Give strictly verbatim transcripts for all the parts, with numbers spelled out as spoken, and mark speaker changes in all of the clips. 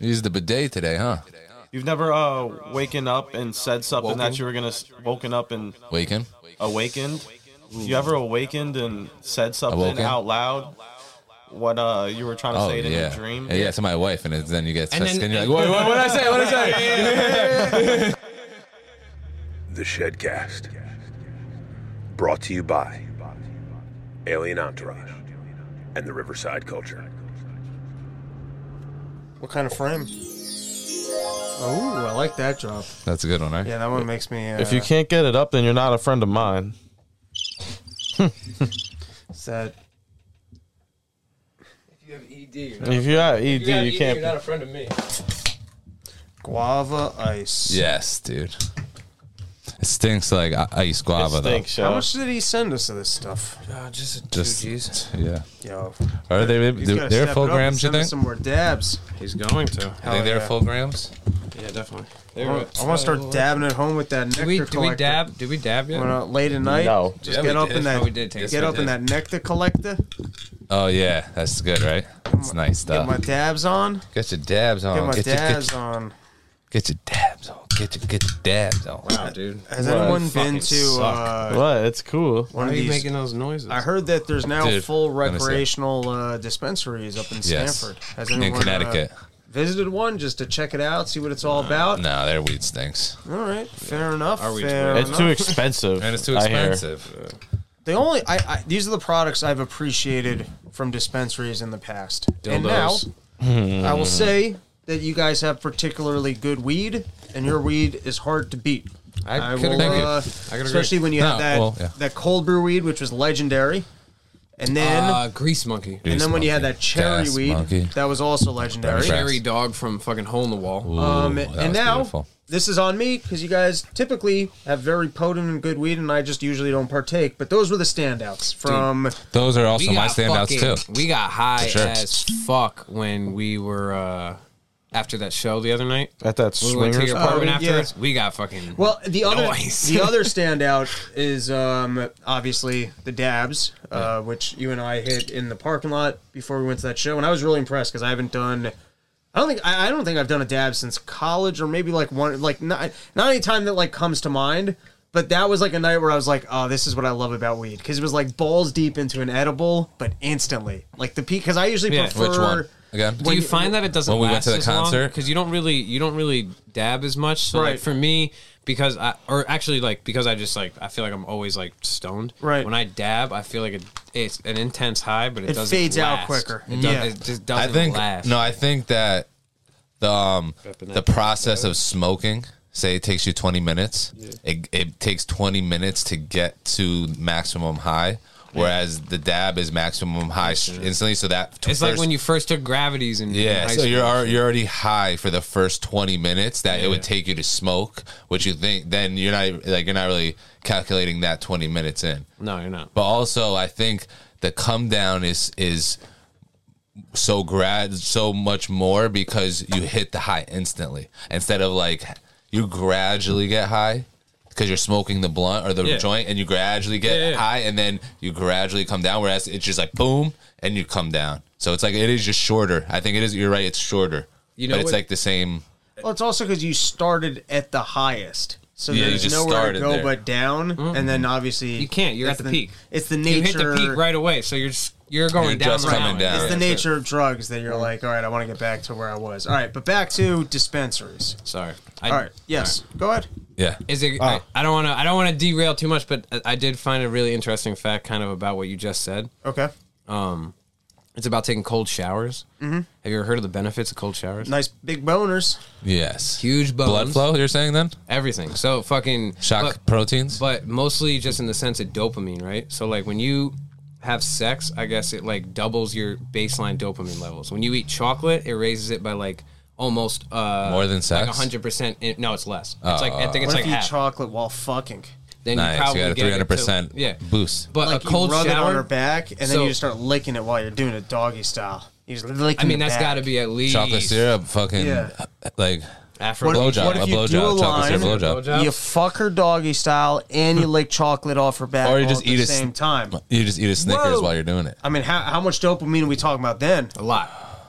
Speaker 1: Used the bidet today, huh?
Speaker 2: You've never uh, waken up and said something woken? that you were gonna woken up and
Speaker 1: waken
Speaker 2: awakened. Ooh. You ever awakened and said something Awoken? out loud? What uh you were trying to
Speaker 1: oh,
Speaker 2: say it
Speaker 1: yeah.
Speaker 2: in your dream?
Speaker 1: Yeah, yeah, to my wife, and it, then you get stressed and, and you're like, what, what, what did I say? What did I say?
Speaker 3: The Shedcast, brought to you by Alien Entourage and the Riverside Culture.
Speaker 4: What kind of frame? Oh, I like that drop.
Speaker 1: That's a good one, right?
Speaker 4: Yeah, that one makes me... Uh,
Speaker 2: if you can't get it up, then you're not a friend of mine.
Speaker 4: Is that...
Speaker 5: If you have E D, you're
Speaker 2: not if you have E D, you,
Speaker 5: you,
Speaker 2: you can't...
Speaker 5: You're not a friend of me.
Speaker 4: Guava ice.
Speaker 1: Yes, dude. It stinks like ice guava,
Speaker 2: it stinks,
Speaker 1: though.
Speaker 2: Yo.
Speaker 4: How much did he send us of this stuff?
Speaker 5: Uh, just
Speaker 1: just
Speaker 5: two G's.
Speaker 1: Yeah.
Speaker 4: Yo.
Speaker 1: Are they? Do, they're full grams, you think?
Speaker 4: Some more dabs.
Speaker 5: He's going to.
Speaker 1: You think they're yeah. full grams?
Speaker 5: Yeah, definitely.
Speaker 4: I want to start dabbing at home with that nectar
Speaker 5: do we,
Speaker 4: collector.
Speaker 5: Do we dab? Do we dab yet?
Speaker 4: Wanna, late at night?
Speaker 2: No.
Speaker 4: Just
Speaker 1: yeah,
Speaker 4: get up
Speaker 1: did.
Speaker 4: in that.
Speaker 5: Oh, we did take
Speaker 4: get up
Speaker 5: did.
Speaker 4: in that nectar collector.
Speaker 1: Oh yeah, that's good, right? It's nice stuff.
Speaker 4: Get my dabs on.
Speaker 1: Get your dabs on.
Speaker 4: Get my
Speaker 1: get
Speaker 4: dabs
Speaker 1: your, get
Speaker 4: on.
Speaker 1: Get your dabs on. Get your get your dabs on.
Speaker 5: Wow, dude.
Speaker 4: Has what? anyone been to? Uh,
Speaker 2: what? It's cool.
Speaker 5: Why are you these, making those noises?
Speaker 4: I heard that there's now
Speaker 1: dude,
Speaker 4: full recreational uh, dispensaries up in
Speaker 1: yes.
Speaker 4: Stanford. Has anyone,
Speaker 1: in Connecticut.
Speaker 4: Uh, visited one just to check it out, see what it's all about?
Speaker 1: No, their weed stinks.
Speaker 4: All right, fair enough.
Speaker 5: Our
Speaker 4: fair
Speaker 2: it's
Speaker 4: enough.
Speaker 2: too expensive.
Speaker 1: And it's too expensive.
Speaker 4: The only I, I these are the products I've appreciated from dispensaries in the past.
Speaker 5: Dildos.
Speaker 4: And now I will say that you guys have particularly good weed, and your weed is hard to beat.
Speaker 5: I,
Speaker 4: I
Speaker 5: will,
Speaker 4: will, uh,
Speaker 5: I
Speaker 4: especially when you
Speaker 1: no,
Speaker 4: have that
Speaker 1: well, yeah.
Speaker 4: that cold brew weed, which was legendary, and then
Speaker 5: uh, grease monkey,
Speaker 4: and then when you had that cherry
Speaker 1: Gas
Speaker 4: weed,
Speaker 1: monkey.
Speaker 4: that was also legendary.
Speaker 5: Cherry dog from fucking Hole in the Wall.
Speaker 1: Ooh,
Speaker 4: um, and now
Speaker 1: beautiful.
Speaker 4: this is on me because you guys typically have very potent and good weed, and I just usually don't partake. But those were the standouts from.
Speaker 5: Dude,
Speaker 1: those are also my
Speaker 5: fucking,
Speaker 1: standouts too.
Speaker 5: We got high
Speaker 1: sure.
Speaker 5: as fuck when we were. Uh, After that show the other night,
Speaker 2: at that
Speaker 5: we went to your
Speaker 2: swingers
Speaker 5: apartment
Speaker 4: party?
Speaker 5: afterwards.
Speaker 4: Yeah.
Speaker 5: We got fucking
Speaker 4: Well, the other
Speaker 5: noise.
Speaker 4: the other standout is um, obviously the dabs, uh, which you and I hit in the parking lot before we went to that show, and I was really impressed because I haven't done. I don't think I, I don't think I've done a dab since college, or maybe like one like not not any time that like comes to mind. But that was like a night where I was like, oh, this is what I love about weed, because it was like balls deep into an edible, but instantly, like the peak. Because I usually
Speaker 5: Yeah.
Speaker 4: prefer.
Speaker 1: Which one? Again?
Speaker 5: Do you find that it doesn't
Speaker 1: when we
Speaker 5: last
Speaker 1: went to the
Speaker 5: as long?
Speaker 1: concert?
Speaker 5: Because you don't really you don't really dab as much. So
Speaker 4: Right.
Speaker 5: like for me, because I or actually like because I just like I feel like I'm always like stoned.
Speaker 4: Right.
Speaker 5: When I dab, I feel like it, it's an intense high, but it,
Speaker 4: It
Speaker 5: doesn't
Speaker 4: fades out
Speaker 5: last.
Speaker 4: quicker.
Speaker 5: It, does,
Speaker 4: Yeah.
Speaker 5: it just doesn't
Speaker 1: I think
Speaker 5: last.
Speaker 1: no, I think that the um, the process of smoking, say it takes you twenty minutes, yeah. it it takes twenty minutes to get to maximum high. Whereas the dab is maximum high instantly, so that
Speaker 5: it's first, like when you first took gravities and
Speaker 1: yeah, so you're already, you're already high for the first twenty minutes that yeah. it would take you to smoke, which you think then you're not like you're not really calculating that twenty minutes in.
Speaker 5: No, you're not.
Speaker 1: But also, I think the come down is is so grad so much more because you hit the high instantly instead of like you gradually get high. Because you're smoking the blunt or the yeah. joint, and you gradually get yeah, yeah. high, and then you gradually come down. Whereas it's just like boom, and you come down. So it's like it is just shorter. I think it is. You're right. It's shorter, you know, but it's what? like the same.
Speaker 4: Well, it's also because you started at the highest, so
Speaker 1: yeah,
Speaker 4: there's nowhere to go there. but down, mm-hmm. and then obviously
Speaker 5: you can't. You're at the, the peak.
Speaker 4: It's the nature.
Speaker 5: You hit the peak right away, so you're just you're going
Speaker 1: you're
Speaker 5: down.
Speaker 1: Just
Speaker 5: right
Speaker 1: coming down.
Speaker 4: It's the nature of drugs that you're like, all right, I want to get back to where I was. All right, but back to dispensaries.
Speaker 5: Sorry.
Speaker 4: I, all right. Yes. All right. Go ahead.
Speaker 1: Yeah.
Speaker 5: Is it? Oh. I, I don't want to. I don't want to derail too much, but I did find a really interesting fact, kind of about what you just said.
Speaker 4: Okay.
Speaker 5: Um, it's about taking cold showers.
Speaker 4: Mm-hmm.
Speaker 5: Have you ever heard of the benefits of cold showers?
Speaker 4: Nice big boners.
Speaker 1: Yes.
Speaker 5: Huge bones.
Speaker 1: Blood flow. You're saying then?
Speaker 5: Everything. So fucking
Speaker 1: shock
Speaker 5: but,
Speaker 1: proteins,
Speaker 5: but mostly just in the sense of dopamine, right? So like when you have sex, I guess it like doubles your baseline dopamine levels. When you eat chocolate, it raises it by like. Almost uh,
Speaker 1: more than sex,
Speaker 5: like hundred percent. No, it's less. It's
Speaker 1: uh,
Speaker 5: like I think it's
Speaker 4: what
Speaker 5: like
Speaker 4: if you
Speaker 5: half.
Speaker 4: eat chocolate while fucking.
Speaker 5: Then
Speaker 1: nice.
Speaker 5: you probably
Speaker 1: you got a three hundred percent
Speaker 5: yeah.
Speaker 1: boost.
Speaker 5: But
Speaker 4: like
Speaker 5: a cold
Speaker 4: you rub
Speaker 5: shower
Speaker 4: it on her back, and then
Speaker 5: so,
Speaker 4: you just start licking it while you're doing it doggy style. You just licking.
Speaker 5: I mean,
Speaker 4: the
Speaker 5: that's got to be at least
Speaker 1: chocolate syrup, fucking yeah. like
Speaker 5: Afro
Speaker 1: blowjob, a blowjob, chocolate syrup blowjob.
Speaker 4: You fuck her doggy style, and you lick chocolate off her back,
Speaker 1: or you just
Speaker 4: at
Speaker 1: eat
Speaker 4: the
Speaker 1: a
Speaker 4: same time.
Speaker 1: You just eat a Snickers
Speaker 4: Whoa.
Speaker 1: while you're doing it.
Speaker 4: I mean, how how much dopamine are we talking about then?
Speaker 5: A lot.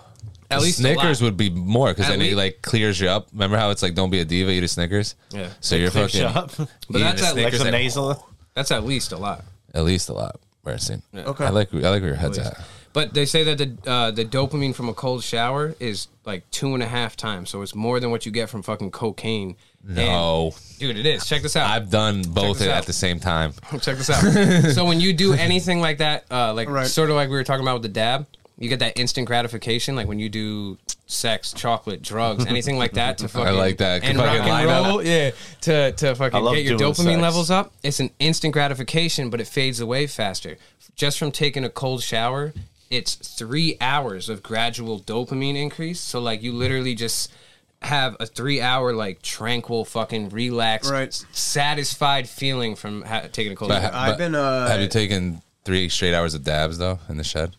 Speaker 5: At least
Speaker 1: Snickers
Speaker 5: a lot.
Speaker 1: would be more because
Speaker 5: At
Speaker 1: then it
Speaker 5: least-
Speaker 1: like clears you up. Remember how it's like don't be a diva, eat a Snickers.
Speaker 5: Yeah.
Speaker 1: So you're
Speaker 2: Clears
Speaker 1: fucking.
Speaker 2: you up.
Speaker 5: But that's
Speaker 1: eating a
Speaker 5: at-
Speaker 2: Like
Speaker 1: Snickers
Speaker 2: some
Speaker 1: at-
Speaker 2: nasal.
Speaker 5: That's at least a lot.
Speaker 1: At least a lot. Where it's in.
Speaker 4: Okay.
Speaker 1: I like I like where your head's
Speaker 5: At least.
Speaker 1: at.
Speaker 5: But they say that the uh, the dopamine from a cold shower is like two and a half times, so it's more than what you get from fucking cocaine.
Speaker 1: No,
Speaker 5: And, dude, it is. Check this out.
Speaker 1: I've done both
Speaker 5: this
Speaker 1: at
Speaker 5: out.
Speaker 1: the same time.
Speaker 5: Check this out. So when you do anything like that, uh, like
Speaker 4: Right.
Speaker 5: sort of like we were talking about with the dab, you get that instant gratification. Like when you do sex, chocolate, drugs, anything like that to fucking
Speaker 1: like that.
Speaker 5: and
Speaker 1: Fucking
Speaker 5: rock
Speaker 1: line
Speaker 5: and
Speaker 1: up.
Speaker 5: roll, yeah, to to fucking
Speaker 2: love
Speaker 5: get your
Speaker 2: doing
Speaker 5: dopamine
Speaker 2: sex.
Speaker 5: levels up. It's an instant gratification, but it fades away faster just from taking a cold shower. It's three hours of gradual dopamine increase. So like you literally just have a three hour like tranquil fucking relaxed,
Speaker 4: Right.
Speaker 5: satisfied feeling from ha- taking a cold
Speaker 1: But,
Speaker 5: shower.
Speaker 1: ha-
Speaker 4: I've
Speaker 1: but
Speaker 4: been, uh,
Speaker 1: have you taken three straight hours of dabs though in the shed?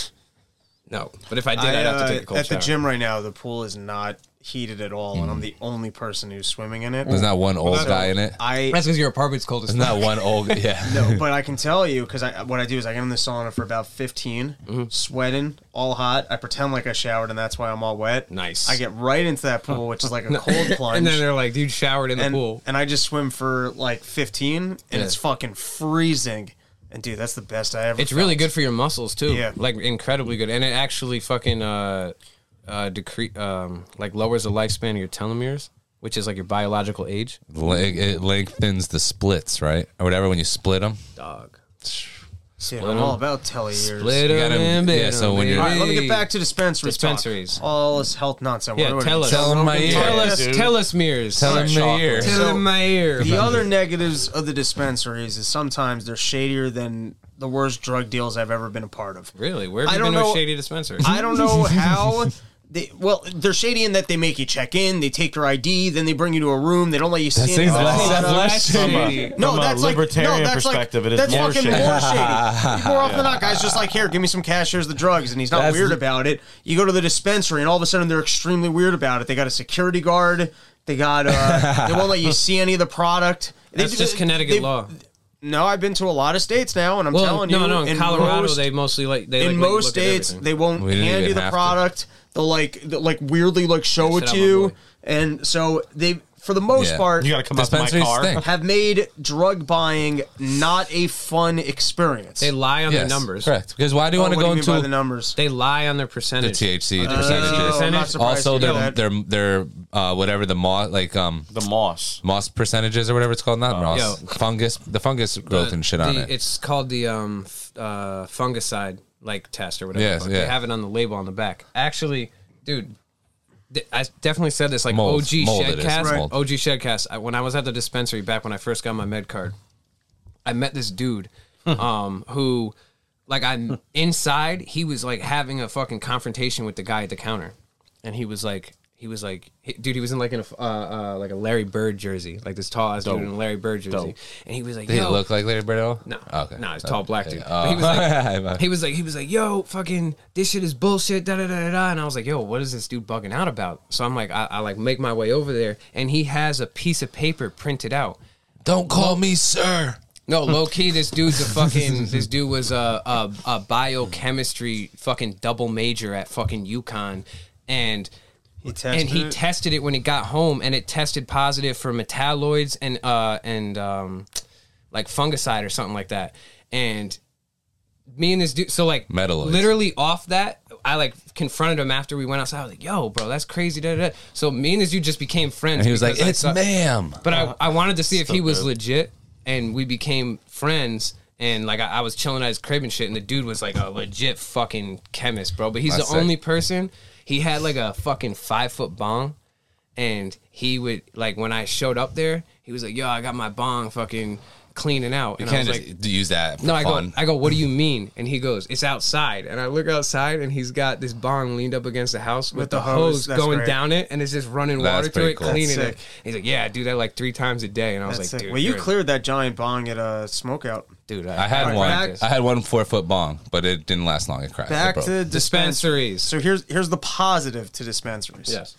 Speaker 5: No, but if I did,
Speaker 4: I,
Speaker 5: I'd have to
Speaker 4: uh,
Speaker 5: take a cold
Speaker 4: at
Speaker 5: shower.
Speaker 4: the gym right now, the pool is not heated at all,
Speaker 1: Mm.
Speaker 4: and I'm the only person who's swimming in it.
Speaker 1: There's not one old
Speaker 4: So
Speaker 1: guy in it.
Speaker 4: I
Speaker 5: That's because your apartment's cold as
Speaker 1: There's
Speaker 5: fuck.
Speaker 1: not one old. Yeah.
Speaker 4: no, but I can tell you because I what I do is I get in the sauna for about fifteen,
Speaker 5: Mm-hmm.
Speaker 4: sweating, all hot. I pretend like I showered, and that's why I'm all wet.
Speaker 5: Nice.
Speaker 4: I get right into that pool, which is like a cold plunge.
Speaker 5: And then they're like, dude showered in the
Speaker 4: and,
Speaker 5: pool.
Speaker 4: and I just swim for like fifteen, and
Speaker 5: Yeah.
Speaker 4: it's fucking freezing. And dude, that's the best I ever.
Speaker 5: It's really
Speaker 4: felt.
Speaker 5: good for your muscles too.
Speaker 4: Yeah.
Speaker 5: Like incredibly good. And it actually fucking uh uh decre- um like lowers the lifespan of your telomeres, which is like your biological age.
Speaker 1: Leg- It lengthens the splits, right, or whatever when you split them.
Speaker 5: Dog.
Speaker 4: Dude, I'm all about telly years.
Speaker 5: Split
Speaker 1: You
Speaker 5: 'em
Speaker 1: gotta-
Speaker 5: and bit
Speaker 1: yeah,
Speaker 5: 'em,
Speaker 1: so when you're-
Speaker 4: All right, let me
Speaker 5: baby.
Speaker 4: get back to dispensaries.
Speaker 5: Dispensaries.
Speaker 4: Talk. All this health nonsense.
Speaker 5: Yeah,
Speaker 4: What- what-
Speaker 5: tell us.
Speaker 1: Tell 'em my ear.
Speaker 5: Tell us,
Speaker 2: dude.
Speaker 5: tell us, Mears.
Speaker 1: Tell him my ear.
Speaker 5: Tell
Speaker 4: So,
Speaker 5: him my ear.
Speaker 4: The other negatives of the dispensaries is sometimes they're shadier than the worst drug deals I've ever been a part of.
Speaker 5: Really? Where have
Speaker 4: I
Speaker 5: you
Speaker 4: don't
Speaker 5: been to
Speaker 4: know-
Speaker 5: a shady dispensary?
Speaker 4: I don't know how. They, well, they're shady in that they make you check in, they take your I D, then they bring you to a room, they don't let you see
Speaker 1: seems
Speaker 4: any
Speaker 1: less-
Speaker 4: products.
Speaker 1: that's less
Speaker 2: From
Speaker 1: shady.
Speaker 2: a,
Speaker 4: No,
Speaker 2: from
Speaker 4: that's
Speaker 2: a
Speaker 4: like
Speaker 2: libertarian
Speaker 4: no, that's
Speaker 2: perspective,
Speaker 4: like,
Speaker 2: it is
Speaker 4: that's
Speaker 2: more
Speaker 4: fucking
Speaker 2: shady.
Speaker 4: more shady. More often than not, guys just like, here, give me some cash, here's the drugs, and he's not
Speaker 1: That's-
Speaker 4: weird about it. You go to the dispensary, and all of a sudden they're extremely weird about it. They got a security guard. They got uh, they won't let you see any of the product. They-
Speaker 5: That's just
Speaker 4: they-
Speaker 5: Connecticut
Speaker 4: they-
Speaker 5: law.
Speaker 4: No, I've been to a lot of states now, and I'm
Speaker 5: Well,
Speaker 4: telling
Speaker 5: no,
Speaker 4: you,
Speaker 5: no. In, Colorado,
Speaker 4: most,
Speaker 5: they mostly like they
Speaker 4: in
Speaker 5: like, let you
Speaker 4: most
Speaker 5: look at
Speaker 4: states
Speaker 5: everything.
Speaker 4: they won't
Speaker 1: We didn't
Speaker 4: hand
Speaker 1: even
Speaker 4: you the
Speaker 1: have to.
Speaker 4: product. They'll like they'll like weirdly like show
Speaker 5: Yeah,
Speaker 4: it
Speaker 5: sit
Speaker 4: to
Speaker 5: down, my
Speaker 4: you,
Speaker 5: boy.
Speaker 4: and so they for the most
Speaker 1: Yeah.
Speaker 4: part
Speaker 2: You gotta come up to my
Speaker 1: Dispensaries
Speaker 2: car.
Speaker 1: stink.
Speaker 4: have made drug buying not a fun experience.
Speaker 5: They lie on
Speaker 1: Yes,
Speaker 5: their numbers.
Speaker 1: correct. Because why do you
Speaker 4: Oh,
Speaker 1: want to
Speaker 4: what do
Speaker 1: go
Speaker 4: you mean by
Speaker 1: into
Speaker 4: the numbers?
Speaker 5: They lie on their
Speaker 1: the
Speaker 5: percentage.
Speaker 1: T H C
Speaker 5: Uh,
Speaker 1: percentages?
Speaker 4: Oh, I'm not surprised
Speaker 1: Also,
Speaker 4: to hear
Speaker 1: their
Speaker 4: that.
Speaker 1: their their uh, whatever the moss like um
Speaker 2: The moss.
Speaker 1: moss percentages or whatever it's called, not moss,
Speaker 5: Yo.
Speaker 1: fungus, the fungus growth and shit on
Speaker 5: the-
Speaker 1: it.
Speaker 5: It's called the um f- uh fungicide like test or whatever.
Speaker 1: Yes,
Speaker 5: But
Speaker 1: yeah.
Speaker 5: They have it on the label on the back. Actually, dude, th- I definitely said this like
Speaker 1: Mold.
Speaker 5: O G
Speaker 1: Mold it is.
Speaker 5: Shedcast.
Speaker 1: Right.
Speaker 5: O G Shedcast. I, when I was at the dispensary back when I first got my med card, I met this dude, um, who, like, I'm inside. He was like having a fucking confrontation with the guy at the counter, and he was like. He was like, he- dude. He was in like in a uh, uh, like a Larry Bird jersey, like this tall ass dude in a Larry Bird jersey,
Speaker 2: Dope.
Speaker 5: and he was like,
Speaker 1: Did he
Speaker 5: "Yo."
Speaker 1: look like Larry Bird at all?
Speaker 5: No,
Speaker 1: Oh, okay.
Speaker 5: no, he's a tall black dude.
Speaker 1: Oh.
Speaker 5: But he was like, he was like, he was like, yo, fucking, this shit is bullshit, da da da da da. And I was like, yo, what is this dude bugging out about? So I'm like, I, I like make my way over there, and he has a piece of paper printed out.
Speaker 1: Don't call me sir.
Speaker 5: No, low key, this dude's a fucking. This dude was a, a a biochemistry fucking double major at fucking UConn, and.
Speaker 4: He tested
Speaker 5: and he
Speaker 4: it?
Speaker 5: tested it when it got home, and it tested positive for metalloids and uh and um like fungicide or something like that. And me and this dude, so like
Speaker 1: Metalloids.
Speaker 5: literally off that, I like confronted him after we went outside. I was like, "Yo, bro, that's crazy." Da, da, da. So me and this dude just became friends.
Speaker 1: And he was like,
Speaker 5: because I
Speaker 1: "It's
Speaker 5: saw-
Speaker 1: ma'am."
Speaker 5: But I I wanted to see if
Speaker 2: so
Speaker 5: he was
Speaker 2: good.
Speaker 5: legit, and we became friends. And like I, I was chilling at his crib and shit, and the dude was like a legit fucking chemist, bro. But he's
Speaker 1: That's
Speaker 5: the
Speaker 1: sick.
Speaker 5: only person. He had like a fucking five foot bong, and he would like when I showed up there, he was like, "Yo, I got my bong fucking cleaning out."
Speaker 1: You
Speaker 5: And
Speaker 1: can't
Speaker 5: I was
Speaker 1: just
Speaker 5: like,
Speaker 1: use that for
Speaker 5: "No," I
Speaker 1: fun.
Speaker 5: go, I go, "What do you mean?" And he goes, "It's outside." And I look outside, and he's got this bong leaned up against the house with,
Speaker 4: With
Speaker 5: the
Speaker 4: the
Speaker 5: hose,
Speaker 4: hose. That's
Speaker 5: going
Speaker 4: great.
Speaker 5: down it, and it's just running
Speaker 1: That's
Speaker 5: water to
Speaker 1: pretty
Speaker 5: it,
Speaker 1: cool.
Speaker 5: cleaning
Speaker 4: That's
Speaker 5: it.
Speaker 4: sick.
Speaker 5: He's like, "Yeah, I do that like three times a day." And I was
Speaker 4: That's
Speaker 5: like,
Speaker 4: sick.
Speaker 5: "Dude,
Speaker 4: Well, you
Speaker 5: you're-
Speaker 4: cleared that giant bong at a smokeout.
Speaker 5: dude."
Speaker 1: I had
Speaker 4: Alright,
Speaker 1: one.
Speaker 4: back-
Speaker 1: I had one four foot bong, but it didn't last long. It cracked. It
Speaker 4: Back
Speaker 1: broke.
Speaker 4: to dispensaries.
Speaker 5: Dispensaries.
Speaker 4: So here's here's the positive to dispensaries.
Speaker 5: Yes.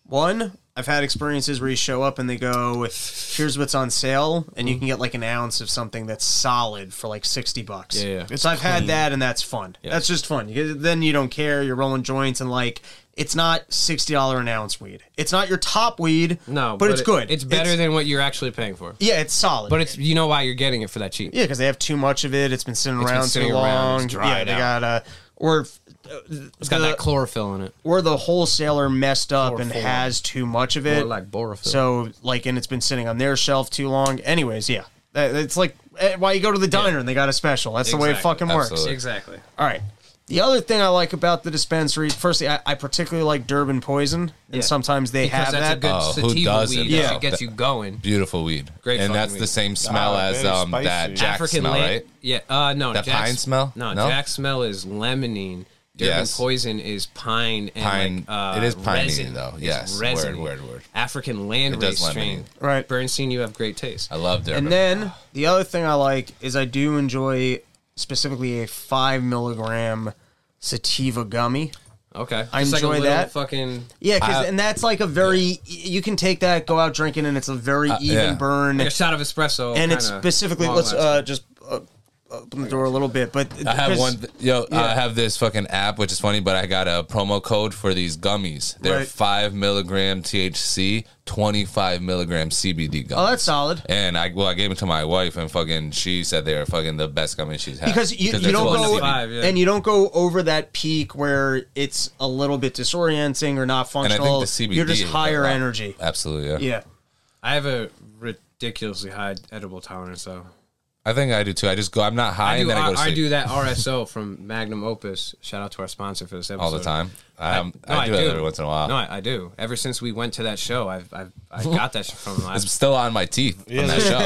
Speaker 4: One, I've had experiences where you show up and they go, here's what's on sale, and you can get like an ounce of something that's solid for like sixty bucks.
Speaker 5: Yeah, yeah.
Speaker 4: So I've had that, and that's fun.
Speaker 5: Yeah.
Speaker 4: That's just fun. You, then you don't care. You're rolling joints, and like, it's not sixty dollars an ounce weed. It's not your top weed,
Speaker 5: No,
Speaker 4: but, it's
Speaker 5: it-
Speaker 4: good.
Speaker 5: It's better than what you're actually paying for.
Speaker 4: Yeah, it's solid.
Speaker 5: But it's you know why you're getting it for that cheap.
Speaker 4: Yeah, because they have too much of it. It's been sitting
Speaker 5: It's been
Speaker 4: around
Speaker 5: sitting
Speaker 4: too
Speaker 5: around,
Speaker 4: long.
Speaker 5: it's dried
Speaker 4: yeah, they
Speaker 5: out.
Speaker 4: got uh, or
Speaker 5: It's got that chlorophyll in it.
Speaker 4: or the wholesaler messed up and
Speaker 2: Chloroform.
Speaker 4: has too much of it.
Speaker 5: Or like borophyll.
Speaker 4: So like, and it's been sitting on their shelf too long. Anyways, yeah, That- it's like eh, why you go to the diner and they got a special. That's the way it
Speaker 5: Exactly.
Speaker 4: fucking works.
Speaker 1: Absolutely.
Speaker 5: Exactly.
Speaker 4: All right. The other thing I like about the dispensary, firstly, I, I particularly like Durban Poison, and
Speaker 5: Yeah.
Speaker 4: sometimes they
Speaker 5: Because
Speaker 4: have
Speaker 5: that's
Speaker 4: that.
Speaker 5: a good
Speaker 1: Oh, who
Speaker 5: sativa
Speaker 1: doesn't?
Speaker 5: weed
Speaker 4: Yeah.
Speaker 5: that gets you going.
Speaker 1: Beautiful weed.
Speaker 5: Great
Speaker 1: and
Speaker 5: fucking
Speaker 1: that's
Speaker 5: weed.
Speaker 1: the same smell
Speaker 2: Ah,
Speaker 1: as
Speaker 2: very
Speaker 1: um that
Speaker 2: spicy.
Speaker 1: Jack
Speaker 5: African
Speaker 1: smell,
Speaker 5: land,
Speaker 1: right?
Speaker 5: Yeah. Uh, no.
Speaker 1: That
Speaker 5: Jack's-
Speaker 1: pine smell?
Speaker 5: No,
Speaker 1: No?
Speaker 5: Jack smell is limonene. Durban
Speaker 1: Yes.
Speaker 5: Poison is pine and
Speaker 1: Pine-
Speaker 5: like, uh,
Speaker 1: it is piney,
Speaker 5: resin.
Speaker 1: though.
Speaker 5: It's
Speaker 1: Yes.
Speaker 5: resin.
Speaker 1: Word, word, word.
Speaker 5: African land
Speaker 1: It does
Speaker 5: race strain.
Speaker 1: limonene.
Speaker 4: Right.
Speaker 5: Bernstein, you have great taste.
Speaker 1: I love Durban.
Speaker 4: And then the other thing I like is I do enjoy specifically a five milligram sativa gummy.
Speaker 5: Okay.
Speaker 4: I
Speaker 5: Just like a
Speaker 4: enjoy
Speaker 5: little
Speaker 4: that.
Speaker 5: Fucking
Speaker 4: Yeah, 'cause-
Speaker 1: I-
Speaker 4: and that's like a very you can take that, go out drinking, and it's a very even
Speaker 1: yeah.
Speaker 4: burn.
Speaker 5: like a shot of espresso.
Speaker 4: and it's
Speaker 5: kinda
Speaker 4: specifically
Speaker 5: long
Speaker 4: let's
Speaker 5: lasting.
Speaker 4: uh, just uh, open the door a little bit. But
Speaker 1: I have
Speaker 4: because-
Speaker 1: one. Th- yo,
Speaker 4: Yeah.
Speaker 1: I have this fucking app, which is funny, but I got a promo code for these gummies. They're
Speaker 4: Right.
Speaker 1: five milligram T H C, twenty-five milligram C B D gummies.
Speaker 4: Oh, that's solid.
Speaker 1: And I well, I gave them to my wife, and fucking she said they were fucking the best gummies she's had.
Speaker 4: Because you, you
Speaker 1: they're
Speaker 4: don't
Speaker 1: full of
Speaker 4: go
Speaker 1: C B D.
Speaker 5: Five, yeah.
Speaker 4: and you don't go over that peak where it's a little bit disorienting or not
Speaker 1: And I
Speaker 4: functional.
Speaker 1: think the C B D
Speaker 4: You're just
Speaker 1: is
Speaker 4: higher
Speaker 1: a lot.
Speaker 4: energy.
Speaker 1: Absolutely, yeah.
Speaker 4: Yeah.
Speaker 5: I have a ridiculously high edible tolerance, though.
Speaker 1: I think I do too. I just go. I'm not high,
Speaker 5: I do,
Speaker 1: and then I
Speaker 5: I,
Speaker 1: go to
Speaker 5: I
Speaker 1: sleep
Speaker 5: do that R S O from Magnum Opus. Shout out to our sponsor for this episode.
Speaker 1: all the time. I, um,
Speaker 5: No,
Speaker 1: I do it every once in a while.
Speaker 5: No, I, I do. Ever since we went to that show, I've I've I got that shit from them.
Speaker 1: It's
Speaker 5: I've,
Speaker 1: still on my teeth from that show.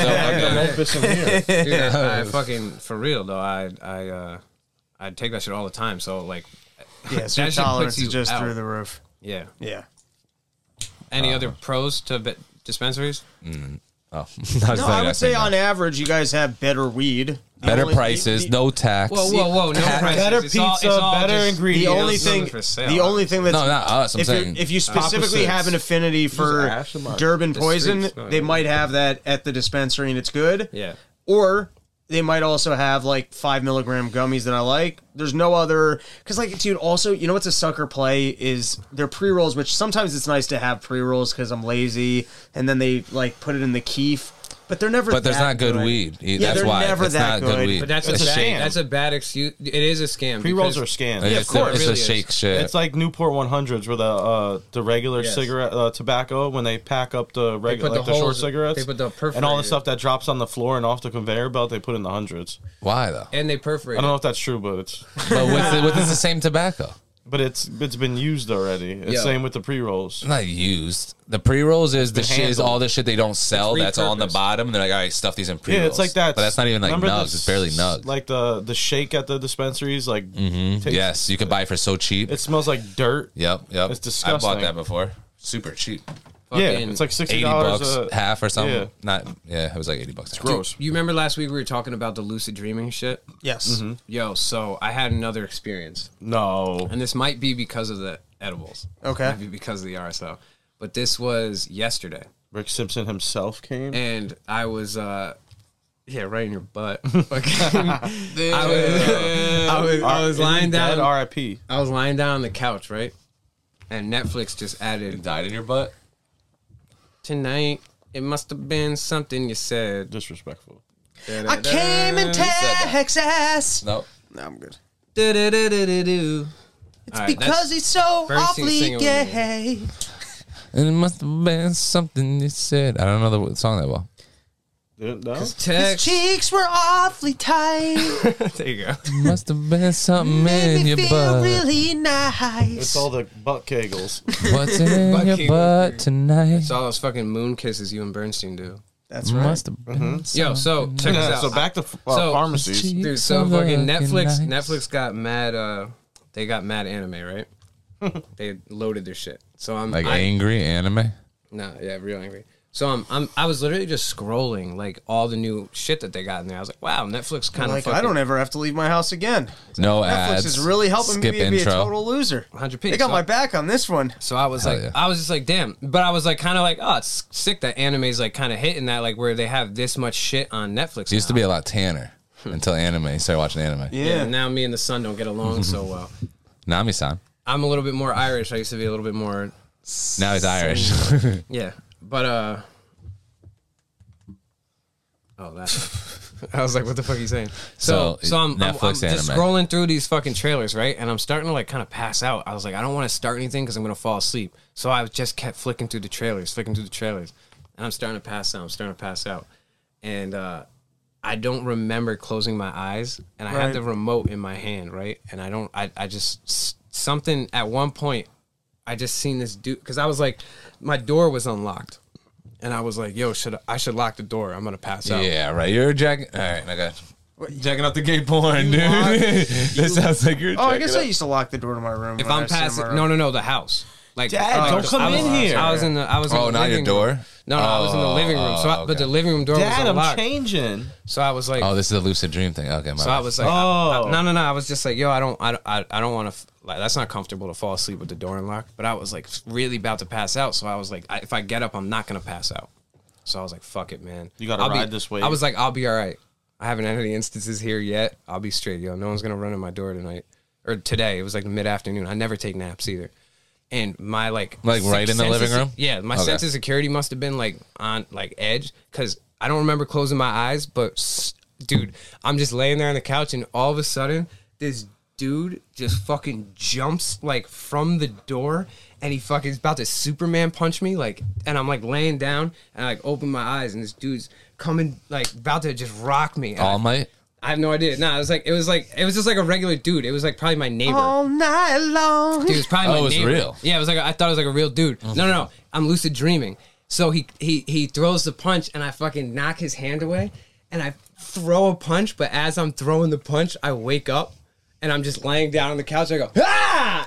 Speaker 1: I'm still fucking-
Speaker 2: Opus in here.
Speaker 5: dude, I, I fucking for real though. I I uh I take that shit all the time. So like,
Speaker 4: Yeah, so
Speaker 5: that
Speaker 4: your
Speaker 5: shit
Speaker 4: tolerance
Speaker 5: puts
Speaker 4: is
Speaker 5: you
Speaker 4: just
Speaker 5: out.
Speaker 4: through the roof.
Speaker 5: Yeah.
Speaker 4: Yeah.
Speaker 5: Any
Speaker 1: Uh,
Speaker 5: other pros to be- dispensaries?
Speaker 1: Oh, I was
Speaker 4: No,
Speaker 1: thinking
Speaker 4: I
Speaker 1: that
Speaker 4: would say
Speaker 1: thing
Speaker 4: on
Speaker 1: now.
Speaker 4: average, you guys have better weed. The
Speaker 1: better
Speaker 4: only-
Speaker 1: prices,
Speaker 4: the-
Speaker 1: no tax.
Speaker 5: Whoa, whoa, whoa! No prices.
Speaker 2: Better
Speaker 5: It's all-
Speaker 2: pizza,
Speaker 5: it's all
Speaker 2: better
Speaker 5: just-
Speaker 2: ingredients.
Speaker 4: The only
Speaker 5: it's nothing
Speaker 4: thing,
Speaker 5: for sale,
Speaker 4: the only thing that's
Speaker 1: No, not us. I'm
Speaker 4: if, you're-
Speaker 1: saying
Speaker 4: if you specifically
Speaker 2: Opposites.
Speaker 4: have an affinity for
Speaker 2: ash and mud.
Speaker 4: Durban
Speaker 5: The
Speaker 4: Poison,
Speaker 5: streets, no,
Speaker 4: they
Speaker 5: yeah.
Speaker 4: might have that at the dispensary and it's good.
Speaker 5: Yeah.
Speaker 4: Or they might also have like five milligram gummies that I like. There's no other because like dude. Also, you know what's a sucker play is their pre rolls, which sometimes it's nice to have pre rolls because I'm lazy, and then they like put it in the keef. But they're never.
Speaker 1: But there's
Speaker 4: that
Speaker 1: not good weed.
Speaker 4: Yeah,
Speaker 1: That's
Speaker 4: they're
Speaker 1: why
Speaker 4: never
Speaker 1: it's
Speaker 4: that
Speaker 1: not good,
Speaker 4: good.
Speaker 1: weed.
Speaker 5: But that's
Speaker 2: It's
Speaker 5: a
Speaker 2: a
Speaker 5: shake.
Speaker 2: scam.
Speaker 5: That's a bad excuse. It is a scam.
Speaker 2: Pre-rolls
Speaker 5: because-
Speaker 2: are scams.
Speaker 1: Yeah,
Speaker 4: of
Speaker 1: it's,
Speaker 4: course.
Speaker 1: it's
Speaker 5: It really
Speaker 1: a
Speaker 5: is.
Speaker 1: shake shit.
Speaker 2: It's like Newport one hundreds where the uh, the regular
Speaker 5: Yes.
Speaker 2: cigarette uh, tobacco when they pack up the regular
Speaker 5: put
Speaker 2: like
Speaker 5: the
Speaker 2: the, short
Speaker 5: holes-
Speaker 2: cigarettes
Speaker 5: they put the
Speaker 2: and all the
Speaker 5: perforated-
Speaker 2: stuff that drops on the floor and off the conveyor belt they put in the hundreds.
Speaker 1: Why though?
Speaker 5: And they perforate.
Speaker 2: I don't know if that's true, but it's
Speaker 1: But with, it, with it's the same tobacco.
Speaker 2: but it's it's been used already. It's
Speaker 5: Yo.
Speaker 2: same with the pre rolls.
Speaker 1: Not used. The pre rolls is the
Speaker 2: been
Speaker 1: shit is
Speaker 2: handled.
Speaker 1: all the shit they don't sell.
Speaker 5: It's
Speaker 1: That's all on the
Speaker 5: repurposed.
Speaker 1: bottom. And they're like, all right, stuff these in pre rolls.
Speaker 2: Yeah, it's like that.
Speaker 1: But that's not even like
Speaker 2: Remember
Speaker 1: nugs.
Speaker 2: the
Speaker 1: It's barely
Speaker 2: s-
Speaker 1: nugs.
Speaker 2: Like the the shake at the dispensaries, like tastes-
Speaker 1: Yes, you could buy it for so cheap.
Speaker 2: It smells like dirt.
Speaker 1: Yep, yep.
Speaker 2: It's
Speaker 1: I
Speaker 2: disgusting.
Speaker 1: bought that before. Super cheap.
Speaker 2: Yeah,
Speaker 5: Fucking
Speaker 2: it's like sixty
Speaker 1: Eighty
Speaker 2: dollars.
Speaker 1: bucks, half or something.
Speaker 2: yeah.
Speaker 1: Not yeah, it was like eighty bucks.
Speaker 2: gross.
Speaker 5: You remember last week we were talking about the lucid dreaming shit?
Speaker 4: Yes.
Speaker 2: Mm-hmm.
Speaker 5: Yo, so I had another experience.
Speaker 2: No,
Speaker 5: And this might be because of the edibles.
Speaker 4: Okay.
Speaker 5: Might be because of the R S O. But this was yesterday.
Speaker 2: Rick Simpson himself came.
Speaker 5: And I was uh yeah, right in your butt. Fucking- I was, I was I was lying down
Speaker 2: R I P
Speaker 5: I was lying down on the couch, right? And Netflix just added
Speaker 1: Died in your butt?
Speaker 5: tonight. It must have been something you said.
Speaker 2: Disrespectful.
Speaker 4: I came in Texas.
Speaker 1: No.
Speaker 4: No, I'm good.
Speaker 5: Do-do-do-do-do-do.
Speaker 4: It's
Speaker 5: All right,
Speaker 4: because
Speaker 5: that's-
Speaker 4: he's so
Speaker 5: Bernstein
Speaker 4: awfully
Speaker 5: singing with me.
Speaker 4: gay.
Speaker 1: And it must have been something you said. I don't know the song that well.
Speaker 2: Didn't know?
Speaker 4: His
Speaker 5: Text.
Speaker 4: cheeks were awfully tight.
Speaker 5: There you go.
Speaker 1: Must have been something
Speaker 4: Made
Speaker 1: in
Speaker 4: me
Speaker 1: your
Speaker 4: feel
Speaker 1: butt.
Speaker 4: really nice.
Speaker 2: It's all the butt kegels.
Speaker 1: What's in
Speaker 5: Butt
Speaker 1: your
Speaker 5: kegel.
Speaker 1: butt tonight?
Speaker 5: It's all those fucking moon kisses you and Bernstein do.
Speaker 4: That's right.
Speaker 1: Must have been
Speaker 5: Yo, so check
Speaker 2: Yeah,
Speaker 5: this out.
Speaker 2: so back to uh,
Speaker 5: So-
Speaker 2: pharmacies.
Speaker 5: Dude, so fucking Netflix Netflix got mad uh they got mad anime, right? They loaded their shit. So I'm
Speaker 1: like
Speaker 5: I,
Speaker 1: angry anime.
Speaker 5: No, yeah, real angry. So I'm, I'm I was literally just scrolling like all the new shit that they got in there. I was like, wow, Netflix kind of
Speaker 4: like
Speaker 5: fucking,
Speaker 4: I don't ever have to leave my house again.
Speaker 1: No
Speaker 4: Netflix
Speaker 1: ads.
Speaker 4: is really helping me
Speaker 1: skip
Speaker 4: be, be a
Speaker 1: intro.
Speaker 4: total loser.
Speaker 5: one hundred p.
Speaker 4: They got
Speaker 5: So-
Speaker 4: my back on this one.
Speaker 5: So I was
Speaker 1: Hell
Speaker 5: like,
Speaker 1: yeah.
Speaker 5: I was just like, damn. But I was like, kind of like, oh, it's sick that anime's like kind of hitting that, like where they have this much shit on Netflix.
Speaker 1: It used to
Speaker 5: now.
Speaker 1: be a lot tanner until anime. Started watching anime.
Speaker 4: Yeah.
Speaker 5: Yeah. Now me and the son don't get along so well.
Speaker 1: Nami-san.
Speaker 5: I'm a little bit more Irish. I used to be a little bit more,
Speaker 1: Now he's Irish.
Speaker 5: yeah. But uh, oh, that. I was like, what the fuck are you saying? So,
Speaker 1: So,
Speaker 5: so I'm, I'm, I'm
Speaker 1: Netflix
Speaker 5: just
Speaker 1: anime.
Speaker 5: scrolling through these fucking trailers, right? And I'm starting to like kind of pass out. I was like, I don't want to start anything because I'm gonna fall asleep. So I just kept flicking through the trailers, flicking through the trailers, and I'm starting to pass out. I'm starting to pass out, and uh, I don't remember closing my eyes, and I
Speaker 4: Right.
Speaker 5: had the remote in my hand, right? And I don't, I, I just something at one point, I just seen this dude because I was like, my door was unlocked. And I was like, "Yo, should I, I should lock the door? I'm gonna pass out."
Speaker 1: Yeah, right. You're jacking. All right, I got you. Jacking out the gay porn, dude.
Speaker 4: lock-
Speaker 1: This sounds like you're.
Speaker 4: Oh, I
Speaker 1: jacking
Speaker 4: guess
Speaker 1: out.
Speaker 4: I used to lock the door to my room.
Speaker 5: If
Speaker 4: when I
Speaker 5: I'm
Speaker 4: was sitting in
Speaker 5: passing,
Speaker 4: my room.
Speaker 5: no, no, no, the house. Like,
Speaker 2: Dad,
Speaker 5: uh,
Speaker 2: don't come
Speaker 5: I was,
Speaker 2: in here.
Speaker 5: I was in the, I was in
Speaker 1: Oh,
Speaker 5: the
Speaker 1: not your
Speaker 5: living
Speaker 1: door?
Speaker 5: room. No, no, I was in the living room. So, I,
Speaker 1: Oh,
Speaker 5: but the
Speaker 1: okay.
Speaker 5: living room door
Speaker 2: Dad,
Speaker 5: was
Speaker 2: I'm
Speaker 5: unlocked.
Speaker 2: changing.
Speaker 5: So I was like,
Speaker 1: Oh, this is a lucid dream thing. Okay, my
Speaker 5: so
Speaker 1: bad.
Speaker 5: I was like,
Speaker 2: Oh.
Speaker 5: I- no, no, no. I was just like, yo, I don't, I, don't- I, I don't want to. Like, that's not comfortable to fall asleep with the door unlocked. But I was like, really about to pass out. So I was like, I, if I get up, I'm not gonna pass out. So I was like, fuck it, man.
Speaker 2: You gotta
Speaker 5: I'll be-
Speaker 2: ride this wave.
Speaker 5: I was like, I'll be all right. I haven't had any instances here yet. I'll be straight, yo. No one's gonna run in my door tonight or today. It was like mid afternoon. I never take naps either. And my like,
Speaker 1: Like, right in the
Speaker 5: sense of
Speaker 1: living
Speaker 5: se-
Speaker 1: room?
Speaker 5: Yeah, my
Speaker 1: Okay.
Speaker 5: sense of security must have been like on like edge because I don't remember closing my eyes. But s- dude, I'm just laying there on the couch, and all of a sudden, this dude just fucking jumps like from the door, and he fucking is about to Superman punch me. Like, and I'm like laying down, and I like open my eyes, and this dude's coming like about to just rock me. And I-
Speaker 1: All Might.
Speaker 5: I have no idea. No, it was like it was like it was just like a regular dude. It was like probably my neighbor.
Speaker 4: all night long.
Speaker 5: Dude, it was probably
Speaker 1: Oh,
Speaker 5: my
Speaker 1: it was
Speaker 5: neighbor.
Speaker 1: real.
Speaker 5: Yeah, it was like I thought it was like a real dude. No, no, no. I'm lucid dreaming. So he he he throws the punch, and I fucking knock his hand away, and I throw a punch. But as I'm throwing the punch, I wake up, and I'm just laying down on the couch. I go ah.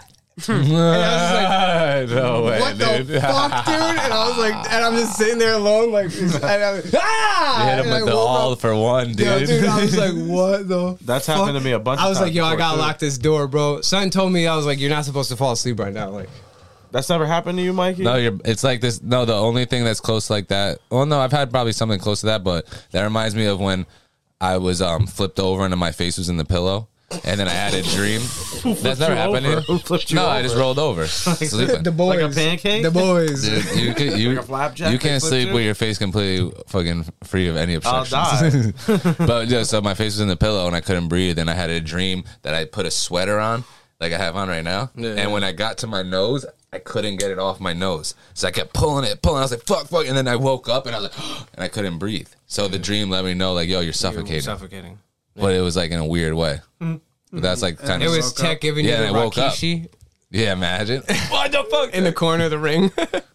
Speaker 1: No way,
Speaker 4: What the
Speaker 1: dude.
Speaker 4: fuck, dude? And I was like, and I'm just sitting there alone, like, and I'm like, ah!
Speaker 1: You hit him
Speaker 4: And I
Speaker 1: with the
Speaker 4: woke
Speaker 1: all
Speaker 4: up.
Speaker 1: for one, dude.
Speaker 4: Yo, dude, I was like, what the?
Speaker 2: That's
Speaker 4: fuck?
Speaker 2: happened to me a bunch
Speaker 5: I
Speaker 2: of
Speaker 5: was
Speaker 2: times
Speaker 5: like, yo, I
Speaker 2: before,
Speaker 5: gotta
Speaker 2: too.
Speaker 5: lock this door, bro. Something told me I was like, you're not supposed to fall asleep right now. Like,
Speaker 2: That's never happened to you, Mikey?
Speaker 1: No, you're. It's like this. No, the only thing that's close like that. Well, no, I've had probably something close to that, but that reminds me of when I was um flipped over and my face was in the pillow, and then I had a dream. That's never
Speaker 2: you
Speaker 1: happened
Speaker 2: over?
Speaker 1: to you?
Speaker 2: Who flipped you
Speaker 1: No, I just
Speaker 2: over?
Speaker 1: rolled over, sleeping.
Speaker 5: the boys,
Speaker 2: Like a pancake?
Speaker 5: the boys.
Speaker 1: Dude, you can, you,
Speaker 2: Like a flapjack
Speaker 1: you
Speaker 2: they
Speaker 1: can't
Speaker 2: flipped
Speaker 1: sleep
Speaker 2: you?
Speaker 1: with your face completely fucking free of any
Speaker 2: I'll
Speaker 1: obstructions.
Speaker 2: die.
Speaker 1: But yeah, so my face was in the pillow and I couldn't breathe, and I had a dream that I put a sweater on, like I have on right now.
Speaker 5: Yeah.
Speaker 1: And when I got to my nose, I couldn't get it off my nose, so I kept pulling it, pulling. I was like, "Fuck, fuck!" And then I woke up and I was like, and I couldn't breathe. So the dream let me know, like, "Yo, you're suffocating."
Speaker 5: Suffocating.
Speaker 1: But it was like in a weird way. But that's like kind
Speaker 5: It
Speaker 1: of
Speaker 5: was Tech giving
Speaker 1: Yeah,
Speaker 5: you
Speaker 1: and
Speaker 5: the
Speaker 1: I woke up.
Speaker 5: Rakishi.
Speaker 1: yeah. Imagine
Speaker 5: What the fuck? In the corner of the ring.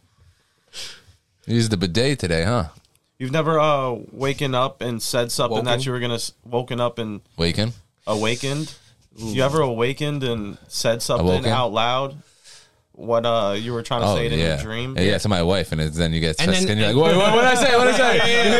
Speaker 1: you used the bidet today, huh?
Speaker 2: You've never uh waken up and said something
Speaker 5: Woken?
Speaker 2: that you were gonna s- woken up and
Speaker 1: Waking.
Speaker 2: awakened? You ever awakened and said something
Speaker 1: Awoken?
Speaker 2: out loud? What uh you were trying to
Speaker 1: Oh
Speaker 2: say it in
Speaker 1: yeah.
Speaker 2: your dream?
Speaker 1: yeah, yeah, to my wife, and it's, then you get
Speaker 5: And
Speaker 1: stressed,
Speaker 5: then-
Speaker 1: and you're like, "What? What? What did I say? What did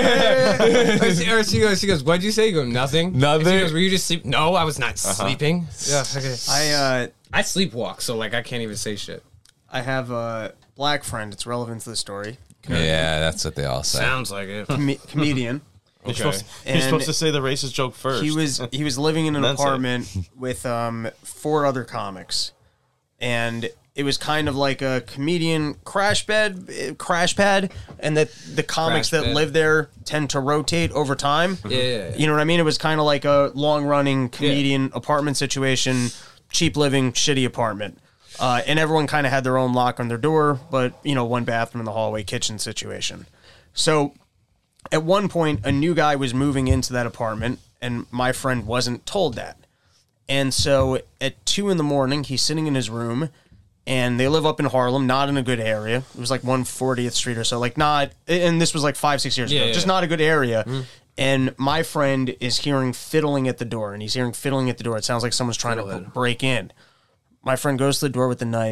Speaker 1: I say?"
Speaker 5: or, she, or she goes, she goes, what'd you say? You go, nothing.
Speaker 1: Nothing.
Speaker 5: And she goes, were you just sleep? No, I was not sleeping. Yeah, okay.
Speaker 4: I uh,
Speaker 5: I sleepwalk, so like I can't even say shit.
Speaker 4: I have a black friend. It's relevant to the story.
Speaker 1: Yeah, that's what they all say.
Speaker 5: Sounds like it.
Speaker 4: Com- comedian.
Speaker 2: You're,
Speaker 5: Okay.
Speaker 2: supposed, you're
Speaker 4: And
Speaker 2: supposed to say the racist joke first.
Speaker 4: He was he was living in an
Speaker 2: That's it.
Speaker 4: apartment with um four other comics, and it was kind of like a comedian crash bed, eh, crash pad, and that the comics
Speaker 5: Crash
Speaker 4: that
Speaker 5: bed.
Speaker 4: live there tend to rotate over time.
Speaker 5: Yeah, yeah, yeah.
Speaker 4: You know what I mean? It was kind of like a long running comedian apartment situation, cheap living, shitty apartment. Uh, and everyone kind of had their own lock on their door, but, you know, one bathroom in the hallway kitchen situation. So at one point, a new guy was moving into that apartment, and my friend wasn't told that. And so at two in the morning, he's sitting in his room, and they live up in Harlem, not in a good area. It was like one fortieth Street or so, like not, and this was like five, six years
Speaker 5: Yeah,
Speaker 4: ago,
Speaker 5: yeah.
Speaker 4: just not a good area. And my friend is hearing fiddling at the door, and he's hearing fiddling at the door. It sounds like someone's trying to
Speaker 5: Fiddlehead.
Speaker 4: b- break in. My friend goes to the door with the knife,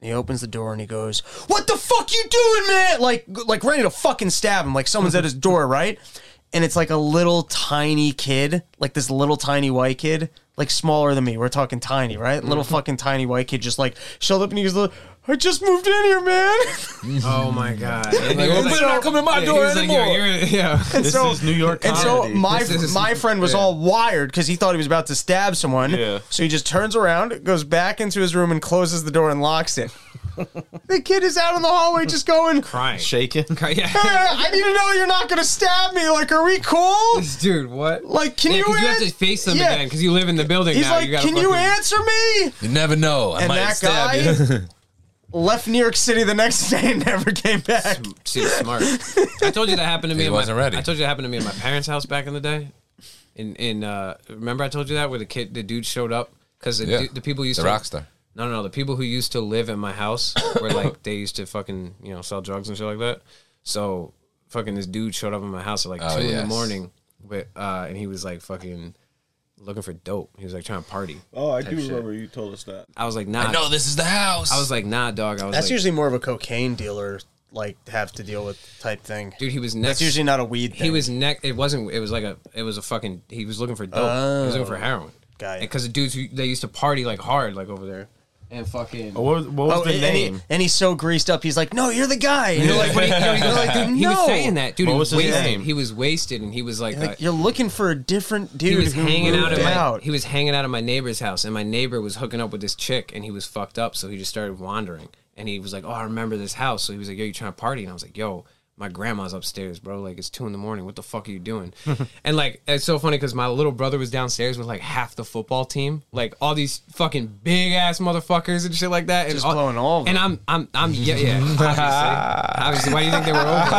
Speaker 4: And he opens the door and he goes, "What the fuck you doing, man?" Like, like ready to fucking stab him. Like someone's at his door, right? And it's like a little tiny kid, like this little tiny white kid, like smaller than me. We're talking tiny, right? Little fucking tiny white kid just like showed up and he was like, "I just moved in here, man."
Speaker 5: Oh my god!
Speaker 1: Like, well,
Speaker 5: like,
Speaker 1: you're not coming to my
Speaker 5: yeah,
Speaker 1: door
Speaker 5: he was
Speaker 1: anymore.
Speaker 5: Like, yeah, yeah.
Speaker 4: And
Speaker 2: This
Speaker 4: so,
Speaker 2: is New York
Speaker 4: And so
Speaker 2: comedy.
Speaker 4: my
Speaker 5: This is-
Speaker 4: my friend was
Speaker 5: yeah.
Speaker 4: all wired because he thought he was about to stab someone.
Speaker 2: Yeah.
Speaker 4: So he just turns around, goes back into his room, and closes the door and locks it. The kid is out in the hallway just going,
Speaker 5: Crying.
Speaker 2: Shaking.
Speaker 5: Cry- yeah.
Speaker 4: "Hey, I need to know you're not going to stab me. Like, are we cool?
Speaker 5: Dude, what?
Speaker 4: Like, can
Speaker 5: Yeah,
Speaker 4: you
Speaker 5: because you have
Speaker 4: an-
Speaker 5: to face them
Speaker 4: Yeah.
Speaker 5: again because you live in the building
Speaker 4: He's
Speaker 5: now.
Speaker 4: like,
Speaker 5: you gotta
Speaker 4: "Can you
Speaker 5: fucking-
Speaker 4: answer me?"
Speaker 1: You never know. I
Speaker 4: And
Speaker 1: might
Speaker 4: that
Speaker 1: stab
Speaker 4: guy
Speaker 1: you.
Speaker 4: left New York City the next day and never came back.
Speaker 5: She's smart. I told you that happened to me.
Speaker 1: He
Speaker 5: in
Speaker 1: wasn't
Speaker 5: my,
Speaker 1: ready.
Speaker 5: I told you that happened to me in my parents' house back in the day. In in uh, remember I told you that where the kid, the dude showed up because the,
Speaker 1: Yeah.
Speaker 5: du- the people used
Speaker 1: The
Speaker 5: to
Speaker 1: rock star.
Speaker 5: No, no, no. The people who used to live in my house were like they used to fucking you know sell drugs and shit like that. So fucking this dude showed up in my house at like
Speaker 1: Oh,
Speaker 5: two in the
Speaker 1: yes.
Speaker 5: morning, with uh, and he was like fucking looking for dope. He was like trying to party.
Speaker 2: Oh, I
Speaker 5: do remember
Speaker 2: you told us that.
Speaker 5: I was like, nah.
Speaker 1: I know this is the house.
Speaker 5: I was like, nah, dog. I was
Speaker 4: That's
Speaker 5: like,
Speaker 4: usually more of a cocaine dealer, like, have to deal with type thing.
Speaker 5: dude. He was next.
Speaker 4: That's usually not a weed thing.
Speaker 5: He was neck. It wasn't. It was like a. It was a fucking. He was looking for dope. He was looking for heroin.
Speaker 4: Got it.
Speaker 5: Because the dudes who they used to party like hard like over there, and fucking.
Speaker 2: What was, what was
Speaker 4: Oh,
Speaker 2: the
Speaker 4: and,
Speaker 2: name?
Speaker 4: he, and he's so greased up. He's like, "No, you're the guy." And you're like,
Speaker 5: But he, you know, he was like, dude, he was
Speaker 4: No.
Speaker 5: saying that, dude.
Speaker 2: What
Speaker 5: he
Speaker 2: was
Speaker 5: was,
Speaker 2: his
Speaker 5: wasted.
Speaker 2: name?
Speaker 5: He was wasted, and he was like,
Speaker 4: Like,
Speaker 5: uh,
Speaker 4: you're looking for a different dude
Speaker 5: he was
Speaker 4: who
Speaker 5: hanging out
Speaker 4: moved
Speaker 5: at my.
Speaker 4: out.
Speaker 5: He was hanging out at my neighbor's house, and my neighbor was hooking up with this chick, and he was fucked up, so he just started wandering, and he was like, "Oh, I remember this house." So he was like, "Yo, you trying to party?" And I was like, "Yo." My grandma's upstairs, bro. Like, it's two in the morning. What the fuck are you doing? And, like, it's so funny because my little brother was downstairs with, like, half the football team. Like, all these fucking big-ass motherfuckers and shit like that. And
Speaker 4: Just
Speaker 5: all,
Speaker 4: blowing all of
Speaker 5: And
Speaker 4: them.
Speaker 5: I'm, I'm, I'm, yeah, yeah. Obviously. Obviously. Why do you think they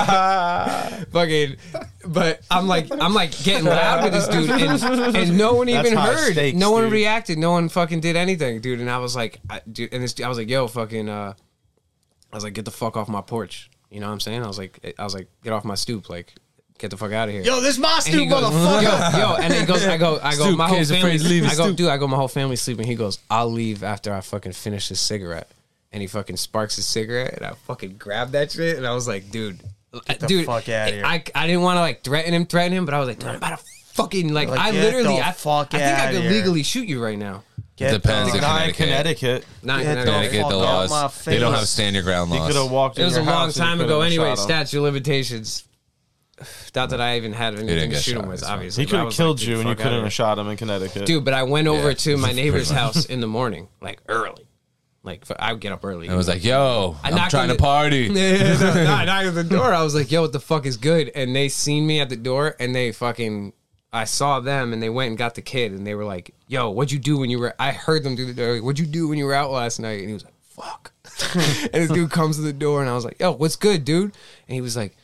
Speaker 5: were over? Fucking, but I'm, like, I'm, like, getting loud with this dude. And, and no one
Speaker 2: That's
Speaker 5: even
Speaker 2: high
Speaker 5: heard.
Speaker 2: stakes,
Speaker 5: no one
Speaker 2: dude.
Speaker 5: reacted. No one fucking did anything, dude. And I was like, I, dude, and this, I was like, yo, fucking, uh, I was like, get the fuck off my porch. You know what I'm saying? I was like, I was like, get off my stoop, like, get the fuck out of here.
Speaker 4: Yo, this my
Speaker 5: and
Speaker 4: stoop,
Speaker 5: he goes,
Speaker 4: motherfucker.
Speaker 5: yo, yo, and he goes, I go, I go,
Speaker 1: Stoop,
Speaker 5: my whole
Speaker 1: kids afraid
Speaker 5: family,
Speaker 1: to leave his
Speaker 5: I go,
Speaker 1: stoop.
Speaker 5: dude, I go, my whole family sleeping. He goes, I'll leave after I fucking finish this cigarette, and he fucking sparks his cigarette, and I fucking grabbed that shit, and I was like, dude,
Speaker 4: Get the
Speaker 5: dude,
Speaker 4: fuck outta here.
Speaker 5: I, I didn't want to like threaten him, threaten him, but I was like, dude, I'm about to fucking like,
Speaker 4: Like,
Speaker 5: I
Speaker 4: get
Speaker 5: literally,
Speaker 4: the
Speaker 5: I,
Speaker 4: fuck
Speaker 5: I think I
Speaker 4: outta
Speaker 5: could
Speaker 4: here.
Speaker 5: legally shoot you right now.
Speaker 4: Get
Speaker 1: Depends
Speaker 4: the
Speaker 1: in
Speaker 2: Not in
Speaker 1: Connecticut.
Speaker 2: Connecticut.
Speaker 5: Not in
Speaker 4: Get the
Speaker 5: Connecticut.
Speaker 1: Connecticut, the
Speaker 4: fuck out
Speaker 1: laws.
Speaker 4: my
Speaker 1: They don't
Speaker 4: face.
Speaker 1: have stand your ground
Speaker 2: He
Speaker 1: laws.
Speaker 2: could have walked.
Speaker 5: It was
Speaker 2: in
Speaker 5: a
Speaker 2: your
Speaker 5: long
Speaker 2: house and you
Speaker 5: time
Speaker 2: couldn't
Speaker 5: ago
Speaker 2: have
Speaker 5: anyway.
Speaker 2: shot him.
Speaker 5: Statute of limitations. Not that I even had anything
Speaker 1: didn't
Speaker 5: to
Speaker 1: get
Speaker 5: shoot
Speaker 1: shot,
Speaker 5: him with,
Speaker 1: it's fine.
Speaker 5: obviously.
Speaker 2: He
Speaker 5: but
Speaker 2: could
Speaker 5: I
Speaker 2: have
Speaker 5: was
Speaker 2: killed
Speaker 5: like,
Speaker 2: you,
Speaker 5: dude,
Speaker 2: and you
Speaker 5: fuck
Speaker 2: couldn't
Speaker 5: outta
Speaker 2: have shot him in Connecticut.
Speaker 5: here. Dude, but I went over
Speaker 1: Yeah,
Speaker 5: to my
Speaker 1: pretty
Speaker 5: neighbor's
Speaker 1: much.
Speaker 5: house in the morning, like early. Like I would get up early.
Speaker 1: And it was like, yo,
Speaker 5: I
Speaker 1: I'm
Speaker 5: knocked
Speaker 1: trying
Speaker 5: on
Speaker 1: to
Speaker 5: the-
Speaker 1: party.
Speaker 5: Yeah, no, no, I knocked at the door. I was like, yo, what the fuck is good? And they seen me at the door, and they fucking, I saw them, and they went and got the kid, and they were like, yo, what'd you do when you were, I heard them through the door, like, what'd you do when you were out last night? And he was like, fuck. And this dude comes to the door, and I was like, yo, what's good, dude? And he was like,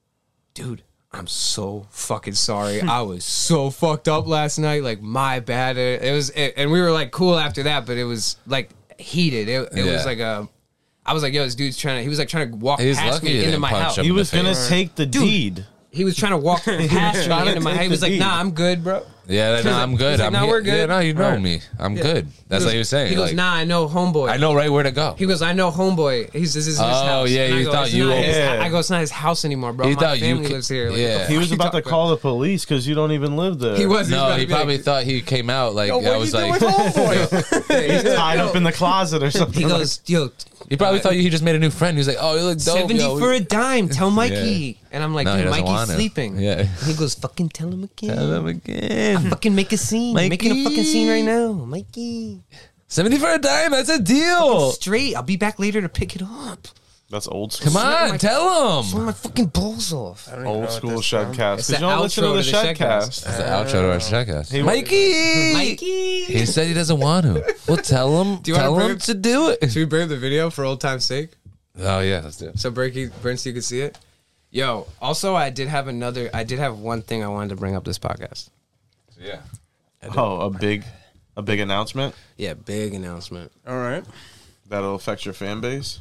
Speaker 5: dude, I'm so fucking sorry. I was so fucked up last night. Like, my bad. It was, it, and we were like cool after that, but it was like heated. It, it
Speaker 1: Yeah.
Speaker 5: was like a, I was like, yo, this dude's trying to, he was like trying to walk
Speaker 1: He's
Speaker 5: past
Speaker 1: lucky
Speaker 5: me
Speaker 1: you
Speaker 5: into
Speaker 1: didn't
Speaker 5: my
Speaker 1: punch
Speaker 5: house.
Speaker 1: him.
Speaker 2: He
Speaker 1: in
Speaker 2: was
Speaker 1: the
Speaker 2: gonna
Speaker 1: face.
Speaker 2: take the deed.
Speaker 5: He was trying to walk past
Speaker 2: Trying
Speaker 5: me
Speaker 2: to
Speaker 5: into my
Speaker 2: take
Speaker 5: house. He was
Speaker 2: the
Speaker 5: like,
Speaker 2: deed.
Speaker 5: nah, I'm good, bro.
Speaker 1: Yeah,
Speaker 5: He's
Speaker 1: no,
Speaker 5: like-
Speaker 1: I'm good.
Speaker 5: he's like,
Speaker 1: I'm
Speaker 5: "Nah,
Speaker 1: here."
Speaker 5: we're good."
Speaker 1: Yeah, no, you know
Speaker 5: Right.
Speaker 1: me. I'm good. That's
Speaker 5: He
Speaker 1: what he
Speaker 5: goes-
Speaker 1: was saying.
Speaker 5: He goes,
Speaker 1: like,
Speaker 5: nah, I know homeboy.
Speaker 1: I know right where to go.
Speaker 5: He goes, I know homeboy. He's this is his
Speaker 1: Oh,
Speaker 5: house.
Speaker 1: yeah,
Speaker 5: And I
Speaker 1: you
Speaker 5: go,
Speaker 1: thought
Speaker 5: "It's
Speaker 1: you
Speaker 5: not
Speaker 1: owned
Speaker 5: his-
Speaker 2: it."
Speaker 5: I go, it's not his house anymore, bro.
Speaker 1: He
Speaker 5: My
Speaker 1: thought you
Speaker 5: family
Speaker 1: could-
Speaker 5: lives here. Like,
Speaker 1: yeah.
Speaker 5: what the
Speaker 2: He
Speaker 5: fuck
Speaker 2: was
Speaker 5: you
Speaker 2: about to
Speaker 5: talking
Speaker 2: call the police because you don't even live there.
Speaker 5: He was.
Speaker 1: no,
Speaker 5: was
Speaker 1: he
Speaker 5: about to
Speaker 1: probably
Speaker 5: be like-
Speaker 1: thought he came out like
Speaker 4: Yo,
Speaker 1: I
Speaker 4: what
Speaker 1: was
Speaker 4: you
Speaker 1: like.
Speaker 4: doing with homeboy?
Speaker 2: He's tied up in the closet or something.
Speaker 5: He goes, yo,
Speaker 1: He probably thought he just made a new friend. He was like, "Oh, you look dope,
Speaker 5: seventy
Speaker 1: yo.
Speaker 5: for a dime. Tell Mikey.
Speaker 1: Yeah.
Speaker 5: And I'm like,
Speaker 1: No, he
Speaker 5: dude,
Speaker 1: doesn't
Speaker 5: Mikey's
Speaker 1: want to.
Speaker 5: sleeping.
Speaker 1: Yeah.
Speaker 5: And he goes, fucking tell him again.
Speaker 1: Tell him again.
Speaker 5: Fucking make a scene. Making a fucking scene right
Speaker 1: Mikey.
Speaker 5: now. Mikey.
Speaker 1: Seventy for a dime. That's a deal.
Speaker 5: Straight. I'll be back later to pick it up.
Speaker 2: That's old school.
Speaker 1: Come on,
Speaker 5: my-
Speaker 1: tell
Speaker 5: Blow
Speaker 1: him.
Speaker 5: my fucking balls off.
Speaker 2: Old school Shedcast.
Speaker 5: It's
Speaker 2: Because
Speaker 5: the
Speaker 2: you don't listen to
Speaker 5: outro
Speaker 2: the
Speaker 5: to the Shedcast.
Speaker 2: Shedcast.
Speaker 1: That's the outro to our checkouts.
Speaker 2: He-
Speaker 1: Mikey.
Speaker 5: Mikey.
Speaker 1: He said he doesn't want to. Well, tell him.
Speaker 5: Do you wanna
Speaker 1: tell
Speaker 5: bring
Speaker 1: him
Speaker 5: it-
Speaker 1: to do it.
Speaker 5: Should we bring up the video for old time's sake?
Speaker 1: Oh yeah, let's do it.
Speaker 5: So Berkey, Prince, you could see it. Yo, also I did have another. I did have one thing I wanted to bring up this podcast.
Speaker 1: Yeah.
Speaker 2: Oh, a big, a big announcement
Speaker 5: Yeah, big announcement.
Speaker 4: All right.
Speaker 2: that'll affect your fan base.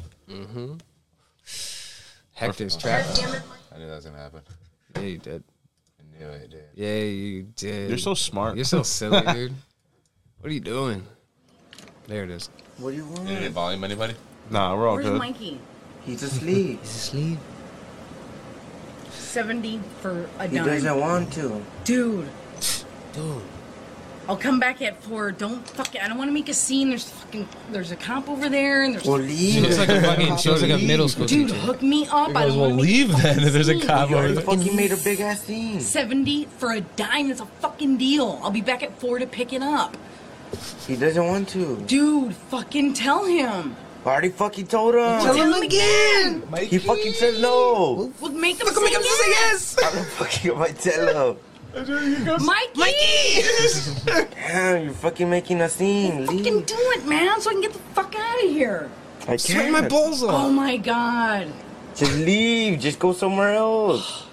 Speaker 5: Hector's trap.
Speaker 1: I knew that was gonna happen.
Speaker 5: Yeah, you did.
Speaker 1: I knew it did.
Speaker 5: Yeah, you did.
Speaker 2: You're so smart.
Speaker 5: You're so silly, dude. What are you doing? There it is.
Speaker 1: You need volume, anybody?
Speaker 2: Nah, we're all
Speaker 6: Where's
Speaker 2: good.
Speaker 6: Mikey?
Speaker 7: He's asleep.
Speaker 8: He's asleep.
Speaker 6: seventy for a
Speaker 7: He
Speaker 6: dime.
Speaker 7: doesn't want to.
Speaker 6: Dude,
Speaker 8: Dude.
Speaker 6: I'll come back at four. Don't fuck it. I don't want to make a scene. There's fucking, there's a cop over there, and there's.
Speaker 7: Well, leave.
Speaker 5: Looks like a fucking, she looks like a middle school
Speaker 6: Dude,
Speaker 5: teacher.
Speaker 6: hook me up. I don't
Speaker 1: Well,
Speaker 6: want to
Speaker 1: leave then. If there's a cop
Speaker 7: You
Speaker 1: over
Speaker 7: already
Speaker 1: there.
Speaker 7: fucking made a big ass scene.
Speaker 6: seventy for a dime. That's a fucking deal. I'll be back at four to pick it up.
Speaker 7: He doesn't want to.
Speaker 6: Dude, fucking tell him.
Speaker 7: I already fucking told him.
Speaker 6: Tell him again.
Speaker 7: He fucking said no.
Speaker 6: Well, make him say yes.
Speaker 7: I'm fucking gonna tell him.
Speaker 6: Mikey!
Speaker 7: Damn, you're fucking making a scene.
Speaker 6: Fucking
Speaker 7: Leave.
Speaker 6: do it, man, so I can get the fuck out of here.
Speaker 7: I can't.
Speaker 8: balls
Speaker 6: Oh my god.
Speaker 7: Just leave. Just go somewhere else.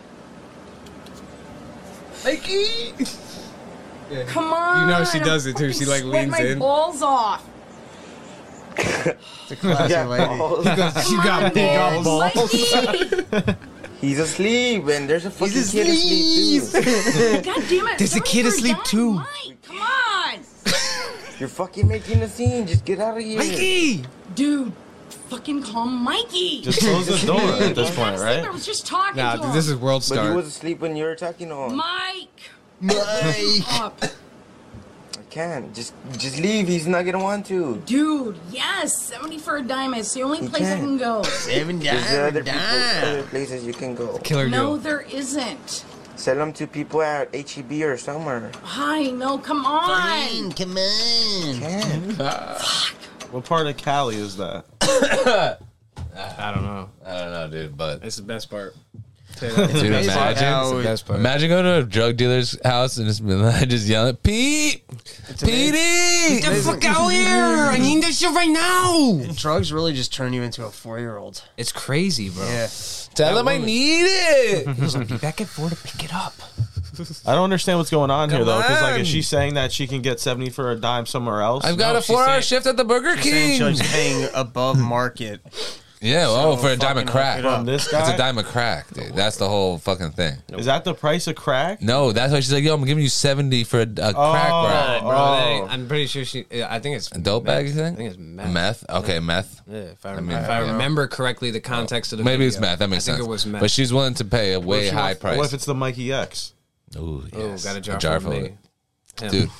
Speaker 8: Mikey.
Speaker 6: Come on.
Speaker 5: You know she does it, too.
Speaker 6: I'm
Speaker 5: She, like,
Speaker 6: fucking sweating
Speaker 5: leans
Speaker 6: my
Speaker 5: in.
Speaker 6: balls off.
Speaker 4: It's a classy
Speaker 7: Yeah,
Speaker 4: lady.
Speaker 7: balls.
Speaker 4: You
Speaker 6: Come
Speaker 4: got
Speaker 6: on,
Speaker 4: big
Speaker 6: man.
Speaker 4: old balls.
Speaker 6: Mikey!
Speaker 7: He's asleep, and there's a fucking
Speaker 8: He's
Speaker 7: kid asleep too.
Speaker 6: God damn it.
Speaker 8: There's a kid
Speaker 6: Somebody
Speaker 8: asleep,
Speaker 6: forgot
Speaker 8: too.
Speaker 6: Mike, come on.
Speaker 7: You're fucking making a scene. Just get out of here.
Speaker 8: Mikey.
Speaker 6: Dude, fucking call Mikey.
Speaker 2: Just close the door at this point,
Speaker 6: I
Speaker 2: right?
Speaker 6: was just talking
Speaker 5: Nah,
Speaker 6: to
Speaker 5: dude,
Speaker 6: him.
Speaker 5: this is World
Speaker 7: But he
Speaker 5: Star.
Speaker 7: was asleep when you were talking to him.
Speaker 6: Mike.
Speaker 8: Mike.
Speaker 6: Up.
Speaker 7: I can't. Just, just leave. He's not gonna want to.
Speaker 6: Dude, yes, seventy for a dime. It's the only
Speaker 7: You
Speaker 6: place I
Speaker 7: can't.
Speaker 6: can go.
Speaker 8: Seven
Speaker 7: There's
Speaker 8: down.
Speaker 7: other people, other
Speaker 8: down.
Speaker 7: places you can go.
Speaker 5: Killer
Speaker 6: No,
Speaker 5: Joe.
Speaker 6: there isn't.
Speaker 7: Sell them to people at H E B or somewhere.
Speaker 6: Hi, no, come on.
Speaker 8: Fine, come on.
Speaker 7: Can't.
Speaker 2: What part of Cali is that?
Speaker 5: I don't know.
Speaker 1: I don't know, dude, but
Speaker 5: It's the best part.
Speaker 1: dude,
Speaker 4: Amazing
Speaker 1: imagine,
Speaker 4: how-
Speaker 5: the best part.
Speaker 1: imagine going to a drug dealer's house and just, just yelling, Pete, Petey,
Speaker 5: Get the fuck out here! I need this shit right now!
Speaker 4: Drugs really just turn you into a four-year-old.
Speaker 5: It's crazy, bro.
Speaker 4: Yeah.
Speaker 1: tell him I
Speaker 5: woman.
Speaker 1: need it.
Speaker 5: I'll be back at four to pick it up.
Speaker 2: I don't understand what's going on here
Speaker 1: Come
Speaker 2: though, because like,
Speaker 1: on.
Speaker 2: is she saying that she can get seventy for a dime somewhere else?
Speaker 1: I've got
Speaker 5: No,
Speaker 1: a
Speaker 5: she's
Speaker 1: four-hour
Speaker 5: saying-
Speaker 1: shift at the Burger
Speaker 4: She's saying
Speaker 1: King.
Speaker 4: she's paying above market.
Speaker 1: Yeah, oh, for a
Speaker 4: fucking
Speaker 1: diamond
Speaker 4: hook
Speaker 1: crack.
Speaker 4: it up.
Speaker 2: From this
Speaker 1: It's
Speaker 2: guy.
Speaker 1: a diamond crack, dude. That's the whole fucking thing.
Speaker 2: Is that the price of crack?
Speaker 1: No, that's why she's like, yo, I'm giving you seventy for a, a crack ride.
Speaker 5: Bro,
Speaker 2: Oh.
Speaker 5: they- I'm pretty sure she. I think it's
Speaker 1: A dope
Speaker 5: meth.
Speaker 1: bag, you think?
Speaker 5: I think it's meth.
Speaker 1: Meth? Okay, meth.
Speaker 5: Yeah, if I,
Speaker 1: I
Speaker 5: rem-
Speaker 1: mean,
Speaker 5: if I
Speaker 1: yeah.
Speaker 5: remember correctly, the context of the
Speaker 1: Maybe
Speaker 5: video,
Speaker 1: it's meth. That makes
Speaker 5: I think
Speaker 1: sense.
Speaker 5: it was meth.
Speaker 1: But she's willing to pay a
Speaker 2: What
Speaker 1: way
Speaker 2: if she
Speaker 1: high
Speaker 2: wants-
Speaker 1: price.
Speaker 2: What if it's the Mikey X?
Speaker 1: Ooh,
Speaker 5: oh,
Speaker 1: yes.
Speaker 5: got a jar,
Speaker 1: a jar
Speaker 5: full
Speaker 1: full
Speaker 5: of
Speaker 1: of
Speaker 5: me.
Speaker 1: it. Dude,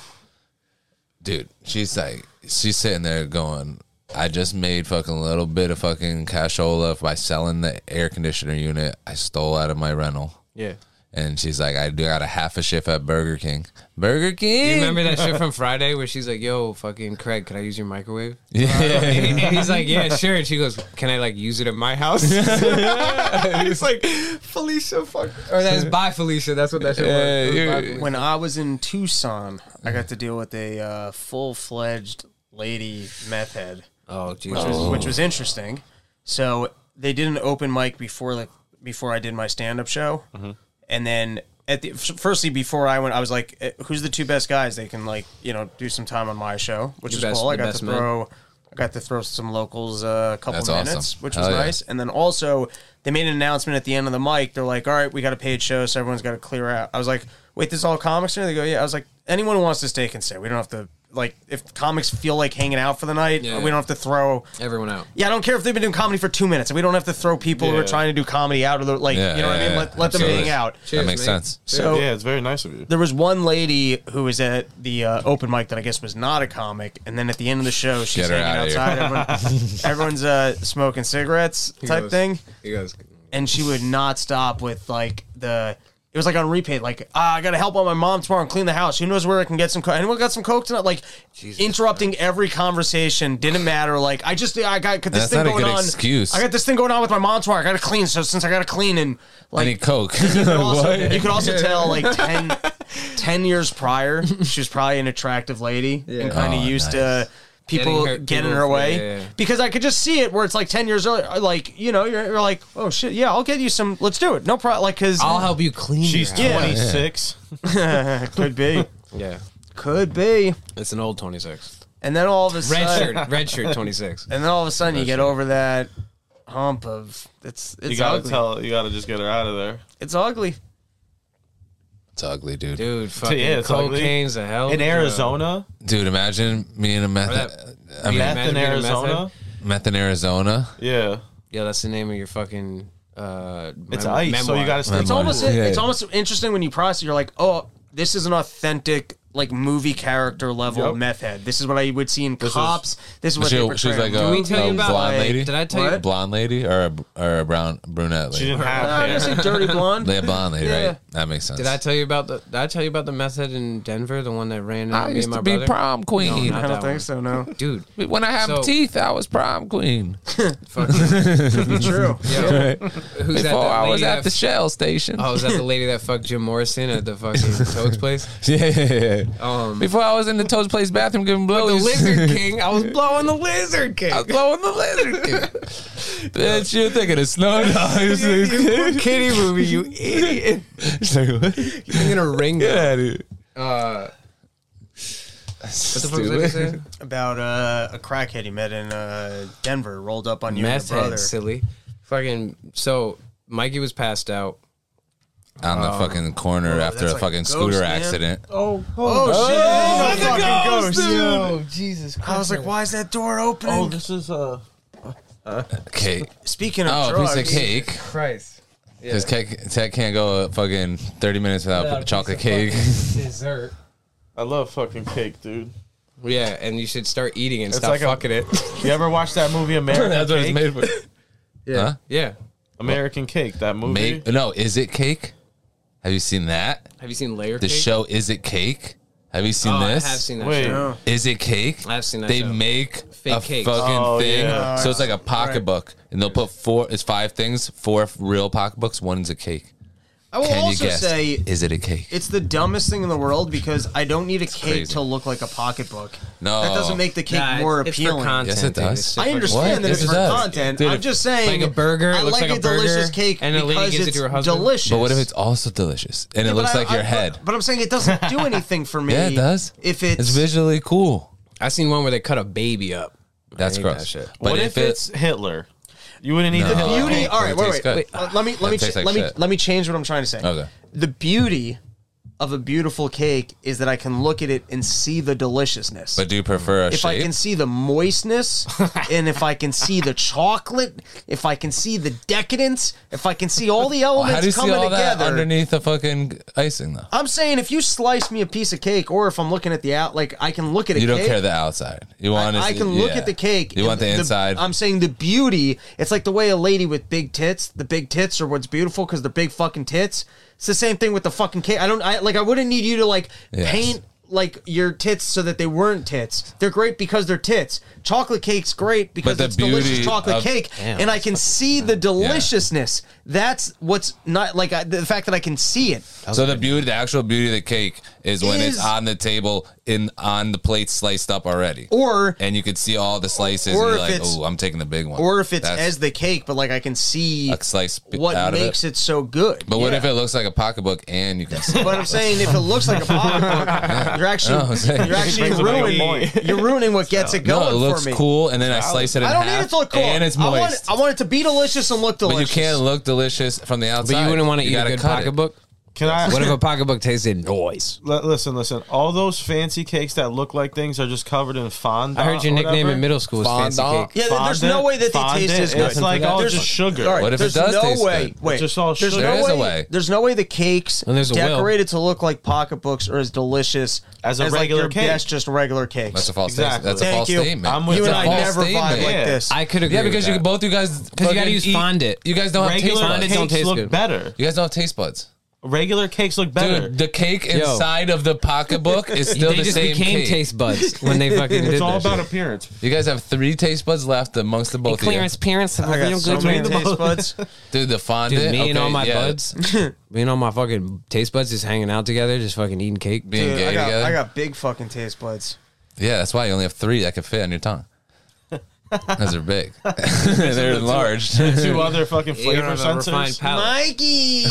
Speaker 1: dude, she's like, she's sitting there going, I just made fucking a little bit of fucking cashola by selling the air conditioner unit I stole out of my rental.
Speaker 5: Yeah.
Speaker 1: And she's like, I do got a half a shift at Burger King. Burger King.
Speaker 5: You remember that shit from Friday where she's like, "Yo, fucking Craig, can I use your microwave?"
Speaker 1: Yeah.
Speaker 5: And he's like, "Yeah, sure." And she goes, "Can I like use it at my house?" He's like, "Felicia, fuck." Or that's bye, Felicia. That's what that shit
Speaker 1: Yeah,
Speaker 5: was. It was.
Speaker 1: you're-
Speaker 5: Bye, Felicia.
Speaker 4: When I was in Tucson, I got to deal with a uh, full-fledged lady meth head,
Speaker 5: Oh,
Speaker 4: which
Speaker 5: Jesus.
Speaker 4: was which was interesting. So they did an open mic before like before I did my stand-up show, and then at the firstly before I went, I was like, eh, "Who's the two best guys? They can like you know do some time on my show," which
Speaker 5: The
Speaker 4: is
Speaker 5: best-
Speaker 4: cool. I
Speaker 5: the
Speaker 4: got to
Speaker 5: best men.
Speaker 4: throw. I got to throw some locals uh, a couple
Speaker 1: That's
Speaker 4: minutes,
Speaker 1: awesome.
Speaker 4: which was
Speaker 1: Hell yeah.
Speaker 4: nice. And then also, they made an announcement at the end of the mic. They're like, all right, we got a paid show, so everyone's got to clear out. I was like, wait, this is all comics here? They go, yeah. I was like, anyone who wants to stay can stay. We don't have to, like, if comics feel like hanging out for the night,
Speaker 5: Yeah.
Speaker 4: we don't have to throw.
Speaker 5: Everyone out.
Speaker 4: Yeah, I don't care if they've been doing comedy for two minutes. We don't have to throw people who are
Speaker 2: Yeah.
Speaker 4: trying to do comedy out of the, like,
Speaker 1: Yeah,
Speaker 4: you know what
Speaker 1: yeah,
Speaker 4: I mean?
Speaker 1: yeah.
Speaker 4: Let, let them
Speaker 1: Absolutely.
Speaker 4: hang out.
Speaker 5: Cheers,
Speaker 1: that makes
Speaker 5: mate.
Speaker 1: sense.
Speaker 4: So
Speaker 2: Yeah, it's very nice of you.
Speaker 4: there was one lady who was at the uh, open mic that I guess was not a comic, and then at the end of the show, she's
Speaker 1: Get her
Speaker 4: hanging
Speaker 1: outta here.
Speaker 4: outside. Everyone, everyone's uh, smoking cigarettes
Speaker 5: He
Speaker 4: type
Speaker 5: goes-
Speaker 4: thing,
Speaker 5: He goes,
Speaker 4: and she would not stop with like the. It was like on repeat, like ah, I gotta help out my mom tomorrow and clean the house. Who knows where I can get some coke? Anyone got some coke tonight? Like
Speaker 5: Jesus
Speaker 4: interrupting every conversation didn't matter. Like I just I got this
Speaker 1: That's
Speaker 4: thing
Speaker 1: not a
Speaker 4: going
Speaker 1: good
Speaker 4: on.
Speaker 1: excuse.
Speaker 4: I got this thing going on with my mom tomorrow. I gotta clean. So since I gotta clean and
Speaker 1: I
Speaker 4: like
Speaker 1: need Coke.
Speaker 4: you could, also,
Speaker 1: What?
Speaker 4: you could also tell like ten, ten years prior, she was probably an attractive lady and kind of
Speaker 1: Oh,
Speaker 4: used
Speaker 1: nice.
Speaker 4: to people
Speaker 5: Getting
Speaker 4: getting,
Speaker 5: her-
Speaker 4: in her
Speaker 5: people-
Speaker 4: way.
Speaker 5: yeah, yeah.
Speaker 4: Because I could just see it where it's like ten years earlier, like, you know, you're, you're like, oh shit, yeah, I'll get you some, let's do it. No problem. Like, cause
Speaker 5: "I'll help you clean."
Speaker 2: She's
Speaker 5: your house.
Speaker 2: twenty-six.
Speaker 4: could be,
Speaker 5: Yeah,
Speaker 4: could be.
Speaker 5: it's an old twenty-six.
Speaker 4: And then all of a
Speaker 5: Red
Speaker 4: sudden,
Speaker 5: shirt, red shirt, twenty-six.
Speaker 4: and then all of a sudden you get over that hump of, it's, it's
Speaker 2: You gotta
Speaker 4: ugly.
Speaker 2: tell. You gotta just get her out of there.
Speaker 4: It's ugly.
Speaker 1: It's ugly, dude. dude.
Speaker 5: Dude, fucking
Speaker 2: Yeah, it's ugly.
Speaker 5: cocaine's a hell.
Speaker 2: In
Speaker 5: of a
Speaker 2: Arizona,
Speaker 1: imagine me in a meth.
Speaker 5: Or that-
Speaker 1: I mean,
Speaker 2: meth
Speaker 5: imagine
Speaker 2: in
Speaker 5: being a meth
Speaker 2: Arizona.
Speaker 5: head.
Speaker 1: Meth in Arizona.
Speaker 2: Yeah.
Speaker 5: Yeah, that's the name of your fucking. Uh,
Speaker 2: It's
Speaker 5: mem-
Speaker 2: ice, so you
Speaker 5: memoir.
Speaker 2: gotta stay.
Speaker 4: It's almost
Speaker 1: Yeah,
Speaker 4: it's
Speaker 1: yeah.
Speaker 4: almost interesting when you process. You're like, oh, this is an authentic like movie character level
Speaker 2: Yep.
Speaker 4: meth head. This is what I would see in Cops. This is what
Speaker 1: She,
Speaker 4: they
Speaker 1: she
Speaker 4: portray.
Speaker 1: was like
Speaker 5: Did
Speaker 1: a,
Speaker 5: we tell
Speaker 1: a
Speaker 5: you about-
Speaker 1: blonde
Speaker 4: like-
Speaker 1: lady.
Speaker 5: Did I tell
Speaker 4: What?
Speaker 5: you?
Speaker 1: Blonde lady or a, or a brown brunette
Speaker 2: She
Speaker 1: lady?
Speaker 2: didn't
Speaker 4: Uh,
Speaker 2: have
Speaker 4: I
Speaker 2: hair.
Speaker 4: guess a dirty blonde.
Speaker 1: Yeah, blonde lady,
Speaker 4: Yeah.
Speaker 1: right? That makes sense.
Speaker 5: Did I tell you about the? Did I tell you about the meth head in Denver? The one that ran
Speaker 1: I
Speaker 5: into me
Speaker 1: used
Speaker 5: and my
Speaker 1: to be
Speaker 5: brother.
Speaker 1: prom queen.
Speaker 5: No,
Speaker 4: I
Speaker 5: not
Speaker 4: don't
Speaker 5: that
Speaker 4: think
Speaker 5: one.
Speaker 4: so. No.
Speaker 5: Dude.
Speaker 1: When I had
Speaker 5: So-
Speaker 1: teeth, I was prom queen.
Speaker 5: Fucking,
Speaker 4: True.
Speaker 5: yo, who's that?
Speaker 1: Before
Speaker 5: that
Speaker 1: I was
Speaker 5: lady
Speaker 1: at
Speaker 5: that
Speaker 1: the
Speaker 5: f-
Speaker 1: Shell station.
Speaker 5: Oh, was that the lady that fucked Jim Morrison at the fucking Toad's place?
Speaker 1: yeah, yeah, yeah.
Speaker 5: Um,
Speaker 1: Before I was in the Toad's Place bathroom giving
Speaker 5: the
Speaker 1: blows.
Speaker 5: Lizard King. I was blowing the Lizard King.
Speaker 1: I was blowing the Lizard King. Bitch, you're thinking of Snow Dogs.
Speaker 5: You kitty movie, you idiot.
Speaker 1: She's like, what?
Speaker 5: You're thinking of Ringo.
Speaker 1: Get out of here.
Speaker 5: Uh, what the fuck was I gonna say?
Speaker 4: About uh, a crackhead he met in uh, Denver rolled up on you and
Speaker 5: Meth
Speaker 4: your brother.
Speaker 5: head, silly. Fucking. So Mikey was passed out.
Speaker 1: On the fucking corner
Speaker 4: Oh,
Speaker 1: after
Speaker 4: that's
Speaker 1: a
Speaker 4: like
Speaker 1: fucking
Speaker 4: a ghost,
Speaker 1: scooter
Speaker 4: man.
Speaker 1: accident.
Speaker 4: Oh, oh, shit! Oh,
Speaker 2: it's a
Speaker 4: fucking
Speaker 2: ghost,
Speaker 4: ghost.
Speaker 2: dude.
Speaker 5: Jesus
Speaker 4: I was like, why is that door opening?
Speaker 2: Oh, this is uh.
Speaker 1: Cake.
Speaker 4: Speaking of
Speaker 1: Oh, a
Speaker 4: drugs,
Speaker 1: piece of cake.
Speaker 5: Christ.
Speaker 1: Because cake, Tech can't go a fucking thirty minutes without
Speaker 5: Without a
Speaker 1: chocolate
Speaker 5: piece of
Speaker 1: cake.
Speaker 5: Dessert.
Speaker 2: I love fucking cake, dude.
Speaker 5: Yeah, and you should start eating and
Speaker 2: It's
Speaker 5: stop
Speaker 2: like a-
Speaker 5: fucking it.
Speaker 2: You ever watch that movie American
Speaker 1: That's what it's
Speaker 2: Cake?
Speaker 1: made for.
Speaker 5: Yeah.
Speaker 1: Huh?
Speaker 5: Yeah.
Speaker 2: American Cake, that movie.
Speaker 1: Made, no, Is It Cake? Have you seen that?
Speaker 5: Have you seen Layer
Speaker 1: The
Speaker 5: Cake?
Speaker 1: show Is It Cake? Have you seen
Speaker 5: Oh,
Speaker 1: this?
Speaker 5: I have seen that
Speaker 2: Wait.
Speaker 5: show.
Speaker 1: Is It Cake?
Speaker 5: I've seen that
Speaker 1: They
Speaker 5: show.
Speaker 1: make
Speaker 5: Fake
Speaker 1: a
Speaker 5: cakes.
Speaker 1: fucking
Speaker 2: Oh,
Speaker 1: thing.
Speaker 2: yeah.
Speaker 1: So it's like a pocketbook, and they'll put four. It's five things. Four real pocketbooks. One's a cake.
Speaker 4: I will
Speaker 1: Can you
Speaker 4: also
Speaker 1: guess?
Speaker 4: say
Speaker 1: Is it a cake?
Speaker 4: it's the dumbest thing in the world because I don't need a cake
Speaker 1: crazy.
Speaker 4: to look like a pocketbook.
Speaker 1: No.
Speaker 4: That doesn't make the cake
Speaker 5: Nah,
Speaker 4: more
Speaker 5: it's, it's for
Speaker 4: appealing.
Speaker 5: content.
Speaker 1: Yes, it
Speaker 5: dude.
Speaker 1: does.
Speaker 5: It's
Speaker 4: I
Speaker 5: for-
Speaker 4: understand
Speaker 1: What?
Speaker 4: that
Speaker 1: Yes,
Speaker 4: it's
Speaker 1: it
Speaker 4: for
Speaker 1: does.
Speaker 4: content.
Speaker 1: Dude,
Speaker 4: I'm just saying,
Speaker 5: like a burger, it
Speaker 4: I
Speaker 5: looks
Speaker 4: like
Speaker 5: like
Speaker 4: a,
Speaker 5: a burger,
Speaker 4: delicious cake
Speaker 5: and a lady
Speaker 4: because
Speaker 5: gives it
Speaker 4: it's
Speaker 5: to her husband.
Speaker 4: delicious.
Speaker 1: But what if it's also delicious and
Speaker 4: Yeah,
Speaker 1: it
Speaker 4: but
Speaker 1: looks
Speaker 4: I-
Speaker 1: like your
Speaker 4: I-
Speaker 1: head?
Speaker 4: But, but I'm saying it doesn't do anything for me.
Speaker 1: Yeah, it does.
Speaker 4: If it's,
Speaker 1: It's visually cool.
Speaker 5: I seen one where they cut a baby up.
Speaker 1: That's
Speaker 5: hate
Speaker 1: gross.
Speaker 5: that shit.
Speaker 1: But
Speaker 2: What
Speaker 1: if,
Speaker 2: if,
Speaker 1: it,
Speaker 2: it's Hitler? You wouldn't eat
Speaker 1: No.
Speaker 2: the
Speaker 1: The
Speaker 2: Hitler
Speaker 4: beauty.
Speaker 2: cake.
Speaker 4: All right,
Speaker 1: It
Speaker 4: wait,
Speaker 1: tastes
Speaker 4: wait,
Speaker 1: good.
Speaker 4: wait. Uh, let me let me
Speaker 1: It tastes
Speaker 4: ch-
Speaker 1: like
Speaker 4: let me
Speaker 1: shit.
Speaker 4: let me change what I'm trying to say.
Speaker 1: Okay.
Speaker 4: The beauty of a beautiful cake is that I can look at it and see the deliciousness.
Speaker 1: But do you prefer a
Speaker 4: if
Speaker 1: shape?
Speaker 4: I can see the moistness, and if I can see the chocolate, if I can see the decadence, if I can see all the elements
Speaker 1: How do you see
Speaker 4: coming
Speaker 1: all that
Speaker 4: together.
Speaker 1: underneath the fucking icing though?
Speaker 4: I'm saying if you slice me a piece of cake, or if I'm looking at the out, like I can look at a
Speaker 1: You don't
Speaker 4: cake.
Speaker 1: care the outside. You want to
Speaker 4: I, I can look
Speaker 1: yeah.
Speaker 4: at the cake.
Speaker 1: You want the inside.
Speaker 4: I'm saying the beauty. It's like the way a lady with big tits. The big tits are what's beautiful because they're big fucking tits. It's the same thing with the fucking cake. I don't. I like. I wouldn't need you to like
Speaker 1: Yes.
Speaker 4: paint like your tits so that they weren't tits. They're great because they're tits. Chocolate cake's great because
Speaker 1: But the
Speaker 4: it's delicious
Speaker 1: beauty
Speaker 4: chocolate
Speaker 1: of-
Speaker 4: cake,
Speaker 5: Damn,
Speaker 4: and I can see the deliciousness. That's what's not like I, the fact that I can see it.
Speaker 1: So the beauty, the actual beauty of the cake is when
Speaker 4: Is-
Speaker 1: it's on the table in on the plate sliced up already,
Speaker 4: Or
Speaker 1: and you can see all the slices.
Speaker 4: Or
Speaker 1: and
Speaker 4: if
Speaker 1: you're like,
Speaker 4: it's-
Speaker 1: oh, I'm taking the big one.
Speaker 4: or if it's
Speaker 1: That's
Speaker 4: as the cake, but like I can see
Speaker 1: a slice b-
Speaker 4: what
Speaker 1: out
Speaker 4: makes
Speaker 1: of it.
Speaker 4: it. so good.
Speaker 1: But what
Speaker 4: Yeah.
Speaker 1: if it looks like a pocketbook and you can see?
Speaker 4: But I'm saying if it looks like a pocketbook, you're actually
Speaker 1: No, I'm saying-
Speaker 4: you're actually
Speaker 2: Brings up a good
Speaker 4: ruining
Speaker 2: point.
Speaker 4: you're ruining what gets it going
Speaker 1: no, it looks
Speaker 4: for me.
Speaker 1: cool, and then I slice it in
Speaker 4: I don't
Speaker 1: half,
Speaker 4: need it to look cool.
Speaker 1: and it's
Speaker 4: I want,
Speaker 1: moist.
Speaker 4: it, I want it to be delicious and look
Speaker 1: but you
Speaker 4: delicious.
Speaker 1: can't look delicious from the outside.
Speaker 5: But you wouldn't want to eat a
Speaker 1: gotta
Speaker 5: good
Speaker 1: cut it.
Speaker 5: pocketbook?
Speaker 2: Can I?
Speaker 5: What if a pocketbook tasted noise?
Speaker 2: L- listen, listen. All those fancy cakes that look like things are just covered in fondant.
Speaker 5: I heard your
Speaker 2: or
Speaker 5: nickname
Speaker 2: whatever.
Speaker 5: in middle school was Fancy
Speaker 1: Fondant?
Speaker 5: Cake.
Speaker 4: Yeah, th- there's no
Speaker 2: Fondant?
Speaker 4: way that they
Speaker 2: Fondant?
Speaker 4: taste as good.
Speaker 2: It's like all
Speaker 4: There's-
Speaker 2: just sugar.
Speaker 4: All right,
Speaker 1: What if
Speaker 4: there's
Speaker 1: it does
Speaker 4: no
Speaker 1: taste
Speaker 4: way.
Speaker 1: good?
Speaker 4: Wait,
Speaker 2: Just all
Speaker 4: there's
Speaker 2: sugar.
Speaker 4: no
Speaker 1: There is
Speaker 4: way,
Speaker 1: a way.
Speaker 4: There's no way the cakes
Speaker 5: And there's a will.
Speaker 4: decorated to look like pocketbooks are as delicious
Speaker 2: As a
Speaker 4: like
Speaker 2: regular
Speaker 4: your
Speaker 2: cake.
Speaker 4: best just regular cakes.
Speaker 1: That's a false
Speaker 2: Exactly.
Speaker 1: statement. That's a
Speaker 4: Thank
Speaker 1: false
Speaker 4: you.
Speaker 1: statement.
Speaker 2: I'm with
Speaker 4: you
Speaker 1: It's
Speaker 4: and
Speaker 1: a
Speaker 4: I
Speaker 1: false
Speaker 4: never
Speaker 1: statement.
Speaker 4: vibe like
Speaker 2: Yeah.
Speaker 4: this.
Speaker 5: I could agree.
Speaker 1: Yeah, because
Speaker 5: with
Speaker 1: you
Speaker 5: that.
Speaker 1: can both you guys
Speaker 5: Because you gotta use
Speaker 1: eat-
Speaker 5: fondant.
Speaker 1: You guys don't have taste
Speaker 2: Regular
Speaker 1: buds.
Speaker 2: cakes
Speaker 5: don't taste
Speaker 2: look
Speaker 5: good.
Speaker 2: better.
Speaker 1: You guys don't have taste buds.
Speaker 2: Regular cakes look better.
Speaker 1: Dude, the cake inside of the pocketbook is still
Speaker 5: they
Speaker 1: the
Speaker 5: just
Speaker 1: same
Speaker 5: became
Speaker 1: cake.
Speaker 5: taste buds when they fucking did
Speaker 2: it's all
Speaker 5: that
Speaker 2: about
Speaker 5: shit.
Speaker 2: appearance.
Speaker 1: You guys have three taste buds left amongst the both of you.
Speaker 5: Clearance parents have
Speaker 4: I
Speaker 5: a
Speaker 4: got
Speaker 5: real
Speaker 4: so
Speaker 5: good
Speaker 4: many
Speaker 5: one.
Speaker 4: taste buds.
Speaker 1: Dude, the fondant.
Speaker 5: Dude, me and
Speaker 1: okay,
Speaker 5: all my
Speaker 1: yeah.
Speaker 5: buds, me and all my fucking taste buds just hanging out together, just fucking eating cake.
Speaker 1: Being
Speaker 4: Dude,
Speaker 1: gay
Speaker 4: I got,
Speaker 1: together.
Speaker 4: I got big fucking taste buds.
Speaker 1: Yeah, that's why you only have three that can fit on your tongue. Because they're big. They're enlarged.
Speaker 2: Two other fucking
Speaker 5: You don't
Speaker 2: flavor
Speaker 5: have a refined
Speaker 2: sensors.
Speaker 5: palate.
Speaker 4: Mikey!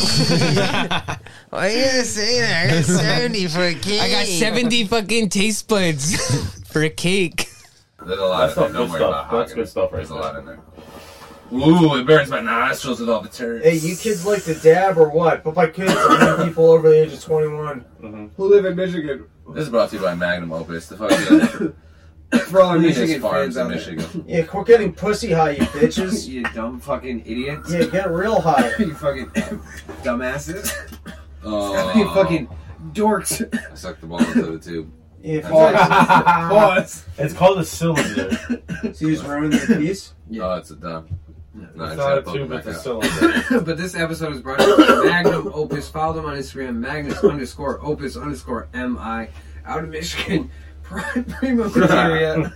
Speaker 4: Why you gonna say that? I got seventy for a cake.
Speaker 5: I got seventy fucking taste buds for a cake.
Speaker 1: There's a lot
Speaker 2: That's of it. Don't good worry stuff. about That's good stuff right
Speaker 1: There's a
Speaker 2: there.
Speaker 1: lot in there. Ooh, it burns my nostrils with all the turds.
Speaker 9: Hey, you kids like to dab or what? But by kids, I mean people over the age of twenty-one
Speaker 2: Mm-hmm.
Speaker 9: who live in Michigan.
Speaker 1: This is brought to you by Magnum Opus. The fucking
Speaker 10: For all our
Speaker 1: Venus
Speaker 10: Michigan
Speaker 1: farms
Speaker 10: fans
Speaker 1: in
Speaker 10: out there.
Speaker 1: Michigan.
Speaker 9: Yeah, quit getting pussy high, you bitches.
Speaker 10: You dumb fucking idiots.
Speaker 9: Yeah, get real high.
Speaker 10: You fucking dumbasses.
Speaker 1: Oh.
Speaker 10: You fucking dorks.
Speaker 1: I sucked the ball into the tube.
Speaker 9: Yeah,
Speaker 10: Pause. Pause.
Speaker 2: It's called a cylinder.
Speaker 9: So you just ruined the piece?
Speaker 10: Yeah.
Speaker 1: Oh, it's a dumb. No,
Speaker 2: It's
Speaker 1: I
Speaker 2: not a
Speaker 1: tried to
Speaker 2: tube,
Speaker 1: poke it
Speaker 2: it's a
Speaker 1: back out.
Speaker 2: cylinder.
Speaker 10: But this episode is brought to you by Magnum Opus. Follow them on Instagram, Magnus underscore Opus underscore M I. Out of Michigan, Prima Materia.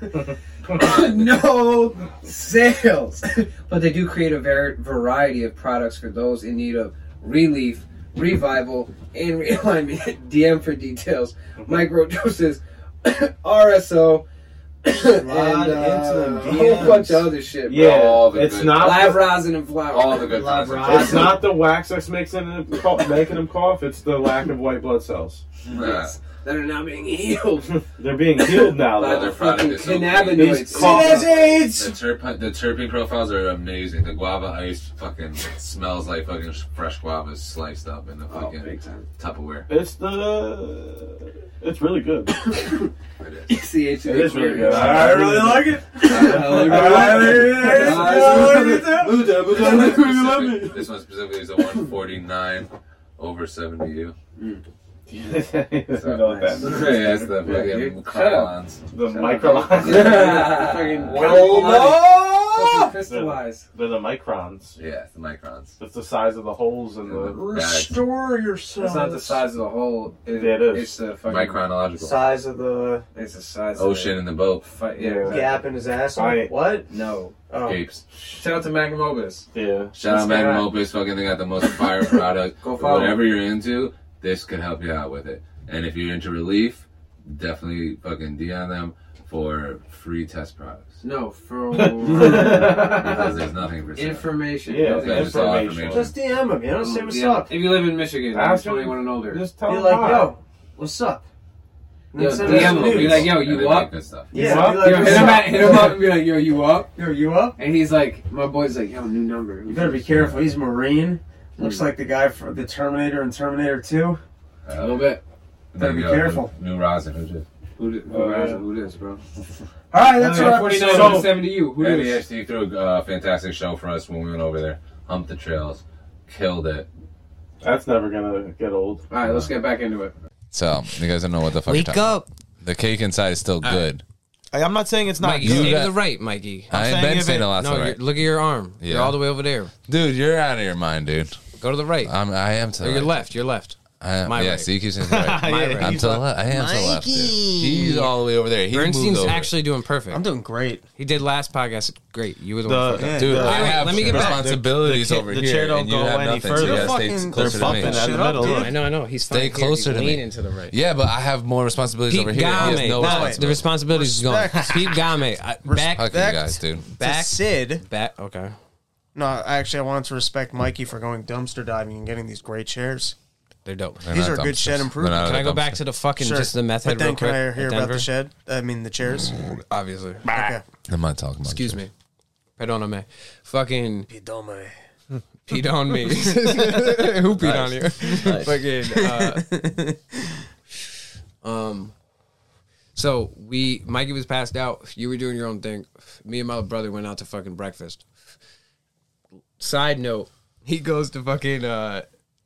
Speaker 10: No sales. But they do create a var- variety of products for those in need of relief, revival, and realignment. D M for details. Microdoses, R S O, and uh, a whole bunch of other shit. Bro.
Speaker 2: Yeah,
Speaker 1: All the
Speaker 2: it's
Speaker 1: good-
Speaker 2: not
Speaker 10: Live
Speaker 2: the,
Speaker 10: rosin and flour.
Speaker 1: All the good
Speaker 9: Lab
Speaker 1: concentrations.
Speaker 2: it's not the wax that's making them cough, making them cough. It's the lack of white blood cells.
Speaker 10: Yes. That are now being healed
Speaker 2: They're being healed now.
Speaker 10: by
Speaker 2: Though.
Speaker 10: the
Speaker 1: their product
Speaker 10: fucking
Speaker 1: is so
Speaker 10: cannabinoids.
Speaker 2: He's called-
Speaker 9: AIDS!
Speaker 1: The, terp- the terpene profiles are amazing. The guava ice fucking smells like fucking fresh guavas sliced up in the
Speaker 10: Oh,
Speaker 1: fucking
Speaker 10: big time.
Speaker 2: Oh,
Speaker 1: Tupperware.
Speaker 2: It's the. It's really good.
Speaker 1: It is.
Speaker 10: C H
Speaker 2: It is really good.
Speaker 9: I really like it.
Speaker 1: This one this one specifically is a one forty-nine over seventy U.
Speaker 2: You know what that means.
Speaker 1: Yeah, it's the fucking crayons.
Speaker 2: The microns.
Speaker 10: Fucking
Speaker 9: Well,
Speaker 10: crystallized.
Speaker 2: They're the microns.
Speaker 1: Yeah, it's the microns.
Speaker 2: It's the size of the holes in the.
Speaker 9: restore yourself.
Speaker 10: It's not the size of the hole. It,
Speaker 2: Yeah, it is.
Speaker 10: It's the fucking.
Speaker 1: Micronological.
Speaker 9: Size of the
Speaker 10: It's the size
Speaker 1: Ocean
Speaker 10: of
Speaker 1: in the boat.
Speaker 10: the fight. Yeah.
Speaker 2: Yeah.
Speaker 10: exactly.
Speaker 9: gap in his asshole.
Speaker 2: I-
Speaker 9: What?
Speaker 10: No.
Speaker 9: Oh.
Speaker 1: Capes.
Speaker 10: Shout out to Magnum Opus.
Speaker 2: Yeah.
Speaker 1: Shout out
Speaker 10: Let's
Speaker 1: Magnum
Speaker 10: get
Speaker 1: Opus. Fucking, they got the most fire product.
Speaker 10: Go
Speaker 1: For
Speaker 10: follow.
Speaker 1: whatever you're into, this could help you out with it. And if you're into relief, definitely fucking D M them for free test products.
Speaker 10: No, for
Speaker 1: Because there's nothing for sale.
Speaker 10: information.
Speaker 2: Yeah,
Speaker 10: Nothing.
Speaker 1: That's all
Speaker 2: information.
Speaker 1: information.
Speaker 9: Just D M him, you know? Say what's
Speaker 10: Yeah.
Speaker 9: up.
Speaker 10: If you live in Michigan,
Speaker 2: Ask
Speaker 10: you're
Speaker 2: him.
Speaker 10: twenty-one and older.
Speaker 2: Just tell
Speaker 9: Be
Speaker 2: them
Speaker 9: like,
Speaker 2: hi.
Speaker 9: yo, what's up? And
Speaker 10: Yo,
Speaker 9: then send
Speaker 10: D
Speaker 9: us
Speaker 10: M
Speaker 9: some
Speaker 10: him. Be
Speaker 9: news.
Speaker 10: like, yo,
Speaker 1: And
Speaker 10: you
Speaker 1: they
Speaker 10: up?
Speaker 1: make good stuff.
Speaker 9: Yeah,
Speaker 2: What?
Speaker 9: be like,
Speaker 10: Yo,
Speaker 9: what's
Speaker 10: hit him,
Speaker 9: up?
Speaker 10: at, hit him up and be like, yo, you up?
Speaker 9: Yo, you up?
Speaker 10: And he's like, my boy's like, yo, new number.
Speaker 9: You better be careful. He's a Marine. Looks like the guy for the Terminator and Terminator two.
Speaker 10: A little bit.
Speaker 9: Better be careful.
Speaker 1: New rosin. Who's it?
Speaker 10: Who, did, who,
Speaker 2: Oh,
Speaker 10: uh,
Speaker 2: yeah.
Speaker 10: who this, bro?
Speaker 9: All right, that's
Speaker 10: Uh,
Speaker 9: our
Speaker 10: forty-nine
Speaker 9: episode.
Speaker 10: to seventy you. Who
Speaker 1: Andy
Speaker 10: this?
Speaker 1: H D threw a uh, fantastic show for us when we went over there. Humped the trails. Killed it.
Speaker 2: That's never gonna get old.
Speaker 10: All right, let's get back into it.
Speaker 1: So, you guys don't know what the fuck
Speaker 5: Wake
Speaker 1: you're talking
Speaker 5: up.
Speaker 1: about. The cake inside is still good.
Speaker 2: I'm not saying it's not
Speaker 5: Mikey,
Speaker 1: You
Speaker 5: stay
Speaker 1: got-
Speaker 5: to the right, Mikey.
Speaker 1: I ain't
Speaker 2: saying
Speaker 1: been
Speaker 2: if
Speaker 1: saying
Speaker 2: it-
Speaker 1: a lot
Speaker 5: No,
Speaker 1: to
Speaker 5: you're,
Speaker 1: right.
Speaker 5: look at your arm.
Speaker 1: Yeah.
Speaker 5: You're all the way over there.
Speaker 1: Dude, you're out of your mind, dude.
Speaker 5: Go to the right.
Speaker 1: I'm, I am to
Speaker 5: or
Speaker 1: the
Speaker 5: your
Speaker 1: right.
Speaker 5: left. Your left.
Speaker 1: I am,
Speaker 5: My
Speaker 1: yeah,
Speaker 5: right.
Speaker 1: see, he keeps saying to the right.
Speaker 5: My
Speaker 2: Yeah,
Speaker 5: right.
Speaker 1: I'm
Speaker 2: he's
Speaker 1: to the
Speaker 2: like-
Speaker 1: left. I am to the left, dude.
Speaker 8: Mikey.
Speaker 1: He's all the way over there. He moved
Speaker 5: Bernstein's
Speaker 1: over.
Speaker 5: actually doing perfect.
Speaker 4: I'm doing great.
Speaker 5: He did last podcast. Great. You were the,
Speaker 2: The-
Speaker 5: one. fucking-
Speaker 2: yeah,
Speaker 1: Dude,
Speaker 2: the-
Speaker 1: I
Speaker 5: wait,
Speaker 1: have
Speaker 5: let me get back.
Speaker 1: responsibilities
Speaker 2: The- the-
Speaker 1: over
Speaker 2: the
Speaker 1: here,
Speaker 2: chair don't
Speaker 1: and you
Speaker 2: go
Speaker 1: have
Speaker 2: any
Speaker 1: nothing.
Speaker 2: further.
Speaker 1: So you
Speaker 2: They're
Speaker 1: gotta stay
Speaker 4: fucking-
Speaker 1: closer
Speaker 2: they're
Speaker 1: to me.
Speaker 2: fucking at
Speaker 4: Shut
Speaker 2: the
Speaker 4: up,
Speaker 2: middle.
Speaker 4: dude.
Speaker 2: Look.
Speaker 5: I know. I know. He's
Speaker 1: Stay
Speaker 5: fine. Here,
Speaker 1: closer
Speaker 5: he's
Speaker 1: to me.
Speaker 5: leaning to the right.
Speaker 1: Yeah, but I have more responsibilities
Speaker 5: Pete
Speaker 1: over here. He has
Speaker 5: Game.
Speaker 1: no
Speaker 5: Nah,
Speaker 1: responsibility.
Speaker 5: the responsibility is gone.
Speaker 4: Respect.
Speaker 5: Pete Game. I- Back.
Speaker 1: Fuck you guys, dude.
Speaker 5: Back.
Speaker 4: To Sid.
Speaker 5: Back. Okay.
Speaker 4: No, actually, I wanted to respect Mikey for going dumpster diving and getting these great chairs.
Speaker 5: They're dope.
Speaker 1: They're
Speaker 4: These
Speaker 1: not
Speaker 4: are good
Speaker 1: dumpsters.
Speaker 4: shed
Speaker 1: They're
Speaker 4: improvements.
Speaker 1: not
Speaker 5: Can
Speaker 1: a
Speaker 5: I go back
Speaker 1: dumpster.
Speaker 5: to the fucking
Speaker 4: Sure.
Speaker 5: just the meth
Speaker 4: But
Speaker 5: head
Speaker 4: then
Speaker 5: real
Speaker 4: can
Speaker 5: quick?
Speaker 4: I
Speaker 5: at
Speaker 4: hear about
Speaker 5: Denver?
Speaker 4: the shed? I mean, the chairs.
Speaker 5: Obviously.
Speaker 4: Okay.
Speaker 1: I'm not talking about
Speaker 5: Excuse
Speaker 1: you.
Speaker 5: me. Perdóname. Fucking
Speaker 4: Pidome.
Speaker 5: peed on me. Who peed on you? Fucking. Uh, um. So we, Mikey was passed out. You were doing your own thing. Me and my brother went out to fucking breakfast. Side note: he goes to fucking uh,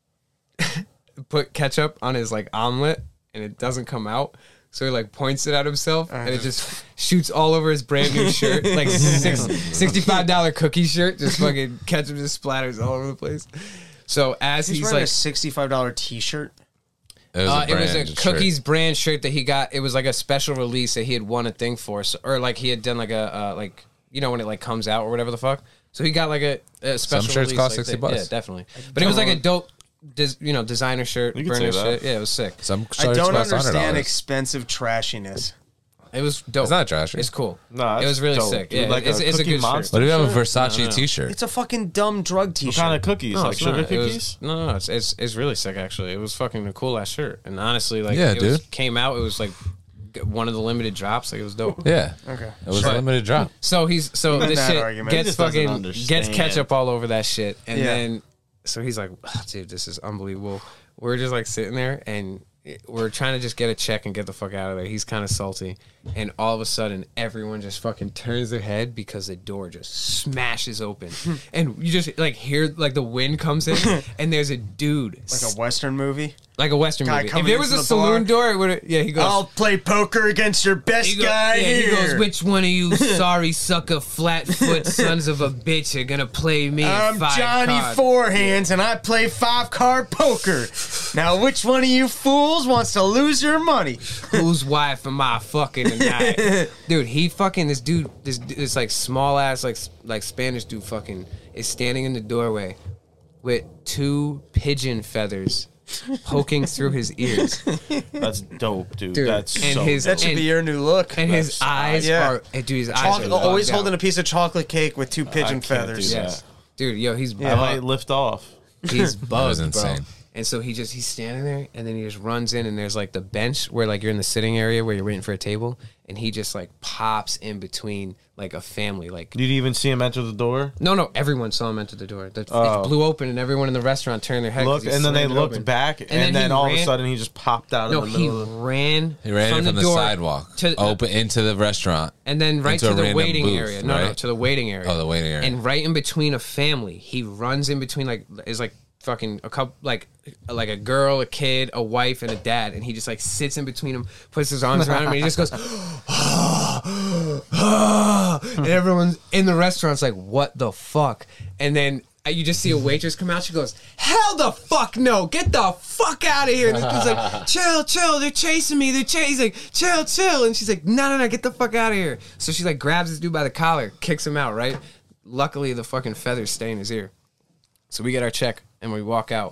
Speaker 5: put ketchup on his like omelet, and it doesn't come out. So he like points it at himself, and it just shoots all over his brand new shirt, like six, sixty-five dollar cookie shirt. Just fucking ketchup just splatters all over the place. So as
Speaker 4: He's,
Speaker 5: he's,
Speaker 4: wearing
Speaker 5: like,
Speaker 4: a sixty-five dollar T-shirt.
Speaker 1: It was,
Speaker 5: uh,
Speaker 1: a
Speaker 5: it was a
Speaker 1: brand shirt.
Speaker 5: Cookies brand shirt that he got. It was like a special release that he had won a thing for, so, or like he had done like a uh, like you know when it like comes out or whatever the fuck. So he got like a, a special.
Speaker 1: shirts
Speaker 5: release,
Speaker 1: cost
Speaker 5: like,
Speaker 1: sixty
Speaker 5: thing.
Speaker 1: bucks.
Speaker 5: Yeah, definitely. But it was like a dope, des, you know, designer shirt,
Speaker 2: You could
Speaker 5: brand new
Speaker 2: say that.
Speaker 5: shit. Yeah, it was sick.
Speaker 1: Some
Speaker 4: I
Speaker 1: shirts
Speaker 4: don't
Speaker 1: cost one hundred
Speaker 4: understand
Speaker 1: dollars.
Speaker 4: expensive trashiness.
Speaker 5: It was dope.
Speaker 1: It's not trashy.
Speaker 5: It's cool.
Speaker 2: Nah,
Speaker 5: it was really
Speaker 2: dope,
Speaker 5: sick.
Speaker 2: dude.
Speaker 5: Yeah,
Speaker 2: Like
Speaker 5: it's,
Speaker 2: a
Speaker 5: it's a
Speaker 2: Cookie
Speaker 5: good
Speaker 2: Monster.
Speaker 1: What do you have a
Speaker 2: shirt?
Speaker 1: Versace
Speaker 5: No, no.
Speaker 1: T-shirt?
Speaker 4: It's a fucking dumb drug
Speaker 2: What
Speaker 4: T-shirt.
Speaker 2: kind of cookies?
Speaker 5: No,
Speaker 2: like
Speaker 5: it's
Speaker 2: sugar
Speaker 5: not. It
Speaker 2: cookies?
Speaker 5: was, no, no, it's, it's it's really sick actually. It was fucking a cool ass shirt, and honestly, like,
Speaker 1: Yeah,
Speaker 5: it was,
Speaker 1: dude.
Speaker 5: came out. It was like one of the limited drops. Like it was dope.
Speaker 1: Yeah.
Speaker 4: Okay.
Speaker 1: It was
Speaker 5: Sure.
Speaker 1: a limited drop.
Speaker 5: So he's so
Speaker 4: Even
Speaker 5: this
Speaker 4: that
Speaker 5: shit
Speaker 4: argument. He
Speaker 5: gets
Speaker 2: just doesn't
Speaker 5: fucking gets
Speaker 2: understand.
Speaker 5: ketchup all over that shit, and
Speaker 4: Yeah.
Speaker 5: then so he's like, "Ah, dude, this is unbelievable. We're just like sitting there, and we're trying to just get a check and get the fuck out of there. He's kind of salty. And all of a sudden, everyone just fucking turns their head because the door just smashes open. And you just, like, hear, like, the wind comes in, and there's a dude.
Speaker 4: Like a Western movie?
Speaker 5: Like a Western
Speaker 4: Guy
Speaker 5: movie. If
Speaker 4: coming
Speaker 5: there was
Speaker 4: into
Speaker 5: a
Speaker 4: the
Speaker 5: saloon
Speaker 4: bar.
Speaker 5: door, it would yeah, he goes,
Speaker 4: I'll play poker against your best
Speaker 5: he goes,
Speaker 4: guy
Speaker 5: yeah,
Speaker 4: here.
Speaker 5: he goes, which one of you sorry sucker flatfoot sons of a bitch are gonna play me at
Speaker 4: I'm
Speaker 5: five
Speaker 4: Johnny
Speaker 5: card?
Speaker 4: Four Hands, and I play five card poker. Now, which one of you fools wants to lose your money?
Speaker 5: Whose wife am I fucking tonight? Dude, he fucking this dude, this this like small ass like like Spanish dude fucking is standing in the doorway with two pigeon feathers poking through his ears.
Speaker 2: That's dope, dude.
Speaker 5: Dude,
Speaker 2: That's
Speaker 5: and
Speaker 2: so
Speaker 5: his-
Speaker 2: dope.
Speaker 4: That should
Speaker 5: And-
Speaker 4: be your new look.
Speaker 5: And his
Speaker 2: That's-
Speaker 5: eyes
Speaker 4: yeah.
Speaker 5: are, dude, his eyes
Speaker 4: Chocolate,
Speaker 5: are
Speaker 4: always
Speaker 5: bugged
Speaker 4: holding
Speaker 5: out.
Speaker 4: a piece of chocolate cake with two pigeon
Speaker 2: can't
Speaker 4: feathers.
Speaker 2: do that.
Speaker 5: Yes. Dude, yo, he's
Speaker 2: I
Speaker 5: bugged.
Speaker 2: might lift off.
Speaker 5: He's
Speaker 1: That was
Speaker 5: buzzed,
Speaker 1: insane.
Speaker 5: bro. And so he just he's standing there, and then he just runs in, and there's like the bench where like you're in the sitting area where you're waiting for a table, and he just like pops in between like a family. Like
Speaker 2: Did you even see him enter the door?
Speaker 5: no, no, everyone saw him enter the door. The,
Speaker 2: Oh.
Speaker 5: It blew open, and everyone in the restaurant turned their head. 'cause
Speaker 2: Look,
Speaker 5: he
Speaker 2: and then they
Speaker 5: slammed it
Speaker 2: looked
Speaker 5: open.
Speaker 2: back, and,
Speaker 5: then
Speaker 2: then,
Speaker 5: he
Speaker 2: all of
Speaker 5: ran-
Speaker 2: a sudden he just popped out
Speaker 5: No,
Speaker 2: in the
Speaker 5: he
Speaker 2: middle of the...
Speaker 5: ran.
Speaker 1: He ran
Speaker 5: from
Speaker 1: in from the,
Speaker 5: door
Speaker 1: sidewalk,
Speaker 5: to
Speaker 1: open into the restaurant,
Speaker 5: and then right
Speaker 1: into
Speaker 5: to
Speaker 1: a
Speaker 5: the
Speaker 1: random
Speaker 5: waiting
Speaker 1: booth,
Speaker 5: area. No, no,
Speaker 1: right?
Speaker 5: to the waiting area.
Speaker 1: Oh, the waiting area.
Speaker 5: And right in between a family, he runs in between like is like fucking a couple like like a girl, a kid, a wife, and a dad, and he just like sits in between them, puts his arms around him, and he just goes, and everyone's in the restaurant's like, what the fuck? And then you just see a waitress come out. She goes, hell the fuck no, get the fuck out of here. And this dude's like, chill, chill, they're chasing me, they're chasing, chill, chill. And she's like, no, no, no, get the fuck out of here. So she like grabs this dude by the collar, kicks him out, right? Luckily, the fucking feathers stay in his ear. So we get our check and we walk out.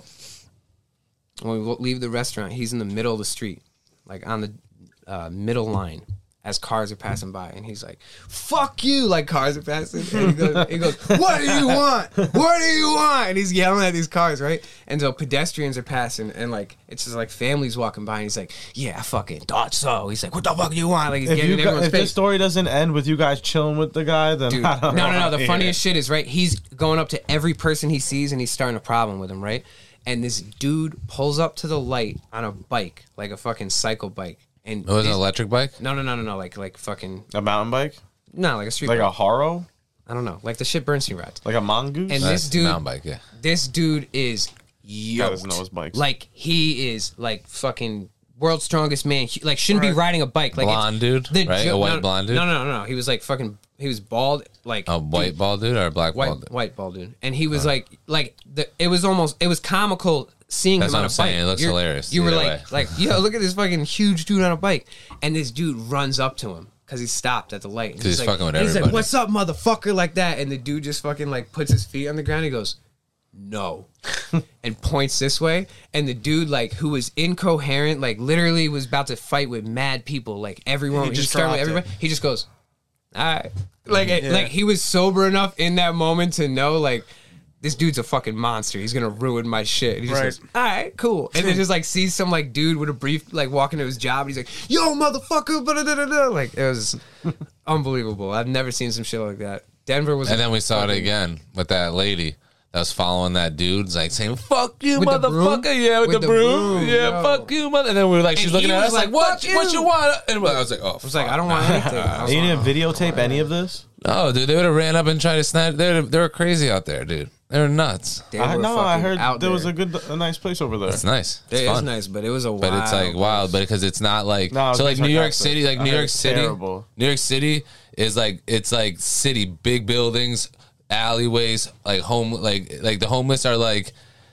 Speaker 5: When we leave the restaurant, he's in the middle of the street, like on the uh, middle line as cars are passing by. And he's like, fuck you, like cars are passing. And he goes, he goes, what do you want? What do you want? And he's yelling at these cars, right? And so pedestrians are passing and like, it's just like families walking by. And he's like, yeah, I fucking thought so. He's like, what the fuck do you want? Like he's
Speaker 2: If,
Speaker 5: getting
Speaker 2: you
Speaker 5: in
Speaker 2: gu-
Speaker 5: everyone's
Speaker 2: if
Speaker 5: face.
Speaker 2: this story doesn't end with you guys chilling with the guy, then
Speaker 5: Dude,
Speaker 2: I
Speaker 5: no,
Speaker 2: don't
Speaker 5: no,
Speaker 2: know.
Speaker 5: no. The funniest shit is, right, he's going up to every person he sees and he's starting a problem with him, right? And this dude pulls up to the light on a bike, like a fucking cycle bike. And
Speaker 1: it was an
Speaker 5: these-
Speaker 1: electric bike?
Speaker 5: No, no, no, no, no. Like, like fucking.
Speaker 2: A mountain bike?
Speaker 5: No, like a street
Speaker 2: Like
Speaker 5: bike.
Speaker 2: a Haro?
Speaker 5: I don't know. Like the shit Bernstein rides.
Speaker 2: Like a mongoose?
Speaker 5: And
Speaker 1: That's
Speaker 5: this dude.
Speaker 1: mountain bike, yeah.
Speaker 5: This dude is
Speaker 2: Guy
Speaker 5: yoked.
Speaker 2: doesn't know his bikes.
Speaker 5: Like, he is like fucking world's strongest man. He, like, shouldn't be
Speaker 4: Right.
Speaker 5: riding a bike. Like, it's
Speaker 1: Blonde dude,
Speaker 5: the
Speaker 1: right?
Speaker 5: jo-
Speaker 1: A white
Speaker 5: no,
Speaker 1: blonde dude?
Speaker 5: No, no, no, no. He was like fucking. He was bald. Like
Speaker 1: A white
Speaker 5: dude,
Speaker 1: bald dude or a black
Speaker 5: white
Speaker 1: bald dude?
Speaker 5: white bald dude, and he was like like the it was almost it was comical seeing
Speaker 1: That's
Speaker 5: him
Speaker 1: what
Speaker 5: on
Speaker 1: I'm
Speaker 5: a
Speaker 1: saying.
Speaker 5: bike.
Speaker 1: It looks
Speaker 5: You're-
Speaker 1: hilarious
Speaker 5: You were
Speaker 1: either
Speaker 5: like
Speaker 1: way.
Speaker 5: like yo, look at this fucking huge dude on a bike, and this dude runs up to him because he stopped at the light. And
Speaker 1: 'Cause he's
Speaker 5: like,
Speaker 1: fucking with
Speaker 5: and he's like,
Speaker 1: everybody.
Speaker 5: "What's up, motherfucker?" Like that, and the dude just fucking like puts his feet on the ground. He goes, "No," and points this way, and the dude like who was incoherent, like literally was about to fight with mad people, like everyone.
Speaker 4: He
Speaker 5: He,
Speaker 4: just
Speaker 5: started with
Speaker 4: dropped it.
Speaker 5: everybody. He just goes, all right. Like, it,
Speaker 4: Yeah.
Speaker 5: like he was sober enough in that moment to know, like, this dude's a fucking monster. He's gonna ruin my shit. And he just
Speaker 4: Right.
Speaker 5: goes, all right, cool. And then just like sees some like dude with a brief, like walking to his job. And he's like, yo, motherfucker, blah, blah, blah, blah. Like it was unbelievable. I've never seen some shit like that. Denver was,
Speaker 1: And then we saw it again with that lady that was following that dude, like saying, fuck you,
Speaker 5: With the broom?
Speaker 1: motherfucker. Yeah, with,
Speaker 5: With
Speaker 1: the,
Speaker 5: the
Speaker 1: broom.
Speaker 5: broom,
Speaker 1: Yeah,
Speaker 5: yo.
Speaker 1: fuck you, mother. And then we were like, she's
Speaker 5: And
Speaker 1: looking
Speaker 5: he
Speaker 1: at
Speaker 5: was
Speaker 1: us like,
Speaker 5: like,
Speaker 1: what,
Speaker 5: "Fuck
Speaker 1: what
Speaker 5: you."
Speaker 1: you want? And I was like, oh,
Speaker 5: I was like, I don't want anything. I was
Speaker 2: You
Speaker 5: like,
Speaker 2: didn't videotape any of this?
Speaker 1: No, dude, they would have ran up and tried to snatch. They were, they were crazy out there, dude. They were nuts.
Speaker 5: they
Speaker 2: I
Speaker 5: were
Speaker 2: know. I
Speaker 5: fucking
Speaker 2: heard
Speaker 5: out
Speaker 2: there was
Speaker 5: there.
Speaker 2: a good, a nice place over there.
Speaker 1: It's nice. It's
Speaker 5: It is
Speaker 1: fun.
Speaker 5: nice, but it was a wild.
Speaker 1: But it's like wild, but because it's not like
Speaker 2: No,
Speaker 1: so like
Speaker 2: it's
Speaker 1: New
Speaker 2: like
Speaker 1: York
Speaker 2: that,
Speaker 1: City,
Speaker 2: though.
Speaker 1: like
Speaker 2: I
Speaker 1: New
Speaker 2: heard
Speaker 1: York
Speaker 2: it's
Speaker 1: City,
Speaker 2: terrible.
Speaker 1: New York City is like it's like city, big buildings, alleyways, like home, like like the homeless are like,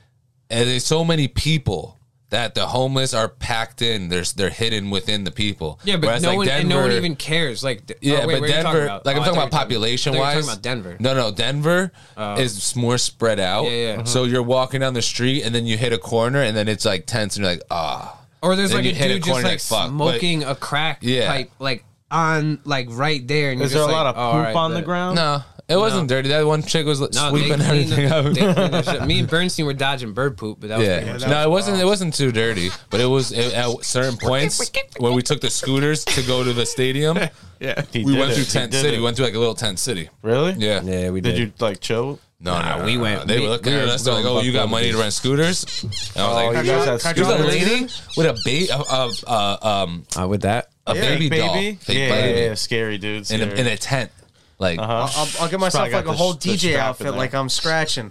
Speaker 1: and there's so many people that the homeless are packed in. There's they're hidden within the people.
Speaker 5: Yeah, but
Speaker 1: Whereas,
Speaker 5: no
Speaker 1: like,
Speaker 5: one and no one
Speaker 1: Denver-
Speaker 5: even cares. Like, d-
Speaker 1: Yeah,
Speaker 5: oh, wait,
Speaker 1: but
Speaker 5: what are you talking
Speaker 1: Denver,
Speaker 5: about?
Speaker 1: like I'm
Speaker 5: Oh, I
Speaker 1: talking
Speaker 5: thought
Speaker 1: about
Speaker 5: you were talking-
Speaker 1: population
Speaker 5: I thought you were
Speaker 1: wise.
Speaker 5: talking about Denver.
Speaker 1: No, no, Denver
Speaker 5: Oh.
Speaker 1: is more spread out.
Speaker 5: Yeah, yeah.
Speaker 1: So you're walking down the street and then you hit a corner and then it's like tense and you're like, ah.
Speaker 5: Or there's
Speaker 1: Then
Speaker 5: like
Speaker 1: you
Speaker 5: a
Speaker 1: hit a
Speaker 5: dude just
Speaker 1: corner
Speaker 5: like
Speaker 1: like, fuck,
Speaker 5: smoking a crack
Speaker 1: Yeah.
Speaker 5: pipe like on like right there. And
Speaker 2: Is
Speaker 5: you're
Speaker 2: there a
Speaker 5: just
Speaker 2: lot
Speaker 5: like,
Speaker 2: of
Speaker 5: oh,
Speaker 2: poop
Speaker 5: all right,
Speaker 2: on the
Speaker 5: bet.
Speaker 2: ground?
Speaker 1: No, it wasn't dirty. That one chick was
Speaker 5: No,
Speaker 1: sweeping
Speaker 5: they cleaned
Speaker 1: everything
Speaker 5: the-
Speaker 1: up.
Speaker 5: they cleaned that shit. Me and Bernstein were dodging bird poop, but that was pretty
Speaker 1: Yeah,
Speaker 5: much
Speaker 1: no, it wasn't. It wasn't too dirty, but it was it, at certain points when we took the scooters to go to the stadium.
Speaker 2: Yeah, he
Speaker 1: we
Speaker 2: did
Speaker 1: went
Speaker 2: it.
Speaker 1: through
Speaker 2: He
Speaker 1: tent
Speaker 2: did
Speaker 1: city.
Speaker 2: it.
Speaker 1: We went through like a little tent city.
Speaker 2: Really?
Speaker 1: Yeah,
Speaker 5: Yeah, we
Speaker 2: Did you like chill?
Speaker 1: No,
Speaker 5: Nah,
Speaker 1: no, no,
Speaker 5: we
Speaker 1: no,
Speaker 5: went-
Speaker 1: no. They
Speaker 5: we-
Speaker 1: were looking
Speaker 5: we
Speaker 1: at
Speaker 5: were
Speaker 1: us. They're like,
Speaker 5: going
Speaker 1: "Oh, you got
Speaker 5: buck
Speaker 1: money to
Speaker 5: buggies.
Speaker 1: rent scooters?" And I was
Speaker 2: Oh,
Speaker 1: like,
Speaker 2: you guys had
Speaker 1: "There's a
Speaker 2: scooters?
Speaker 1: lady with a baby, uh, uh, uh, um,
Speaker 5: Uh, with that,
Speaker 1: a
Speaker 2: Yeah,
Speaker 1: baby
Speaker 2: fake
Speaker 1: doll,
Speaker 2: baby?
Speaker 1: fake
Speaker 2: yeah,
Speaker 1: baby,
Speaker 2: yeah, yeah, scary, dude.
Speaker 1: in
Speaker 2: Scary.
Speaker 1: a, in a tent, like."
Speaker 2: Uh-huh.
Speaker 4: I'll, I'll, I'll give myself
Speaker 2: Probably got
Speaker 4: like a
Speaker 2: the-
Speaker 4: whole
Speaker 2: the
Speaker 4: D J
Speaker 2: strap in
Speaker 4: outfit,
Speaker 2: there.
Speaker 4: like I'm scratching.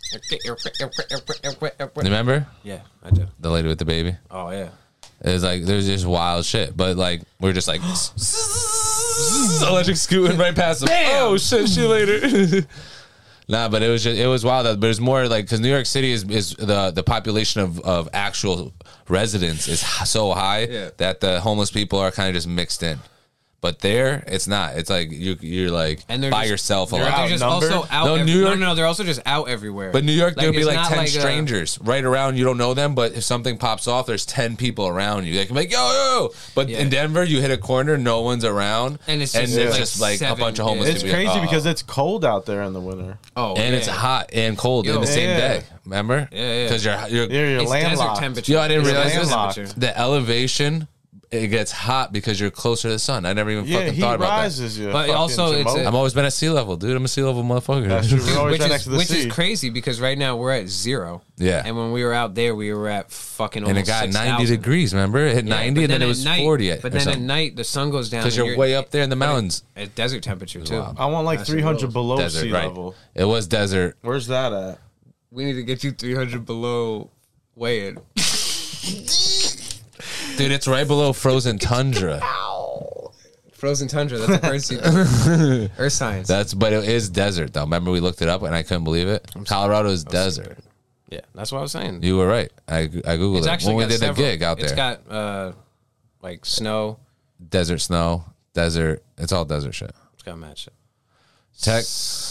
Speaker 1: Remember
Speaker 5: yeah, I do.
Speaker 1: the lady with the baby?
Speaker 5: Oh yeah.
Speaker 1: It was like there's just wild shit, but like we're just like electric scooting right past them. Oh shit, see you later. Nah, but it was just it was wild. But it's more like because New York City is is the the population of of actual residents is h- so high
Speaker 5: Yeah.
Speaker 1: that the homeless people are kind of just mixed in. But there, it's not. It's like you you're like
Speaker 5: And they're
Speaker 1: by
Speaker 5: just-
Speaker 1: yourself a
Speaker 5: They're,
Speaker 1: lot.
Speaker 5: they're just
Speaker 2: Outnumbered?
Speaker 5: also out.
Speaker 1: No,
Speaker 5: ev-
Speaker 1: New York-
Speaker 5: no, no, no, they're also just out everywhere.
Speaker 1: But New York, there'll be
Speaker 5: it's
Speaker 1: like
Speaker 5: not
Speaker 1: ten
Speaker 5: a-
Speaker 1: strangers right around. You don't know them, but if something pops off, there's ten people around you. They can be like, yo, yo. But
Speaker 5: Yeah.
Speaker 1: in Denver, you hit a corner, no one's around.
Speaker 5: And it's
Speaker 1: and
Speaker 5: just,
Speaker 1: there's
Speaker 5: like,
Speaker 1: just like a
Speaker 5: seven-
Speaker 1: bunch of homeless
Speaker 5: yeah.
Speaker 2: It's
Speaker 1: people.
Speaker 2: crazy
Speaker 1: Oh.
Speaker 2: because it's cold out there in the winter.
Speaker 5: oh,
Speaker 1: And
Speaker 5: yeah.
Speaker 1: it's hot and cold
Speaker 5: Yo.
Speaker 1: in the same
Speaker 2: Yeah.
Speaker 1: day. Remember?
Speaker 5: Yeah, yeah.
Speaker 1: Because you're, you're,
Speaker 2: Yeah, you're
Speaker 5: It's desert
Speaker 2: landlocked.
Speaker 5: temperature.
Speaker 1: Yo, I didn't
Speaker 5: It's
Speaker 1: realize
Speaker 5: desert
Speaker 1: this.
Speaker 2: landlocked.
Speaker 1: The elevation, it gets hot because you're closer to the sun. I never even
Speaker 2: Yeah,
Speaker 1: fucking
Speaker 2: heat
Speaker 1: thought about that.
Speaker 2: rises you.
Speaker 5: But
Speaker 2: fucking
Speaker 5: also it's
Speaker 2: Jamoke.
Speaker 5: a-
Speaker 1: I've always been at sea level, dude. I'm a sea level motherfucker.
Speaker 2: That's true. We're always
Speaker 5: which
Speaker 2: right
Speaker 5: is
Speaker 2: next to the
Speaker 5: which
Speaker 2: sea.
Speaker 5: is crazy because right now we're at zero.
Speaker 1: Yeah.
Speaker 5: And when we were out there, we were at fucking
Speaker 1: And
Speaker 5: almost
Speaker 1: it got
Speaker 5: six
Speaker 1: ninety
Speaker 5: thousand.
Speaker 1: degrees, remember? It hit
Speaker 5: Yeah,
Speaker 1: ninety
Speaker 5: but
Speaker 1: and then, it
Speaker 5: at
Speaker 1: was
Speaker 5: night-
Speaker 1: forty at
Speaker 5: But
Speaker 1: or
Speaker 5: then at
Speaker 1: something.
Speaker 5: night the sun goes down
Speaker 1: Because
Speaker 5: and
Speaker 1: you're way up there in the
Speaker 5: but it-
Speaker 1: mountains.
Speaker 5: At desert temperature too.
Speaker 2: I want like three hundred below
Speaker 1: Desert,
Speaker 2: sea
Speaker 1: right.
Speaker 2: level.
Speaker 1: It was desert.
Speaker 2: Where's that at?
Speaker 5: We need to get you three hundred below weigh-in.
Speaker 1: Dude, it's right below frozen tundra.
Speaker 5: Frozen tundra. That's a bird seed. Earth science.
Speaker 1: That's but it is desert though. Remember we looked it up and I couldn't believe it. Colorado is desert.
Speaker 5: yeah, that's what I was saying.
Speaker 1: You were right. I I googled
Speaker 5: It's
Speaker 1: it
Speaker 5: actually
Speaker 1: when we
Speaker 5: got
Speaker 1: did
Speaker 5: several.
Speaker 1: the gig out
Speaker 5: It's
Speaker 1: there.
Speaker 5: got uh, like snow.
Speaker 1: Desert snow, desert. It's all desert shit.
Speaker 5: It's got mad shit.
Speaker 1: Tech.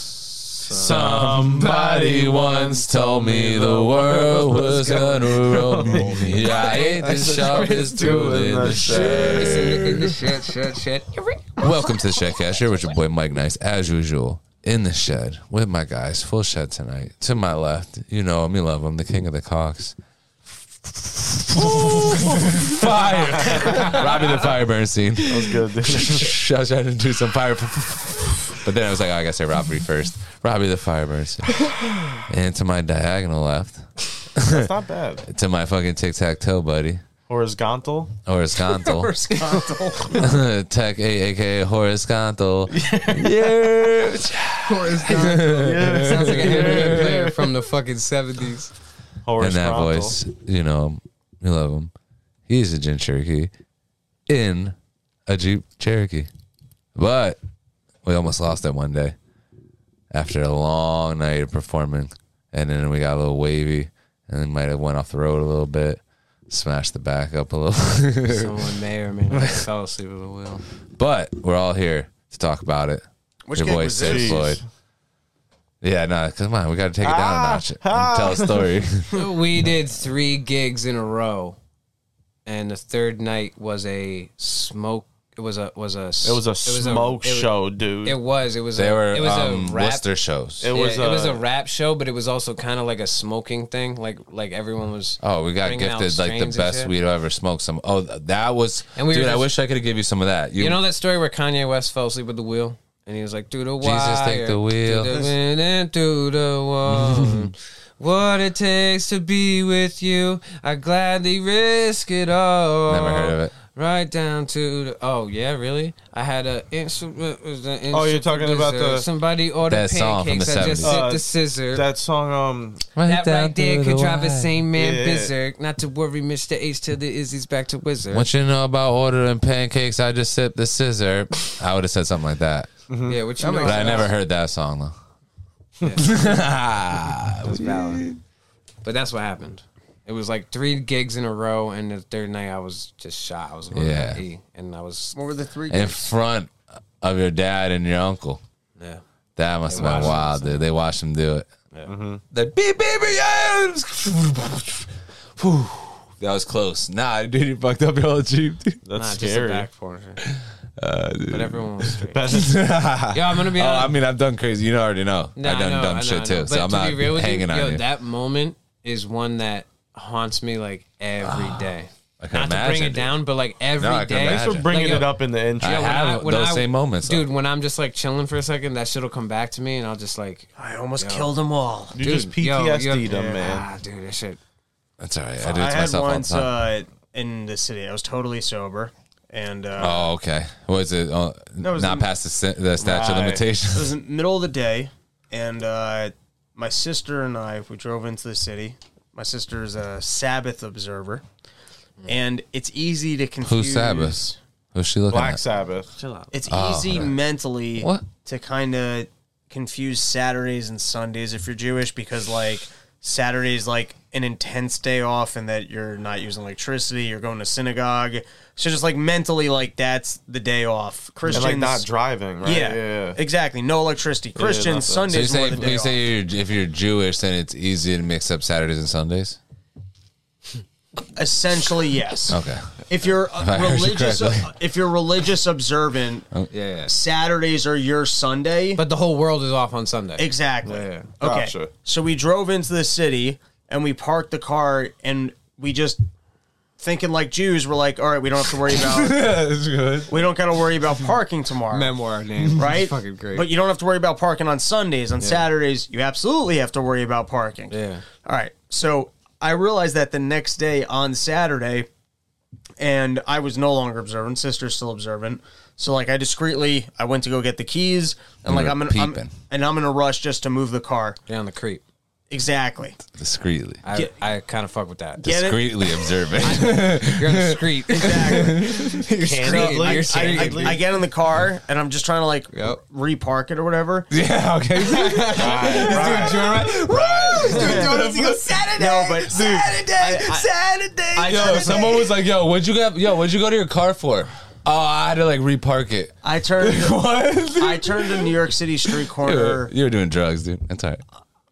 Speaker 1: Somebody once told me the world was gonna roll me. I ate the sharpest tool in the shed.
Speaker 5: In the shit, shit, shit.
Speaker 1: Welcome to the Shedcast. Here with your boy Mike Nice, as usual, in the shed with my guys. Full shed tonight. To my left, you know him, you love him, the king of the cocks. Fire! Robbie the Fire Bernstein.
Speaker 2: That was good, dude.
Speaker 1: I was trying to do some fire, but then I was like, oh, I gotta say Robbie first. Robbie the Fire Bernstein. And to my diagonal left,
Speaker 2: That's not bad.
Speaker 1: to my fucking tic tac toe buddy.
Speaker 2: Horizontal.
Speaker 1: Horizontal.
Speaker 4: Horizontal.
Speaker 1: Tech A, aka Horizontal. Yeah.
Speaker 5: Horizontal. Sounds like a heavyweight player from the fucking seventies.
Speaker 1: And that
Speaker 2: Horizontal.
Speaker 1: voice, you know him. You love him. He's a Jeep Cherokee in a Jeep Cherokee. But we almost lost it one day after a long night of performing. And then we got a little wavy and then might have went off the road a little bit. Smashed the back up a little.
Speaker 5: Someone may or may not have fell asleep at the wheel.
Speaker 1: But we're all here to talk about it.
Speaker 4: Which
Speaker 1: Your
Speaker 4: gig
Speaker 1: boy
Speaker 4: was
Speaker 1: Sid
Speaker 4: this?
Speaker 1: Floyd. Yeah, no, come on. We got to take it down
Speaker 2: Ah,
Speaker 1: a notch and tell a story.
Speaker 5: We did three gigs in a row, and the third night was a smoke. It was a was a
Speaker 2: It was a smoke
Speaker 5: it was-
Speaker 2: show, dude.
Speaker 5: It was. It was.
Speaker 1: They
Speaker 5: a,
Speaker 1: were
Speaker 5: It was
Speaker 1: um,
Speaker 5: a rap.
Speaker 1: Worcester shows.
Speaker 2: It
Speaker 5: yeah,
Speaker 2: was.
Speaker 5: it was
Speaker 2: uh,
Speaker 5: a rap show, but it was also kind of like a smoking thing. Like like everyone was.
Speaker 1: Oh, we got
Speaker 5: bringing out
Speaker 1: gifted like the
Speaker 5: strains and
Speaker 1: best
Speaker 5: shit.
Speaker 1: weed I ever smoked. Some. Oh, that was.
Speaker 5: And we were
Speaker 1: dude, I
Speaker 5: just-
Speaker 1: wish I could have give you some of that.
Speaker 5: You know that story where Kanye West fell asleep at the wheel, and he was like, "Through the
Speaker 1: Jesus,
Speaker 5: wire,
Speaker 1: take the wheel."
Speaker 5: through the wind and through the wall." What it takes to be with you, I gladly risk it all.
Speaker 1: Never heard of it.
Speaker 5: Right down to the. Oh yeah, really? I had a.
Speaker 2: Oh, you're talking about the-
Speaker 5: somebody ordered
Speaker 1: That song from the
Speaker 5: pancakes. I just
Speaker 1: seventies.
Speaker 5: hit
Speaker 2: Uh,
Speaker 5: the scissor.
Speaker 2: that song. Um.
Speaker 5: That
Speaker 1: down
Speaker 5: right there
Speaker 1: through
Speaker 5: could
Speaker 1: the
Speaker 5: drive a
Speaker 1: wire.
Speaker 5: same man
Speaker 2: Yeah.
Speaker 5: berserk. Not to worry, Mister Ace, till the Izzy's back to wizard.
Speaker 1: What you know about ordering pancakes? I just sipped the scissor. I would have said something like that,
Speaker 5: Yeah, what you know?
Speaker 1: but I never heard that song though.
Speaker 5: That was valid. But that's what happened. It was like three gigs in a row, and the third night I was just shot. I was going
Speaker 1: Yeah.
Speaker 5: to pee, and I was
Speaker 4: What were the three
Speaker 1: In
Speaker 4: gigs?
Speaker 1: front of your dad and your uncle.
Speaker 5: yeah.
Speaker 1: That must have
Speaker 5: They
Speaker 1: been
Speaker 5: watched
Speaker 1: wild, dude. They watched him do it.
Speaker 5: Yeah.
Speaker 1: The beep beep yeah. Whew. That was close. Nah, dude, you fucked up your whole Jeep. Dude.
Speaker 2: That's
Speaker 5: Nah, just a
Speaker 2: scary.
Speaker 5: back corner.
Speaker 1: Uh, dude.
Speaker 5: But everyone was straight.
Speaker 2: Best-
Speaker 5: Yeah, I'm gonna be
Speaker 1: Oh,
Speaker 5: honest.
Speaker 1: I mean, I've done crazy. You already know.
Speaker 5: Nah,
Speaker 1: I've done
Speaker 5: I know,
Speaker 1: dumb
Speaker 5: I know,
Speaker 1: shit
Speaker 5: I know.
Speaker 1: too,
Speaker 5: But
Speaker 1: so I'm
Speaker 5: to
Speaker 1: not
Speaker 5: be real with
Speaker 1: hanging
Speaker 5: you,
Speaker 1: on
Speaker 5: yo,
Speaker 1: you.
Speaker 5: that moment is one that haunts me like every day.
Speaker 1: I can
Speaker 5: not to
Speaker 1: imagine,
Speaker 5: bring it
Speaker 1: dude.
Speaker 5: down, but like every
Speaker 1: No, I can
Speaker 5: day.
Speaker 2: Thanks for
Speaker 1: imagine.
Speaker 2: bringing
Speaker 5: Like,
Speaker 2: it up in the intro.
Speaker 1: I
Speaker 5: when
Speaker 1: have
Speaker 5: when
Speaker 1: those same moments, though.
Speaker 5: dude. When I'm just like chilling for a second, that shit'll come back to me, and I'll just like,
Speaker 4: I almost
Speaker 5: Yo.
Speaker 4: killed them all.
Speaker 2: You
Speaker 5: dude,
Speaker 2: just P T
Speaker 5: yo,
Speaker 2: S D'd
Speaker 5: you-
Speaker 2: them,
Speaker 5: yeah,
Speaker 2: man.
Speaker 5: Ah, dude, that shit.
Speaker 1: That's all right. I do it
Speaker 4: I
Speaker 1: to
Speaker 4: had
Speaker 1: myself all the
Speaker 4: once
Speaker 1: time.
Speaker 4: uh, in the city. I was totally sober, and uh,
Speaker 1: Oh, okay. Was it uh,
Speaker 4: No, it was
Speaker 1: not
Speaker 4: in-
Speaker 1: past the, se- the statute of
Speaker 2: Right.
Speaker 1: limitations?
Speaker 4: it was in the middle of the day, and uh, my sister and I we drove into the city. My sister's a Sabbath observer, and it's easy to confuse.
Speaker 1: Who's Sabbath? Who's she looking
Speaker 2: Black
Speaker 1: at?
Speaker 2: Sabbath.
Speaker 5: Chill out.
Speaker 4: It's
Speaker 1: Oh,
Speaker 4: easy
Speaker 1: okay.
Speaker 4: mentally
Speaker 1: What?
Speaker 4: to kind of confuse Saturdays and Sundays if you're Jewish, because like Saturday's like an intense day off and that you're not using electricity, you're going to synagogue. So just like mentally, like that's the day off.
Speaker 2: And
Speaker 4: Christians
Speaker 2: like not driving, right?
Speaker 4: Yeah,
Speaker 2: yeah.
Speaker 4: exactly. No electricity. Christians,
Speaker 2: nothing.
Speaker 1: So you
Speaker 4: Sundays more
Speaker 1: say,
Speaker 4: the
Speaker 1: when
Speaker 4: day
Speaker 1: you
Speaker 4: off.
Speaker 1: say you're, if you're Jewish, then it's easy to mix up Saturdays and Sundays?
Speaker 4: Essentially, yes.
Speaker 1: Okay.
Speaker 4: If you're
Speaker 1: I heard you
Speaker 4: religious,
Speaker 1: correctly.
Speaker 4: if you're religious observant,
Speaker 5: Yeah, yeah.
Speaker 4: Saturdays are your Sunday.
Speaker 5: But the whole world is off on Sunday.
Speaker 4: Exactly.
Speaker 5: Yeah, yeah.
Speaker 4: Okay.
Speaker 2: Gotcha.
Speaker 4: So we drove into the city and we parked the car and we just thinking like Jews, we're like, all right, we don't have to worry about
Speaker 1: That's good.
Speaker 4: we don't gotta worry about parking tomorrow.
Speaker 5: Memoir name,
Speaker 4: Right?
Speaker 5: Fucking great.
Speaker 4: But you don't have to worry about parking on Sundays. On Saturdays, you absolutely have to worry about parking.
Speaker 5: yeah.
Speaker 4: All right. So I realized that the next day on Saturday, and I was no longer observant. Sister's still observant. So like I discreetly, I went to go get the keys, and
Speaker 1: You
Speaker 4: like
Speaker 1: were
Speaker 4: I'm, in, I'm
Speaker 1: peeping.
Speaker 4: and I'm in a rush just to move the car.
Speaker 5: Down the creep.
Speaker 4: Exactly.
Speaker 1: Discreetly.
Speaker 5: I,
Speaker 4: Get-
Speaker 5: I kind of fuck with that.
Speaker 4: Get it?
Speaker 1: Discreetly observant.
Speaker 5: You're on the street.
Speaker 4: Exactly.
Speaker 5: You're
Speaker 2: Candidly?
Speaker 5: You're
Speaker 4: I,
Speaker 5: street.
Speaker 4: I, I get in the car and I'm just trying to like
Speaker 5: Yep.
Speaker 4: repark it or whatever.
Speaker 1: yeah, okay.
Speaker 2: Right, right.
Speaker 4: Saturday. No, but Saturday,
Speaker 5: I- I-
Speaker 4: Saturday. I,
Speaker 1: Yo, someone was like, yo, what'd you go, yo, what'd you go to your car for? Oh, I had to like repark it.
Speaker 4: I turned.
Speaker 1: What?
Speaker 4: I turned to New York City street
Speaker 1: You
Speaker 4: corner.
Speaker 1: were, you were doing drugs, dude. That's all right.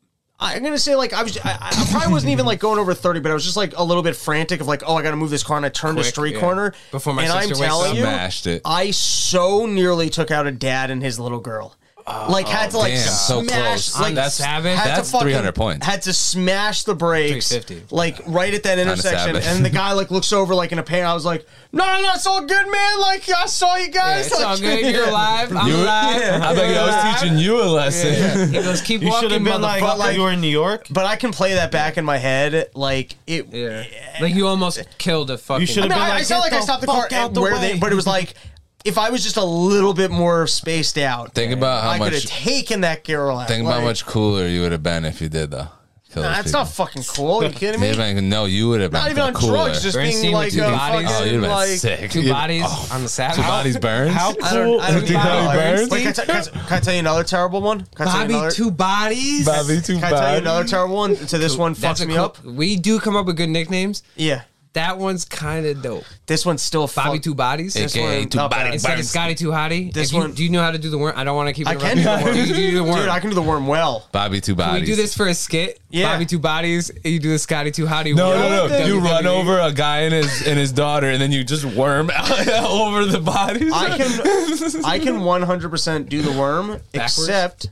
Speaker 4: I'm gonna say like I was. I, I probably wasn't even like going over thirty, but I was just like a little bit frantic of like, oh, I got to move this car, and I turned to
Speaker 5: Quick,
Speaker 4: street
Speaker 5: yeah.
Speaker 4: corner.
Speaker 5: Before my
Speaker 4: and I'm
Speaker 5: sister wakes
Speaker 4: telling
Speaker 5: up.
Speaker 4: you,
Speaker 1: Smashed it.
Speaker 4: I so nearly took out a dad and his little girl. like had to like
Speaker 1: damn, so
Speaker 4: smash
Speaker 1: close.
Speaker 4: like
Speaker 1: That's-
Speaker 5: Sabbath?
Speaker 4: had to
Speaker 1: that's
Speaker 4: fucking-
Speaker 1: three hundred points.
Speaker 4: Had to smash the brakes
Speaker 5: three fifty.
Speaker 4: like right at that
Speaker 1: a
Speaker 4: intersection,
Speaker 1: Sabbath.
Speaker 4: and the guy like looks over like in a pain. I was like, no, no, no, it's all good, man. Like I saw you
Speaker 5: Yeah,
Speaker 4: guys.
Speaker 5: it's
Speaker 4: like,
Speaker 5: all good. You're alive. I'm
Speaker 1: You were-
Speaker 5: alive.
Speaker 1: I'm like, yo, I was teaching you a lesson.
Speaker 5: He goes, keep
Speaker 2: You should
Speaker 5: walking,
Speaker 2: have been like,
Speaker 5: motherfucker.
Speaker 2: you were in New York.
Speaker 4: But I can play that back in my head, like it.
Speaker 5: Yeah. Like you almost killed a fucking.
Speaker 2: You should
Speaker 4: I
Speaker 2: have
Speaker 4: mean,
Speaker 2: been
Speaker 4: I,
Speaker 2: like,
Speaker 4: I sound like
Speaker 2: "Get
Speaker 4: I
Speaker 2: the
Speaker 4: stopped the car
Speaker 2: fuck out
Speaker 4: at
Speaker 2: the
Speaker 4: where
Speaker 2: way."
Speaker 4: they, but it was like if I was just a little bit more spaced out.
Speaker 1: Think about how
Speaker 4: I could have
Speaker 1: much.
Speaker 4: taken that girl out.
Speaker 1: Think about how
Speaker 4: Like,
Speaker 1: much cooler you would have been if you did though. Kill
Speaker 4: Nah,
Speaker 1: those
Speaker 4: that's
Speaker 1: people.
Speaker 4: not fucking cool. Are you kidding me?
Speaker 1: Maybe I can, no, you would have been
Speaker 4: Not even on
Speaker 1: cooler.
Speaker 4: drugs, just
Speaker 5: Bernstein
Speaker 4: being
Speaker 5: with
Speaker 4: like
Speaker 5: two
Speaker 4: a
Speaker 5: bodies?
Speaker 1: Oh,
Speaker 4: fucking
Speaker 1: you'd have been
Speaker 4: like.
Speaker 1: sick.
Speaker 5: Two
Speaker 1: You'd-
Speaker 5: bodies
Speaker 1: oh,
Speaker 5: on the Sabbath.
Speaker 1: Two bodies burned.
Speaker 2: How
Speaker 4: I don't,
Speaker 2: cool?
Speaker 4: I don't
Speaker 1: Two bodies burned.
Speaker 4: Wait, can I, t- can, I, t- can I tell you another terrible one? Can I tell you
Speaker 5: Bobby,
Speaker 4: another,
Speaker 5: two bodies.
Speaker 1: Bobby, two
Speaker 4: Can I tell you
Speaker 1: bodies.
Speaker 4: another terrible one? So this one
Speaker 5: That's
Speaker 4: fucks
Speaker 5: a
Speaker 4: me
Speaker 5: cool-
Speaker 4: up.
Speaker 5: We do come up with good nicknames.
Speaker 4: Yeah,
Speaker 5: That one's kind of dope.
Speaker 4: this one's still
Speaker 5: Bobby
Speaker 4: fuck-
Speaker 5: Two Bodies.
Speaker 1: A K A
Speaker 4: one-
Speaker 1: two
Speaker 4: not bad.
Speaker 1: bodies.
Speaker 5: Instead of Scotty Too Hottie.
Speaker 4: This
Speaker 5: If you-
Speaker 4: one-
Speaker 5: do you know how to do the worm? I don't want to keep it
Speaker 4: I
Speaker 5: around.
Speaker 4: can do the worm.
Speaker 5: Do you do the worm?
Speaker 4: Dude, I can do the worm well.
Speaker 1: Bobby, two
Speaker 5: Can
Speaker 1: bodies.
Speaker 5: we do this for a skit?
Speaker 4: Yeah.
Speaker 5: Bobby Two Bodies. You do the Scotty Too Hottie.
Speaker 1: No,
Speaker 5: worm.
Speaker 1: no, no.
Speaker 5: W
Speaker 1: You
Speaker 5: W E.
Speaker 1: run over a guy and his and his daughter, and then you just worm over the bodies.
Speaker 4: I can I can one hundred percent do the worm, except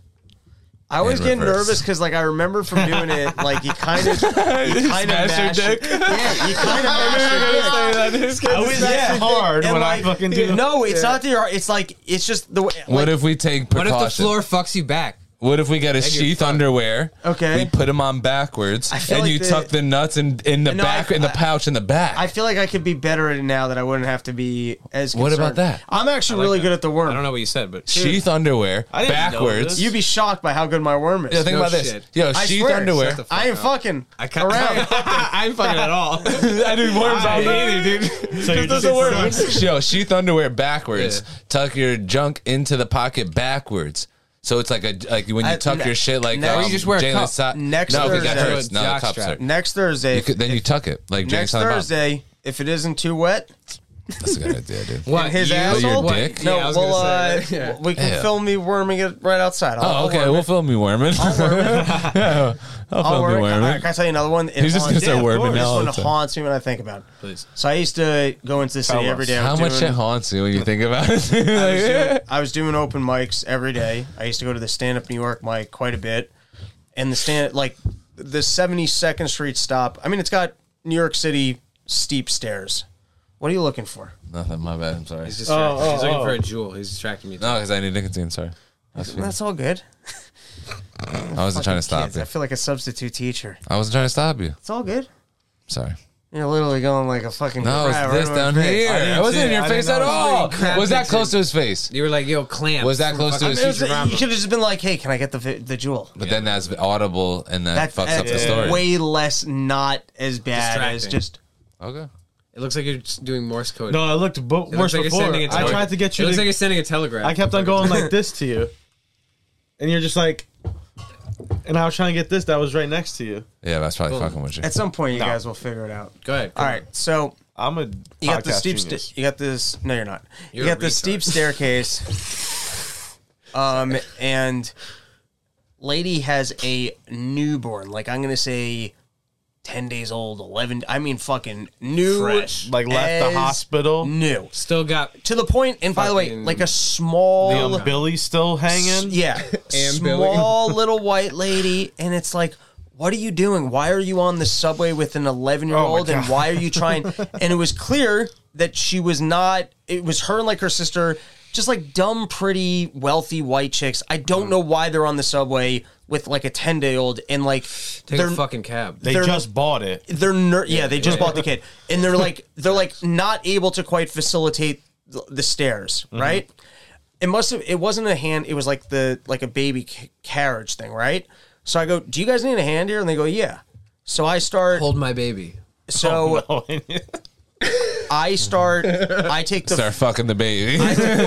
Speaker 4: I always
Speaker 1: In
Speaker 4: get
Speaker 1: reverse.
Speaker 4: nervous because like I remember from doing it, like you kind of you kind of
Speaker 1: Smash your
Speaker 4: mash
Speaker 1: dick?
Speaker 4: Yeah, you kind of mash your dick.
Speaker 2: I was that hard
Speaker 4: And,
Speaker 2: when I
Speaker 4: like,
Speaker 2: fucking do.
Speaker 4: No, it's not that you're. It's like it's just the way.
Speaker 1: What
Speaker 4: like,
Speaker 1: if we take
Speaker 5: What
Speaker 1: precaution?
Speaker 5: if the floor fucks you back?
Speaker 1: What if we get a
Speaker 5: Then you're
Speaker 1: sheath
Speaker 5: fucked.
Speaker 1: underwear?
Speaker 4: Okay.
Speaker 1: We put them on backwards,
Speaker 4: I feel
Speaker 1: and
Speaker 4: like
Speaker 1: you
Speaker 4: the-
Speaker 1: tuck the nuts in in the
Speaker 4: No,
Speaker 1: back
Speaker 4: I-
Speaker 1: in the
Speaker 4: I-
Speaker 1: pouch in the back.
Speaker 4: I feel like I could be better at it now that I wouldn't have to be as.
Speaker 1: What
Speaker 4: Concerned.
Speaker 1: about that?
Speaker 4: I'm actually really good at the worm.
Speaker 5: I don't know what you said, but
Speaker 1: sheath underwear
Speaker 2: I didn't know
Speaker 1: backwards.
Speaker 2: this.
Speaker 4: You'd be shocked by how good my worm is.
Speaker 1: Yeah, think
Speaker 5: No
Speaker 1: about this.
Speaker 5: shit.
Speaker 1: Yo,
Speaker 4: I
Speaker 1: sheath
Speaker 4: swear.
Speaker 1: underwear.
Speaker 5: Shut the fuck
Speaker 4: I ain't
Speaker 5: up.
Speaker 4: fucking
Speaker 5: I can't.
Speaker 4: around.
Speaker 5: I ain't fucking at all.
Speaker 1: I do worms all day, dude.
Speaker 2: So you're
Speaker 1: Just
Speaker 2: just
Speaker 1: doesn't work. Yo, sheath underwear backwards.
Speaker 5: Yeah.
Speaker 1: Tuck your junk into the pocket backwards. So it's like a like when you
Speaker 4: I-
Speaker 1: tuck
Speaker 4: ne-
Speaker 1: your shit like
Speaker 4: next-
Speaker 1: um,
Speaker 5: Or you just wear a
Speaker 1: Jalen
Speaker 5: cup.
Speaker 1: Sa-
Speaker 4: Next
Speaker 1: no, because that
Speaker 4: Thursday.
Speaker 1: hurts. No, the
Speaker 5: Jock
Speaker 1: cups
Speaker 5: strap.
Speaker 1: hurt.
Speaker 4: Next Thursday.
Speaker 1: You could, then you tuck it like James
Speaker 4: next
Speaker 1: on the bottom.
Speaker 4: Thursday, if it isn't too wet,
Speaker 1: That's a good idea, dude.
Speaker 5: What?
Speaker 4: his
Speaker 5: you?
Speaker 4: asshole.
Speaker 1: your dick?
Speaker 4: No,
Speaker 5: Yeah, I was
Speaker 4: well,
Speaker 5: gonna
Speaker 4: uh,
Speaker 5: say that. Yeah.
Speaker 4: we can
Speaker 1: Yeah.
Speaker 4: film me worming it right outside. I'll,
Speaker 1: Oh,
Speaker 4: I'll
Speaker 1: okay.
Speaker 4: worm
Speaker 1: We'll
Speaker 4: it.
Speaker 1: film you worming. yeah, I'll
Speaker 4: I'll
Speaker 1: film
Speaker 4: worm
Speaker 1: you
Speaker 4: it.
Speaker 1: worming.
Speaker 4: All right, can I tell you another one? It
Speaker 1: He's just gonna
Speaker 4: haunts-
Speaker 1: start
Speaker 2: Yeah, of
Speaker 1: worming
Speaker 2: course.
Speaker 1: now.
Speaker 4: This
Speaker 1: all
Speaker 4: one
Speaker 1: the time.
Speaker 4: haunts me when I think about it.
Speaker 5: Please.
Speaker 4: So I used to go into the city
Speaker 2: Tell
Speaker 4: every
Speaker 2: us.
Speaker 4: day. I was
Speaker 1: How much
Speaker 4: doing-
Speaker 1: shit haunts you when you think about it?
Speaker 4: I was,
Speaker 1: Like,
Speaker 4: doing, I was doing open mics every day. I used to go to the Stand Up New York mic quite a bit, and the stand like the seventy-second Street stop. I mean, it's got New York City steep stairs. What are you looking for?
Speaker 1: Nothing. My bad. I'm sorry.
Speaker 5: He's distracted.
Speaker 2: Oh, oh,
Speaker 5: He's looking
Speaker 2: oh.
Speaker 5: for a jewel. He's distracting me.
Speaker 1: No, because I need nicotine. Sorry.
Speaker 4: That's, That's all good.
Speaker 1: I wasn't trying to stop
Speaker 4: Kids,
Speaker 1: you.
Speaker 4: I feel like a substitute teacher.
Speaker 1: I wasn't trying to stop you.
Speaker 4: It's all good.
Speaker 1: Sorry.
Speaker 4: You're literally going like a fucking.
Speaker 1: No,
Speaker 4: crab
Speaker 1: it's this
Speaker 4: right in
Speaker 1: down
Speaker 4: my face.
Speaker 1: here.
Speaker 2: I didn't
Speaker 1: It wasn't
Speaker 2: see
Speaker 1: in
Speaker 2: it.
Speaker 1: your
Speaker 2: I
Speaker 1: face
Speaker 2: didn't
Speaker 1: at
Speaker 2: know.
Speaker 1: all.
Speaker 5: Crab
Speaker 1: Was that
Speaker 5: mixer.
Speaker 1: close to his face?
Speaker 5: You were like, yo, clamp.
Speaker 1: Was that close to his
Speaker 4: It was-
Speaker 1: face?
Speaker 4: you should have just been like, "Hey, can I get the vi- the jewel?"
Speaker 1: But then that's audible, and that,
Speaker 4: That,
Speaker 1: fucks up the
Speaker 4: that's
Speaker 1: story.
Speaker 4: way less not as bad as
Speaker 5: Distracting.
Speaker 4: just.
Speaker 1: Okay.
Speaker 5: It looks like you're just doing Morse code.
Speaker 2: No, it looked bo-
Speaker 5: It
Speaker 2: worse
Speaker 5: looks like you're
Speaker 2: before.
Speaker 5: sending a
Speaker 2: I
Speaker 5: tele-
Speaker 2: tried to get
Speaker 5: It
Speaker 2: you
Speaker 5: looks
Speaker 2: to.
Speaker 5: like you're sending a telegram.
Speaker 2: I kept on going like this to you, and you're just like, and I was trying to get this that was right next to you.
Speaker 1: Yeah, that's probably
Speaker 5: Boom.
Speaker 1: fucking with you.
Speaker 4: At some point, you
Speaker 2: No.
Speaker 4: guys will figure it out.
Speaker 5: Go ahead.
Speaker 4: All right, so
Speaker 2: I'm a
Speaker 4: you got the
Speaker 2: podcast
Speaker 4: steep.
Speaker 2: genius.
Speaker 4: St- you got this. No, you're not.
Speaker 5: You're
Speaker 4: you
Speaker 5: a
Speaker 4: got the
Speaker 5: retard.
Speaker 4: steep staircase. Um, and lady has a newborn. Like I'm gonna say, ten days old, eleven. I mean, fucking new,
Speaker 5: Fresh.
Speaker 2: Like left the
Speaker 4: as
Speaker 2: hospital.
Speaker 4: new.
Speaker 5: Still got
Speaker 4: To the point, and by the way,
Speaker 5: Fucking-
Speaker 4: like a small,
Speaker 2: The um, Billy still hanging.
Speaker 4: yeah,
Speaker 5: And
Speaker 4: small little white lady, and it's like, what are you doing? Why are you on the subway with an eleven-year-old,
Speaker 2: Oh my
Speaker 4: and
Speaker 2: God.
Speaker 4: why are you trying? And it was clear that she was not. It was her and like her sister, just like dumb, pretty, wealthy white chicks. I don't know why they're on the subway with like a ten-day-old, and like
Speaker 5: take
Speaker 4: they're
Speaker 5: a fucking cab.
Speaker 2: They
Speaker 4: They're-
Speaker 2: just bought it.
Speaker 4: they're ner- yeah, they just
Speaker 5: yeah.
Speaker 4: bought the kid, and they're like they're like not able to quite facilitate the, the stairs, right? It must have. It wasn't a hand. It was like the like a baby ca- carriage thing, right? So I go, "Do you guys need a hand here?" And they go, "Yeah." So I start.
Speaker 5: Hold my baby.
Speaker 4: So
Speaker 2: Oh, no.
Speaker 4: I start. I take the.
Speaker 1: Start fucking the baby.
Speaker 4: I take,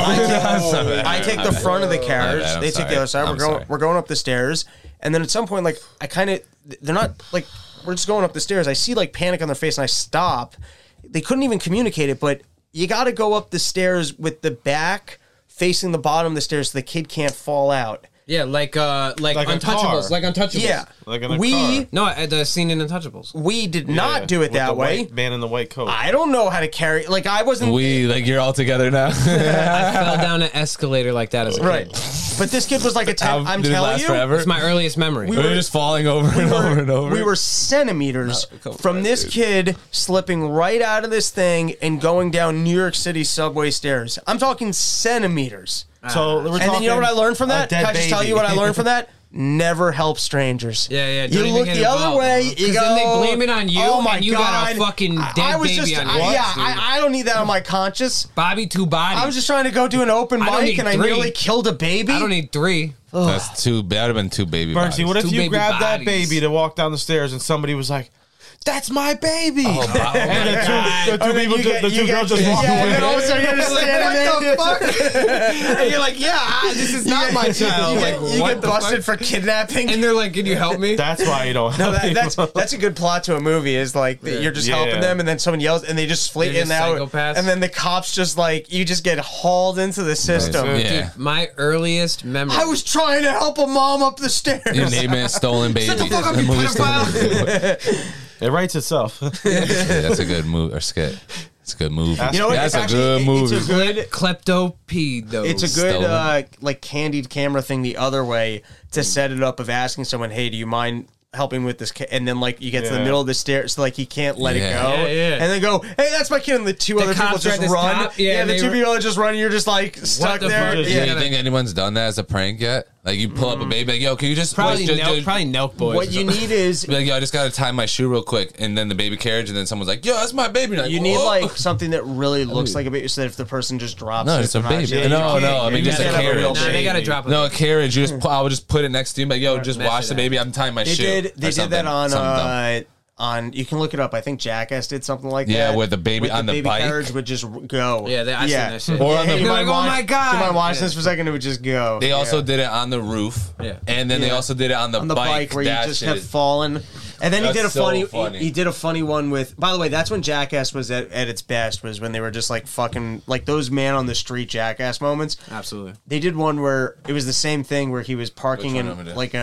Speaker 4: I take the front of the carriage.
Speaker 1: bad, I'm
Speaker 4: They take
Speaker 1: sorry.
Speaker 4: the other side.
Speaker 1: I'm
Speaker 4: we're going.
Speaker 1: sorry.
Speaker 4: We're going up the stairs, and then at some point, like I kind of, they're not like we're just going up the stairs. I see like panic on their face, and I stop. They couldn't even communicate it, but you got to go up the stairs with the back facing the bottom of the stairs so the kid can't fall out.
Speaker 5: Yeah, like uh, like,
Speaker 2: Like a
Speaker 5: Untouchables.
Speaker 2: car.
Speaker 5: Like Untouchables.
Speaker 4: Yeah,
Speaker 2: Like in a
Speaker 4: we
Speaker 2: car.
Speaker 5: No, at the scene in Untouchables.
Speaker 4: we did not
Speaker 2: Yeah,
Speaker 4: do it
Speaker 2: with the
Speaker 4: that way.
Speaker 2: white man in the white coat.
Speaker 4: I don't know how to carry. Like I wasn't.
Speaker 1: we like you're all together now.
Speaker 5: I fell down an escalator like that as a
Speaker 4: right,
Speaker 5: kid.
Speaker 4: but this kid was like a ten.
Speaker 1: How-
Speaker 4: I'm
Speaker 1: did it
Speaker 4: telling
Speaker 1: last
Speaker 4: you,
Speaker 1: forever?
Speaker 5: It's my earliest memory.
Speaker 1: we were just falling over and
Speaker 4: we
Speaker 1: over
Speaker 4: were,
Speaker 1: and over.
Speaker 4: we were centimeters
Speaker 1: No, come
Speaker 4: from
Speaker 1: on,
Speaker 4: this
Speaker 1: dude.
Speaker 4: kid slipping right out of this thing and going down New York City subway stairs. I'm talking centimeters.
Speaker 2: so we're
Speaker 4: And then you know what I learned from that?
Speaker 2: A dead
Speaker 4: Can I just tell
Speaker 2: baby.
Speaker 4: you what I learned from that? Never help strangers.
Speaker 5: Yeah, yeah.
Speaker 4: You
Speaker 5: don't even
Speaker 4: look
Speaker 5: get
Speaker 4: the other
Speaker 5: involved.
Speaker 4: way. You
Speaker 5: 'Cause
Speaker 4: go.
Speaker 5: then they blame it on you,
Speaker 4: Oh my
Speaker 5: and you
Speaker 4: god!
Speaker 5: got a fucking
Speaker 4: I-
Speaker 5: dead
Speaker 4: I was
Speaker 5: baby
Speaker 4: just,
Speaker 5: on
Speaker 4: I-
Speaker 5: your
Speaker 4: Yeah,
Speaker 5: hands, dude.
Speaker 4: I, I don't need that on my conscience.
Speaker 5: Bobby two bodies.
Speaker 4: I was just trying to go do an open
Speaker 5: I don't
Speaker 4: mic,
Speaker 5: need
Speaker 4: and I
Speaker 5: three.
Speaker 4: nearly killed a baby.
Speaker 5: I don't need three.
Speaker 1: That's two. That would have been two baby.
Speaker 2: Bernstein,
Speaker 1: bodies.
Speaker 2: what if
Speaker 5: Two
Speaker 2: you
Speaker 5: baby
Speaker 2: grabbed that
Speaker 5: bodies.
Speaker 2: baby to walk down the stairs and somebody was like, "That's my baby,"
Speaker 1: Oh,
Speaker 2: and the two, the two
Speaker 4: And then
Speaker 2: people,
Speaker 4: you
Speaker 2: ju-
Speaker 4: get-
Speaker 2: the
Speaker 4: you
Speaker 2: two
Speaker 4: get-
Speaker 2: girls just
Speaker 4: yeah,
Speaker 2: walk
Speaker 4: and then all of a
Speaker 2: away.
Speaker 4: sudden you're just standing
Speaker 5: What
Speaker 4: there.
Speaker 5: the fuck? And you're like, yeah, I- this is not my child.
Speaker 4: You
Speaker 5: Like,
Speaker 4: get, you
Speaker 5: what
Speaker 4: get
Speaker 5: the
Speaker 4: busted
Speaker 5: fuck?
Speaker 4: for kidnapping.
Speaker 5: And they're like, can you help me?
Speaker 2: That's why you don't.
Speaker 4: No,
Speaker 2: help
Speaker 4: that, that's
Speaker 2: people.
Speaker 4: that's a good plot to a movie. Is like that you're just
Speaker 2: Yeah.
Speaker 4: helping them, and then someone yells, and they just flee
Speaker 5: They're
Speaker 4: in
Speaker 5: just
Speaker 4: and out,
Speaker 5: psychopaths.
Speaker 4: and then the cops just like you just get hauled into the system.
Speaker 1: Yeah.
Speaker 5: Dude, my earliest memory.
Speaker 4: I was trying to help a mom up the stairs.
Speaker 1: Your name is stolen baby.
Speaker 5: Shut the fuck up,
Speaker 1: The
Speaker 5: you
Speaker 1: movie's
Speaker 5: pedophile.
Speaker 1: Stolen Baby.
Speaker 2: It writes itself.
Speaker 1: Yeah, that's a good move or skit. It's a good movie.
Speaker 4: You know what?
Speaker 1: That's
Speaker 4: It's
Speaker 1: a
Speaker 4: actually-
Speaker 1: good
Speaker 4: it-
Speaker 1: movie.
Speaker 4: It's a good.
Speaker 5: Kleptopedo.
Speaker 4: It's a good
Speaker 1: Stolen.
Speaker 4: uh, like candied camera thing the other way to set it up of asking someone, "Hey, do you mind helping with this?" Ca-? And then like you get to the
Speaker 2: Yeah.
Speaker 4: middle of the stairs, so like he can't let
Speaker 1: Yeah.
Speaker 4: it go,
Speaker 5: Yeah, yeah.
Speaker 4: and then go, "Hey, that's my kid," and the two other people
Speaker 5: cops are at
Speaker 4: just
Speaker 5: this
Speaker 4: run.
Speaker 5: top, yeah,
Speaker 4: yeah,
Speaker 5: and
Speaker 4: the
Speaker 5: they
Speaker 4: two
Speaker 5: were-
Speaker 4: people that just run. You're just like stuck
Speaker 5: the
Speaker 4: there.
Speaker 5: fuck?
Speaker 1: Do
Speaker 4: Yeah.
Speaker 1: you think anyone's done that as a prank yet? Like you pull up a baby, like yo, can you just
Speaker 5: Probably
Speaker 1: just,
Speaker 5: Nelk,
Speaker 1: just-
Speaker 5: probably Nelk Boys.
Speaker 4: What
Speaker 5: or
Speaker 4: you
Speaker 5: something.
Speaker 4: need is
Speaker 1: be like yo, I just gotta tie my shoe real quick, and then the baby carriage, and then someone's like, yo, that's my baby. You're like,
Speaker 4: you need
Speaker 1: "Whoa."
Speaker 4: like something that really looks like a baby, so that if the person just drops,
Speaker 1: No,
Speaker 4: it,
Speaker 1: it's a
Speaker 4: they're not
Speaker 1: baby.
Speaker 4: actually-
Speaker 1: No,
Speaker 4: you can't-
Speaker 1: no, I mean,
Speaker 4: you
Speaker 1: just a
Speaker 4: can't have
Speaker 1: carriage.
Speaker 4: real
Speaker 5: Nah, they
Speaker 4: baby.
Speaker 5: gotta drop a
Speaker 1: No, a carriage. You just pu- I would just put it next to you, like yo, just
Speaker 5: Measure
Speaker 1: watch the
Speaker 5: that.
Speaker 1: baby. I'm tying my
Speaker 4: They
Speaker 1: shoe.
Speaker 4: did.
Speaker 1: or
Speaker 4: They did
Speaker 1: something.
Speaker 4: that on
Speaker 1: Something dumb.
Speaker 4: uh, on. You can look it up. I think Jackass did something like
Speaker 1: Yeah,
Speaker 4: that.
Speaker 1: where the baby
Speaker 4: With
Speaker 1: on the
Speaker 4: baby
Speaker 1: bike.
Speaker 4: carriage would just go.
Speaker 5: Yeah, they- I seen that shit.
Speaker 1: Or on
Speaker 4: Hey,
Speaker 1: the-
Speaker 4: do you
Speaker 5: They're
Speaker 4: mind
Speaker 5: like, oh
Speaker 4: watch-
Speaker 5: my God.
Speaker 4: Do you mind watching
Speaker 5: Yeah.
Speaker 4: this for a second? It would just go.
Speaker 1: They also
Speaker 4: Yeah.
Speaker 1: did it on the roof.
Speaker 5: Yeah.
Speaker 1: And then they
Speaker 4: Yeah.
Speaker 1: also did it on the,
Speaker 4: on the bike, where you
Speaker 1: That
Speaker 4: just
Speaker 1: shit
Speaker 4: kept
Speaker 1: is-
Speaker 4: falling. And then he
Speaker 1: That's
Speaker 4: did a
Speaker 1: so
Speaker 4: funny,
Speaker 1: funny.
Speaker 4: He, he did a funny one with. By the way, that's when Jackass was at, at its best. Was when they were just like fucking like those man on the street Jackass moments.
Speaker 5: Absolutely.
Speaker 4: They did one where it was the same thing where he was parking
Speaker 1: Which
Speaker 4: in
Speaker 1: one am I doing?
Speaker 4: like a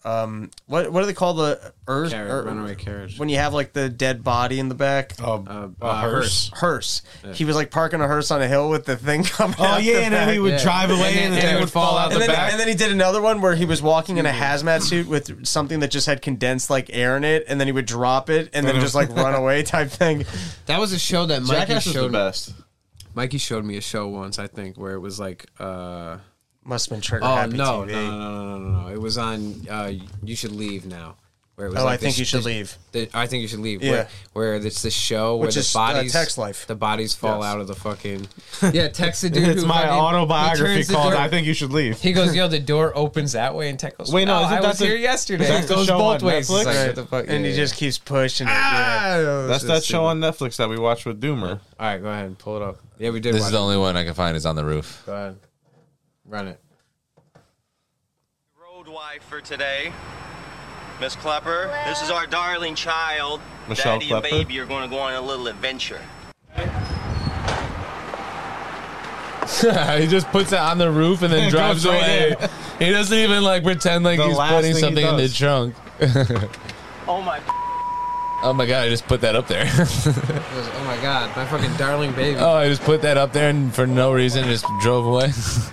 Speaker 4: um, what what do they call the earth?
Speaker 5: Carriage,
Speaker 4: or-
Speaker 5: runaway carriage.
Speaker 4: When you have like the dead body in the back.
Speaker 2: Uh,
Speaker 5: Uh,
Speaker 2: a
Speaker 5: uh,
Speaker 2: hearse.
Speaker 4: Hearse.
Speaker 5: Yeah.
Speaker 4: He was like parking a hearse on a hill with the thing coming
Speaker 2: Oh
Speaker 4: out
Speaker 2: yeah,
Speaker 4: the
Speaker 2: and then
Speaker 4: back.
Speaker 2: he would
Speaker 5: Yeah.
Speaker 2: drive away,
Speaker 5: And then-
Speaker 2: and, the
Speaker 5: and
Speaker 2: thing
Speaker 5: it
Speaker 2: would
Speaker 5: would fall
Speaker 2: fall out
Speaker 5: out
Speaker 2: the
Speaker 4: And then,
Speaker 2: back.
Speaker 4: and then he did another one where he was walking in a hazmat suit with something that just had condensed like air in it, and then he would drop it and then just like run away type thing.
Speaker 5: That was a show that Mikey
Speaker 2: Jackass is the
Speaker 5: showed me.
Speaker 2: best.
Speaker 5: Mikey showed me a show once, I think, where it was like. Uh,
Speaker 4: Must have been Trigger
Speaker 5: oh
Speaker 4: Happy
Speaker 5: no,
Speaker 4: T V.
Speaker 5: no, no, no, no, no, no! It was on. Uh, you should leave now. Where it was
Speaker 4: Oh,
Speaker 5: like
Speaker 4: I think
Speaker 5: this-
Speaker 4: you should
Speaker 5: this-
Speaker 4: leave.
Speaker 5: The, I think you should leave.
Speaker 4: Yeah.
Speaker 5: Where, where it's this show where
Speaker 4: Which
Speaker 5: the
Speaker 4: is, uh,
Speaker 5: bodies,
Speaker 4: Text Life.
Speaker 5: the bodies fall
Speaker 2: Yes.
Speaker 5: out of the fucking. Yeah, text the dude.
Speaker 2: It's
Speaker 5: who
Speaker 2: my
Speaker 5: fucking- he
Speaker 2: autobiography
Speaker 5: turns the
Speaker 2: called
Speaker 5: door-
Speaker 2: "I Think You Should Leave."
Speaker 5: He goes, "Yo, the door opens that way," and Tech goes,
Speaker 2: Wait, no,
Speaker 5: "Oh,
Speaker 2: isn't
Speaker 5: I
Speaker 2: that
Speaker 5: was
Speaker 2: the-
Speaker 5: here yesterday."
Speaker 2: that's
Speaker 5: It
Speaker 2: the
Speaker 5: goes
Speaker 2: show
Speaker 5: both
Speaker 2: on
Speaker 5: ways. It's
Speaker 2: Netflix?
Speaker 5: like,
Speaker 4: Right.
Speaker 5: what the fuck?
Speaker 4: And
Speaker 5: Yeah,
Speaker 4: he
Speaker 5: yeah.
Speaker 4: just keeps pushing it.
Speaker 5: Ah!
Speaker 4: Yeah.
Speaker 2: That's that show on Netflix that we watched with Doomer.
Speaker 5: All right, go ahead, pull it up. Yeah, we did.
Speaker 1: This
Speaker 5: watch
Speaker 1: is the
Speaker 5: it.
Speaker 1: only one I can find is on the roof.
Speaker 5: Go ahead, run it.
Speaker 11: Road wife for today, Miss Klepper. This is our darling child.
Speaker 2: Michelle
Speaker 11: Daddy
Speaker 2: Klepper?
Speaker 11: and baby are going to go on a little adventure.
Speaker 1: He just puts it on the roof and then drives
Speaker 2: Goes right
Speaker 1: away.
Speaker 2: in.
Speaker 1: He doesn't even like pretend like
Speaker 2: The
Speaker 1: he's
Speaker 2: last
Speaker 1: putting
Speaker 2: thing he
Speaker 1: something in the
Speaker 2: does.
Speaker 1: trunk.
Speaker 11: Oh my.
Speaker 1: Oh my god, I just put that up there.
Speaker 5: He goes, oh my god, my fucking darling baby.
Speaker 1: Oh, I just put that up there and for no reason just drove away.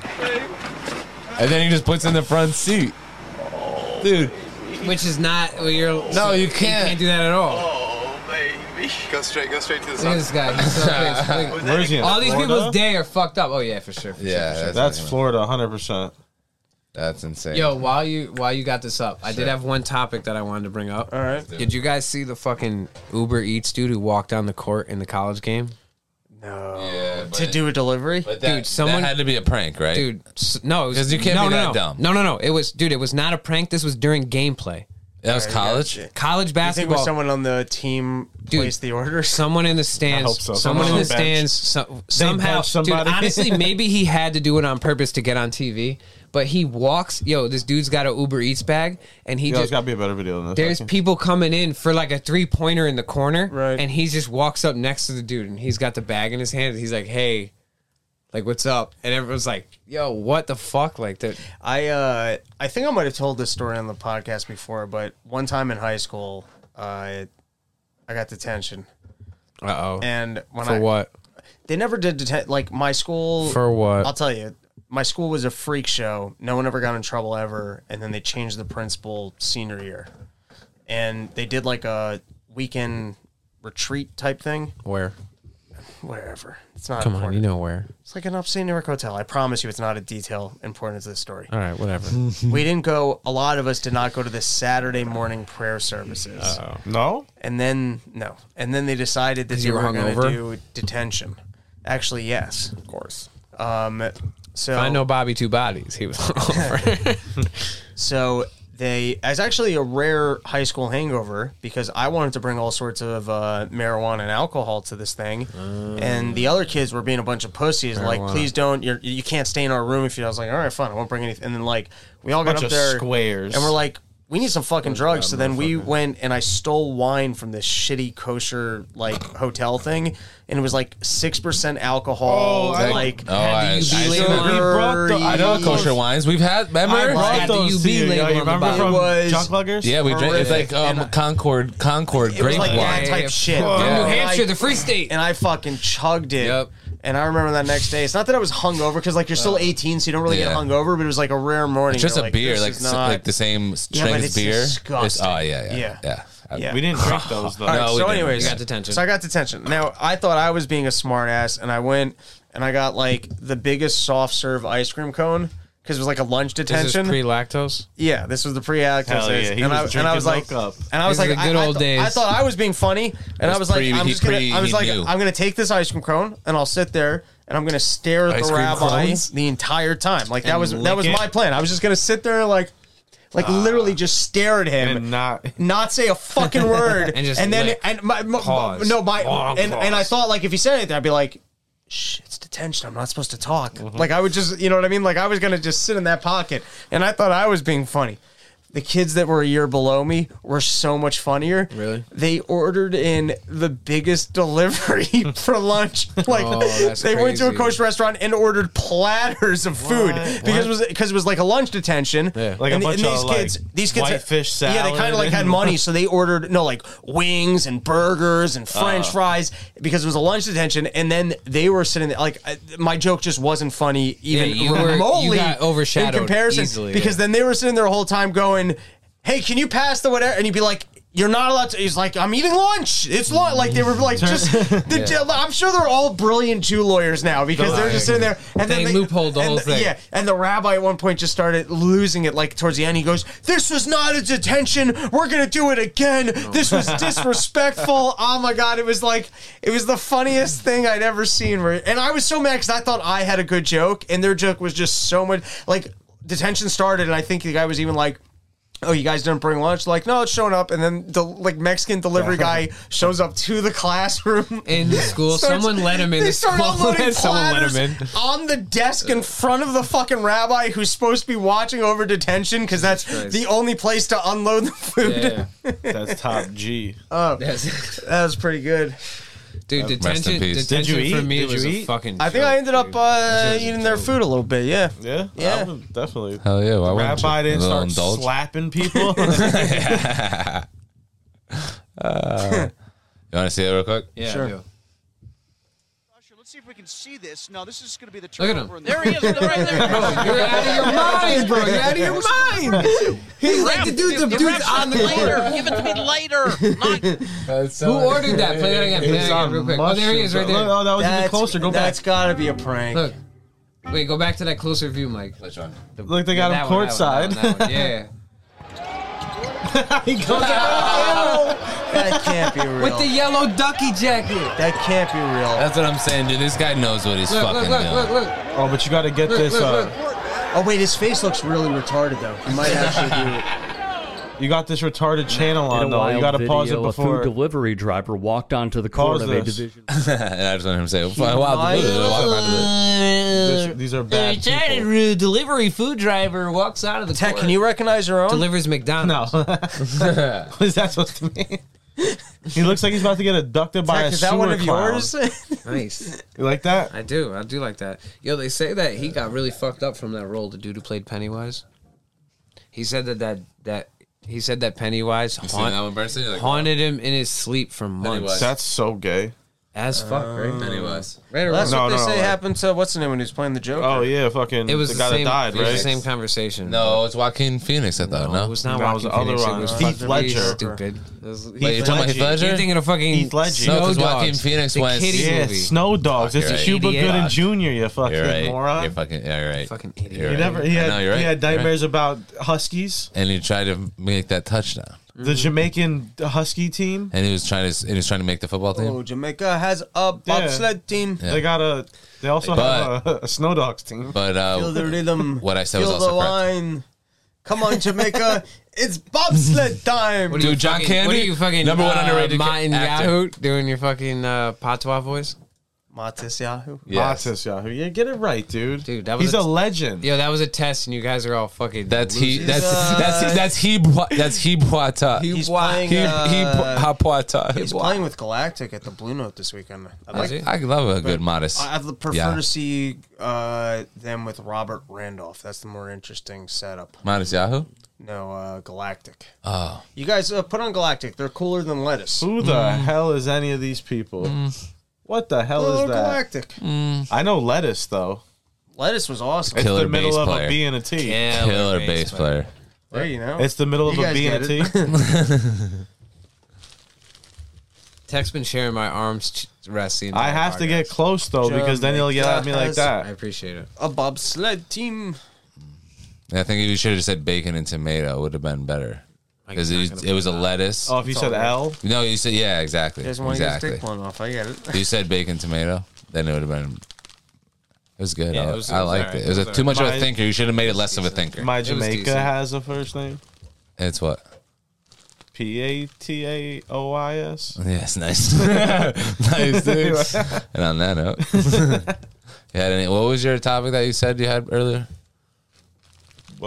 Speaker 1: And then he just puts in the front seat. Dude.
Speaker 5: Which is not. Well, you're,
Speaker 1: No, you can't.
Speaker 5: You can't do that at all.
Speaker 11: Oh baby.
Speaker 12: Go straight, go straight to the
Speaker 5: Look at this guy. He's so crazy. Look-
Speaker 2: Where's he in
Speaker 5: all these
Speaker 2: Florida?
Speaker 5: people's day are fucked up. Oh yeah, for sure. For
Speaker 1: Yeah,
Speaker 5: sure, for sure.
Speaker 2: That's Florida, one hundred percent.
Speaker 1: That's insane.
Speaker 5: Yo, while you while you got this up, I did
Speaker 1: Sure.
Speaker 5: have one topic that I wanted to bring up.
Speaker 4: All right.
Speaker 5: Did you guys see the fucking Uber Eats dude who walked down the court in the college game?
Speaker 4: No.
Speaker 1: Yeah,
Speaker 4: To do a delivery?
Speaker 1: But that,
Speaker 5: Dude, someone-
Speaker 1: that had to be a prank, right?
Speaker 5: Dude, s- no, it was
Speaker 1: 'Cause you can't
Speaker 5: no,
Speaker 1: be
Speaker 5: no,
Speaker 1: that
Speaker 5: no.
Speaker 1: dumb.
Speaker 5: No, no, no. It was, dude. It was not a prank. This was during gameplay.
Speaker 1: That was
Speaker 4: Alright,
Speaker 1: college?
Speaker 4: gotcha.
Speaker 5: College
Speaker 4: You think
Speaker 5: basketball.
Speaker 4: when someone on the team
Speaker 5: Dude,
Speaker 4: placed the order?
Speaker 5: Someone in the stands.
Speaker 2: hope so.
Speaker 5: Someone
Speaker 2: Someone
Speaker 5: in
Speaker 2: on
Speaker 5: the
Speaker 2: the bench.
Speaker 5: stands. So, somehow,
Speaker 2: bench somebody.
Speaker 5: dude. Honestly, maybe he had to do it on purpose to get on T V. But he walks. Yo, this dude's got an Uber Eats bag, and he
Speaker 2: Yeah, there's
Speaker 5: just.
Speaker 2: got to be a better video than this.
Speaker 5: There's
Speaker 2: I think.
Speaker 5: people coming in for like a three pointer in the corner,
Speaker 4: Right.
Speaker 5: and he just walks up next to the dude, and he's got the bag in his hand. And he's like, "Hey, like, what's up?" And everyone's like, "Yo, what the fuck?" Like that.
Speaker 4: I uh, I think I might have told this story on the podcast before, but one time in high school, uh, I got detention.
Speaker 5: Uh oh.
Speaker 4: And when
Speaker 5: For
Speaker 4: I,
Speaker 5: what?
Speaker 4: They never did detain. Like my school.
Speaker 5: For what?
Speaker 4: I'll tell you. My school was a freak show. No one ever got in trouble ever. And then they changed the principal senior year, and they did like a weekend retreat type thing.
Speaker 5: Where?
Speaker 4: Wherever. It's not
Speaker 5: Come on,
Speaker 4: important.
Speaker 5: you know where.
Speaker 4: It's like an upstate New York hotel. I promise you, it's not a detail important to this story.
Speaker 5: All right, whatever.
Speaker 4: We didn't go. A lot of us did not go to the Saturday morning prayer services.
Speaker 5: Oh.
Speaker 2: No?
Speaker 4: And then no. And then they decided that
Speaker 5: 'Cause
Speaker 4: they
Speaker 5: you
Speaker 4: were
Speaker 5: were
Speaker 4: going to
Speaker 5: hungover?
Speaker 4: do detention. Actually, yes.
Speaker 5: Of course.
Speaker 4: Um. So
Speaker 5: If I know Bobby Two Bodies. He was over.
Speaker 4: So they, it's actually a rare high school hangover because I wanted to bring all sorts of uh, marijuana and alcohol to this thing, and the other kids were being a bunch of pussies. Like,
Speaker 5: Marijuana.
Speaker 4: please don't, you're, you can't stay in our room if you. I was like, all right, fine, I won't bring anything. And then like we all got
Speaker 2: Bunch
Speaker 4: up
Speaker 2: of
Speaker 4: there,
Speaker 2: squares.
Speaker 4: and we're like, we need some fucking drugs. So then we
Speaker 2: motherfucker.
Speaker 4: went and I stole wine from this shitty kosher like hotel thing, and it was like six percent alcohol.
Speaker 2: Oh, I-
Speaker 4: like
Speaker 1: Oh, I, I,
Speaker 5: Had the U B
Speaker 1: I,
Speaker 5: label on
Speaker 2: We
Speaker 5: it?
Speaker 2: brought the-
Speaker 1: I know
Speaker 2: I
Speaker 1: kosher wines. We've had, remember?
Speaker 2: I brought
Speaker 5: Had the
Speaker 2: those
Speaker 5: U
Speaker 2: to
Speaker 5: B
Speaker 2: you.
Speaker 5: label
Speaker 2: Yo, you
Speaker 5: on the
Speaker 2: remember
Speaker 5: bottom.
Speaker 2: from
Speaker 4: It was
Speaker 2: Junk Luggers?
Speaker 1: Yeah, we drank. It's like
Speaker 4: horrific.
Speaker 1: um,
Speaker 4: And I-
Speaker 1: Concord, Concord
Speaker 4: It was
Speaker 1: grape
Speaker 4: like
Speaker 1: wine.
Speaker 4: that type
Speaker 5: yeah.
Speaker 4: shit.
Speaker 5: From
Speaker 4: Yeah.
Speaker 5: New
Speaker 4: And
Speaker 5: Hampshire,
Speaker 4: I-
Speaker 5: the Free State.
Speaker 4: and I fucking chugged it.
Speaker 5: Yep.
Speaker 4: And I remember that next day. It's not that I was hungover because like you're still eighteen, so you don't really
Speaker 1: Yeah.
Speaker 4: get hungover. But it was like a rare morning.
Speaker 1: It's just
Speaker 4: You're
Speaker 1: a
Speaker 4: like,
Speaker 1: beer,
Speaker 4: this
Speaker 1: like
Speaker 4: is
Speaker 1: s-
Speaker 4: not-
Speaker 1: like the same
Speaker 4: Yeah, but
Speaker 1: strength
Speaker 4: it's
Speaker 1: as beer.
Speaker 4: disgusting.
Speaker 1: oh yeah, yeah,
Speaker 4: Yeah.
Speaker 1: yeah. I-
Speaker 4: Yeah.
Speaker 2: We didn't drink those, though.
Speaker 4: All right,
Speaker 1: No, we
Speaker 4: so
Speaker 1: didn't.
Speaker 4: anyways,
Speaker 5: You got detention.
Speaker 4: So I got detention. Now I thought I was being a smart ass, and I went and I got like the biggest soft serve ice cream cone because it was like a lunch
Speaker 5: This
Speaker 4: detention.
Speaker 5: is pre-lactose.
Speaker 4: Yeah, this was the pre-lactose
Speaker 2: Hell
Speaker 4: days.
Speaker 2: yeah, he
Speaker 4: and, I,
Speaker 2: was
Speaker 4: and I was like,
Speaker 2: drinking milk up.
Speaker 4: and I was
Speaker 5: These
Speaker 4: like,
Speaker 5: are the good
Speaker 4: I, I
Speaker 5: old
Speaker 4: th-
Speaker 5: days.
Speaker 4: I thought I was being funny, and I
Speaker 1: was
Speaker 4: was like,
Speaker 1: pre-
Speaker 4: I'm
Speaker 1: he
Speaker 4: just gonna,
Speaker 1: pre-
Speaker 4: I was
Speaker 1: he
Speaker 4: like,
Speaker 1: knew.
Speaker 4: I'm gonna take this ice cream cone, and I'll sit there, and I'm gonna stare at
Speaker 1: Ice
Speaker 4: the
Speaker 1: cream
Speaker 4: rabbi
Speaker 1: cones?
Speaker 4: the entire time. Like that
Speaker 2: And
Speaker 4: was that
Speaker 2: lick
Speaker 4: was
Speaker 2: it?
Speaker 4: my plan. I was just gonna sit there, like, like literally just stare at him,
Speaker 2: And not.
Speaker 4: not say a fucking word,
Speaker 5: And just
Speaker 4: then
Speaker 5: lick.
Speaker 4: and my, my
Speaker 5: Pause.
Speaker 4: no my
Speaker 5: Long
Speaker 4: and, and I
Speaker 5: pause.
Speaker 4: thought like if he said anything, I'd be like, shh, it's detention. I'm not supposed to talk.
Speaker 5: Mm-hmm.
Speaker 4: Like I would just, you know what I mean? Like I was gonna just sit in that pocket, and I thought I was being funny. The kids that were a year below me were so much funnier.
Speaker 5: Really?
Speaker 4: They ordered in the biggest delivery for lunch. Like
Speaker 5: Oh, that's
Speaker 4: they went to a
Speaker 5: crazy.
Speaker 4: kosher restaurant and ordered platters of food
Speaker 2: What?
Speaker 4: because it was because it was like a lunch detention.
Speaker 5: Yeah.
Speaker 2: Like a
Speaker 4: and,
Speaker 2: bunch
Speaker 4: and
Speaker 2: of,
Speaker 4: these
Speaker 2: like,
Speaker 4: kids, these kids,
Speaker 2: whitefish
Speaker 4: yeah, they kind
Speaker 2: salad
Speaker 4: of like had
Speaker 2: and-
Speaker 4: money, so they ordered no like wings and burgers and French
Speaker 2: Uh.
Speaker 4: fries because it was a lunch detention. And then they were sitting there like I- my joke just wasn't funny even
Speaker 5: Yeah, you were- you
Speaker 4: remotely
Speaker 5: got overshadowed
Speaker 4: in comparison
Speaker 5: easily,
Speaker 4: because
Speaker 5: yeah.
Speaker 4: then they were sitting there the whole time going, "Hey, can you pass the whatever?" And you'd be like, "You're not allowed to." He's like, "I'm eating lunch. It's lunch." Like they were like just. The,
Speaker 5: Yeah.
Speaker 4: I'm sure they're all brilliant Jew lawyers now because they're just sitting there and
Speaker 5: They
Speaker 4: then
Speaker 5: loopholed the
Speaker 4: and
Speaker 5: whole thing.
Speaker 4: Yeah, and the rabbi at one point just started losing it. Like towards the end, he goes, "This was not a detention. We're gonna do it again. This was disrespectful." Oh my god, it was like it was the funniest thing I'd ever seen. Where and I was so mad because I thought I had a good joke and their joke was just so much like detention started, and I think the guy was even like, "Oh, you guys didn't bring lunch?" Like, "No, it's showing up." And then the like Mexican delivery guy shows up to the classroom
Speaker 5: In the school,
Speaker 4: Starts-
Speaker 5: someone let him in
Speaker 4: they
Speaker 5: the
Speaker 4: start
Speaker 5: school.
Speaker 4: unloading
Speaker 5: Someone let him
Speaker 4: platters
Speaker 5: in.
Speaker 4: on the desk in front of the fucking rabbi who's supposed to be watching over detention because that's
Speaker 5: Christ.
Speaker 4: the only place to unload the food.
Speaker 5: Yeah.
Speaker 2: That's top G.
Speaker 4: Oh,
Speaker 5: That's-
Speaker 4: that was pretty good.
Speaker 5: Dude,
Speaker 1: Rest in
Speaker 5: detention,
Speaker 1: peace.
Speaker 5: detention
Speaker 2: Did you
Speaker 5: for
Speaker 2: eat?
Speaker 5: me
Speaker 2: Did
Speaker 5: was
Speaker 2: you
Speaker 5: a
Speaker 2: eat?
Speaker 5: fucking
Speaker 4: I think I
Speaker 5: joke,
Speaker 4: ended up
Speaker 5: dude.
Speaker 4: uh,
Speaker 5: That shit was a
Speaker 4: eating their
Speaker 5: joke.
Speaker 4: food a little bit. Yeah.
Speaker 2: Yeah,
Speaker 4: Yeah.
Speaker 2: I would definitely.
Speaker 1: Hell yeah! Why wouldn't you?
Speaker 2: Rabbi didn't
Speaker 1: A little
Speaker 2: start
Speaker 1: indulge?
Speaker 2: slapping people.
Speaker 1: Uh, you want to see it real quick?
Speaker 5: Yeah,
Speaker 4: Sure.
Speaker 5: I do.
Speaker 12: Let's see if we can see this. No, this is going to be the
Speaker 5: Look at
Speaker 12: turnover.
Speaker 5: him.
Speaker 12: in the- There he is, right there.
Speaker 5: Bro, you're out of your mind, bro. You're out of your mind. He's like the dude, the dude's on the
Speaker 12: later.
Speaker 5: court.
Speaker 12: Give it to me later. Not
Speaker 5: Who ordered that? Play that again. Play that again real quick. Oh, there he is, right there.
Speaker 2: Oh, that was even
Speaker 4: That's,
Speaker 2: closer. Go back.
Speaker 4: that's gotta be a prank.
Speaker 5: Look. Wait, go back to that closer view, Mike.
Speaker 1: Which one?
Speaker 2: Look, they got
Speaker 5: That
Speaker 2: him
Speaker 5: one, that one,
Speaker 2: courtside.
Speaker 5: that one, that one. Yeah.
Speaker 2: He goes out.
Speaker 4: That can't be real.
Speaker 5: With the yellow ducky jacket.
Speaker 4: that can't be real.
Speaker 1: That's what I'm saying, dude. This guy knows what he's
Speaker 5: Look,
Speaker 1: fucking
Speaker 5: look, look,
Speaker 1: doing.
Speaker 5: look, look.
Speaker 2: Oh, but you got to get
Speaker 5: Look,
Speaker 2: this.
Speaker 5: look,
Speaker 2: Uh,
Speaker 5: look.
Speaker 4: Oh wait, his face looks really retarded though. He might actually do it.
Speaker 2: you got this retarded channel on
Speaker 13: In a
Speaker 2: though. You
Speaker 13: wild
Speaker 2: got to pause it
Speaker 13: video,
Speaker 2: before.
Speaker 13: a food delivery driver walked onto the court
Speaker 2: Pause
Speaker 13: of a
Speaker 2: this.
Speaker 13: division.
Speaker 1: I just want him to say, "Wow,
Speaker 4: might-
Speaker 2: This- these are bad people.
Speaker 5: Delivery food driver walks out of the
Speaker 4: Tech, can you recognize your own?
Speaker 5: delivers
Speaker 2: No,
Speaker 5: McDonald's.
Speaker 2: what is that supposed to mean? He looks like he's about to get abducted by
Speaker 4: Tech,
Speaker 2: a
Speaker 4: is that
Speaker 2: sewer
Speaker 4: one of
Speaker 2: clown.
Speaker 4: yours?
Speaker 5: Nice.
Speaker 2: You like that?
Speaker 5: I do. I do like that. Yo, they say that he got really fucked up from that role. The dude who played Pennywise. He said that that that he said that Pennywise
Speaker 1: You seen
Speaker 5: haunt,
Speaker 1: that one, Bernstein? You're like,
Speaker 5: haunted him in his sleep for months.
Speaker 1: Pennywise.
Speaker 2: That's so gay.
Speaker 5: As fuck, right?
Speaker 1: Pennywise.
Speaker 5: Right or
Speaker 4: That's
Speaker 5: wrong?
Speaker 2: No,
Speaker 4: what they
Speaker 2: no,
Speaker 4: say
Speaker 2: like-
Speaker 4: happened to what's the name when he was playing the Joker?
Speaker 2: Oh yeah, fucking.
Speaker 5: It was
Speaker 2: the
Speaker 5: the,
Speaker 2: guy
Speaker 5: same.
Speaker 2: that died,
Speaker 5: it was
Speaker 2: right?
Speaker 5: the same conversation.
Speaker 1: No, it's Joaquin Phoenix. I thought. No,
Speaker 5: it was not
Speaker 2: That was
Speaker 5: Joaquin
Speaker 2: the
Speaker 5: Phoenix.
Speaker 2: other
Speaker 5: It
Speaker 2: one.
Speaker 5: was
Speaker 2: Heath
Speaker 5: fucking
Speaker 2: Ledger.
Speaker 5: Stupid. It was
Speaker 1: Wait, you're talking about Heath Ledger?
Speaker 5: You're thinking of fucking
Speaker 2: Heath Ledger.
Speaker 5: Snow
Speaker 1: No, 'cause Joaquin
Speaker 5: Dogs,
Speaker 1: Phoenix
Speaker 5: the
Speaker 1: went-
Speaker 5: kiddie
Speaker 2: Yeah,
Speaker 5: movie.
Speaker 2: Snow Dogs.
Speaker 1: Fuck,
Speaker 2: It's
Speaker 1: you're right.
Speaker 2: Cuba
Speaker 5: Idiot.
Speaker 2: Gooding Junior. You fucking
Speaker 1: you're right.
Speaker 2: moron.
Speaker 1: You're fucking. Yeah, you're right.
Speaker 5: Fucking idiot.
Speaker 1: You're
Speaker 2: He
Speaker 1: right.
Speaker 2: never. He
Speaker 1: I
Speaker 2: had.
Speaker 1: know, you're right.
Speaker 2: He had
Speaker 1: You're right.
Speaker 2: nightmares about Huskies.
Speaker 1: And he tried to make that touchdown.
Speaker 2: The Jamaican Husky team.
Speaker 1: And he was trying to. And he was trying to make the football team.
Speaker 4: Oh, Jamaica has a bobsled team.
Speaker 1: Yeah.
Speaker 2: They got a. They also
Speaker 1: But-
Speaker 2: have a, a Snow Dogs team.
Speaker 1: But
Speaker 4: Feel
Speaker 1: uh,
Speaker 4: the rhythm.
Speaker 1: what I said was
Speaker 4: Feel
Speaker 1: also
Speaker 4: the
Speaker 1: correct.
Speaker 4: wine. Come on, Jamaica. It's bobsled time.
Speaker 5: What are you
Speaker 1: Dude, John
Speaker 5: fucking-
Speaker 1: Candy,
Speaker 5: What are you fucking
Speaker 1: number one
Speaker 5: uh,
Speaker 1: underrated
Speaker 5: Martin
Speaker 1: actor.
Speaker 5: Yahoo doing your fucking uh, patois voice?
Speaker 4: Matis Yahoo.
Speaker 1: Yes.
Speaker 2: Matis Yahoo. Yeah, get it right, dude.
Speaker 5: Dude, that was
Speaker 2: He's
Speaker 5: a-
Speaker 2: a legend.
Speaker 5: Yo, that was a test, and you guys are all fucking.
Speaker 1: That's he.
Speaker 5: losers.
Speaker 1: That's
Speaker 4: uh,
Speaker 1: that's that's he. That's he. Poita.
Speaker 5: He-
Speaker 4: He's
Speaker 5: Wow.
Speaker 4: playing.
Speaker 1: He
Speaker 4: uh,
Speaker 1: he. Hapoita.
Speaker 4: He's playing with Galactic at the Blue Note this weekend. I'd like.
Speaker 5: Is he?
Speaker 1: I love a good modest.
Speaker 4: I'd prefer
Speaker 1: Yeah.
Speaker 4: to see uh, them with Robert Randolph. That's the more interesting setup.
Speaker 1: Modest Yahoo.
Speaker 4: No, uh, Galactic.
Speaker 1: Oh,
Speaker 4: You guys uh, put on Galactic. They're cooler than Lettuce.
Speaker 2: Who the hell is any of these people? What the hell
Speaker 4: Oh,
Speaker 2: is that?
Speaker 4: Galactic.
Speaker 2: I know Lettuce though.
Speaker 4: Lettuce was awesome.
Speaker 2: It's
Speaker 1: Killer
Speaker 2: the middle
Speaker 1: bass
Speaker 2: of
Speaker 1: player.
Speaker 2: a B and a T.
Speaker 1: killer bass player.
Speaker 4: There you know.
Speaker 2: It's the middle of
Speaker 4: You
Speaker 2: a
Speaker 4: guys
Speaker 2: B and a T.
Speaker 4: get it.
Speaker 5: Tech's been sharing my arms ch- rest. the
Speaker 2: I
Speaker 5: entire
Speaker 2: have to get
Speaker 5: podcast.
Speaker 2: close though, because then he'll yell at me like
Speaker 5: I
Speaker 2: that.
Speaker 5: appreciate it.
Speaker 4: A bobsled team.
Speaker 1: I think you should have said bacon and tomato. Would have been better because
Speaker 5: not
Speaker 1: it,
Speaker 5: gonna
Speaker 1: it was a
Speaker 5: put that.
Speaker 1: lettuce.
Speaker 2: Oh, if you said L,
Speaker 1: No, you said yeah, exactly,
Speaker 4: You guys want to get
Speaker 1: exactly.
Speaker 4: his dick blown off. I get it.
Speaker 1: You said bacon tomato, then it would have been. It was good.
Speaker 5: Yeah,
Speaker 1: I,
Speaker 5: it was- it
Speaker 1: I
Speaker 5: was
Speaker 1: liked
Speaker 5: alright.
Speaker 1: it. It was,
Speaker 5: It
Speaker 1: a,
Speaker 5: was
Speaker 1: too much of
Speaker 2: alright.
Speaker 1: a thinker. You should have made it less of a thinker.
Speaker 2: my
Speaker 5: was
Speaker 2: Jamaica
Speaker 5: decent.
Speaker 2: has a first name.
Speaker 1: It's what?
Speaker 2: P A T A O I S.
Speaker 1: Yes, nice, nice, dude. And on that note, you had any? What was your topic that you said you had earlier?
Speaker 2: What?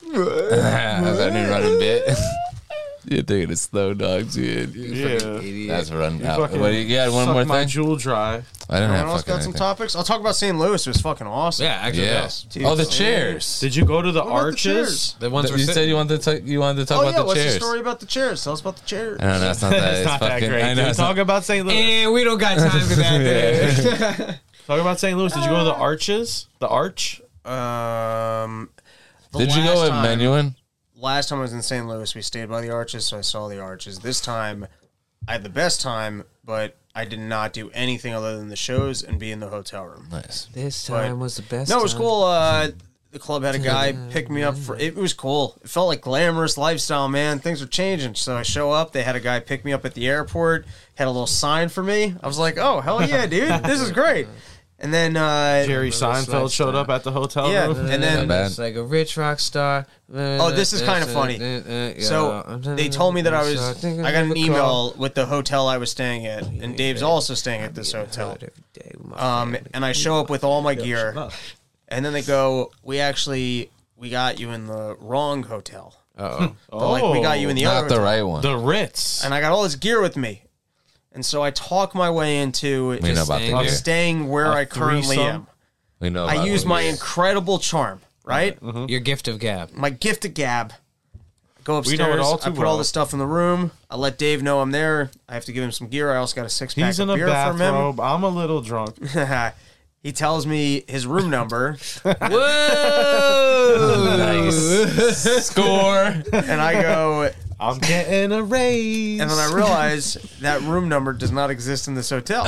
Speaker 1: That's our new running bit. You're thinking of slow dogs, dude.
Speaker 2: Yeah.
Speaker 1: That's run
Speaker 2: You
Speaker 1: out.
Speaker 2: fucking
Speaker 1: What do you got? One
Speaker 2: suck
Speaker 1: more
Speaker 2: my
Speaker 1: thing?
Speaker 2: jewel dry.
Speaker 1: I didn't
Speaker 4: Anyone
Speaker 1: have
Speaker 4: else
Speaker 1: fucking
Speaker 4: got some
Speaker 1: anything.
Speaker 4: topics? I'll talk about Saint Louis. It was fucking awesome.
Speaker 5: Yeah, actually,
Speaker 1: Yeah.
Speaker 5: yes.
Speaker 1: Oh, the chairs.
Speaker 2: Did you go to the
Speaker 4: What about the
Speaker 2: arches?
Speaker 4: chairs?
Speaker 5: The ones
Speaker 1: You
Speaker 5: we're
Speaker 1: said
Speaker 5: sitting-
Speaker 1: you wanted to talk, you wanted to talk
Speaker 4: Oh
Speaker 1: about
Speaker 4: yeah,
Speaker 1: the
Speaker 4: what's
Speaker 1: chairs.
Speaker 4: the story about the chairs? Tell us about the chairs.
Speaker 1: I don't know. It's not that.
Speaker 2: It's
Speaker 1: It's
Speaker 2: not that
Speaker 1: fucking.
Speaker 2: great.
Speaker 1: I know.
Speaker 2: Dude,
Speaker 1: It's
Speaker 2: talk
Speaker 1: not,
Speaker 2: about Saint Louis.
Speaker 5: And we don't got time for that.
Speaker 2: Talk about Saint Louis. Did you go to the arches? The arch?
Speaker 4: Um, the
Speaker 1: Did you go
Speaker 4: last
Speaker 1: with
Speaker 4: time-
Speaker 1: Menuhin?
Speaker 4: Last time I was in Saint Louis, we stayed by the arches, so I saw the arches. This time, I had the best time, but I did not do anything other than the shows and be in the hotel room.
Speaker 1: Nice.
Speaker 5: This
Speaker 4: But-
Speaker 5: time was the best.
Speaker 4: No, it was
Speaker 5: time.
Speaker 4: cool. Uh, the club had a guy pick me up for it. Was cool. It felt like glamorous lifestyle, man. Things were changing. So I show up. They had a guy pick me up at the airport. Had a little sign for me. I was like, oh hell yeah, dude, this is great. And then uh,
Speaker 2: Jerry Seinfeld showed up at the hotel
Speaker 4: Yeah,
Speaker 2: room.
Speaker 4: and then
Speaker 5: It's like a rich rock star.
Speaker 4: Oh, this is kind of funny. So they told me that I was. I got an email with the hotel I was staying at, and Dave's also staying at this hotel. Um, and I show up with all my gear, and then they go, "We actually we got you in the wrong hotel.
Speaker 5: Uh
Speaker 2: oh,
Speaker 4: Like we got you in the
Speaker 1: Not
Speaker 4: other
Speaker 1: the
Speaker 4: hotel.
Speaker 1: right one.
Speaker 2: The Ritz.
Speaker 4: And I got all this gear with me." And so I talk my way into
Speaker 1: We know
Speaker 4: just
Speaker 1: about the
Speaker 4: staying,
Speaker 1: gear.
Speaker 4: staying where
Speaker 2: A
Speaker 4: I currently
Speaker 2: threesome?
Speaker 4: am.
Speaker 1: We know.
Speaker 4: I
Speaker 1: about
Speaker 4: use
Speaker 1: what
Speaker 4: my
Speaker 1: it is.
Speaker 4: incredible charm, right?
Speaker 5: Your gift of gab.
Speaker 4: My gift of gab. I go
Speaker 2: We know it
Speaker 4: upstairs.
Speaker 2: all
Speaker 4: I
Speaker 2: too
Speaker 4: put all
Speaker 2: well.
Speaker 4: the stuff in the room. I let Dave know I'm there. I have to give him some gear. I also got a six pack
Speaker 2: He's
Speaker 4: of
Speaker 2: in a
Speaker 4: beer from him.
Speaker 2: bathrobe. I'm a little drunk.
Speaker 4: He tells me his room number,
Speaker 5: Whoa!
Speaker 1: Nice. Score.
Speaker 4: and I go,
Speaker 2: I'm getting a raise.
Speaker 4: and then I realize that room number does not exist in this hotel.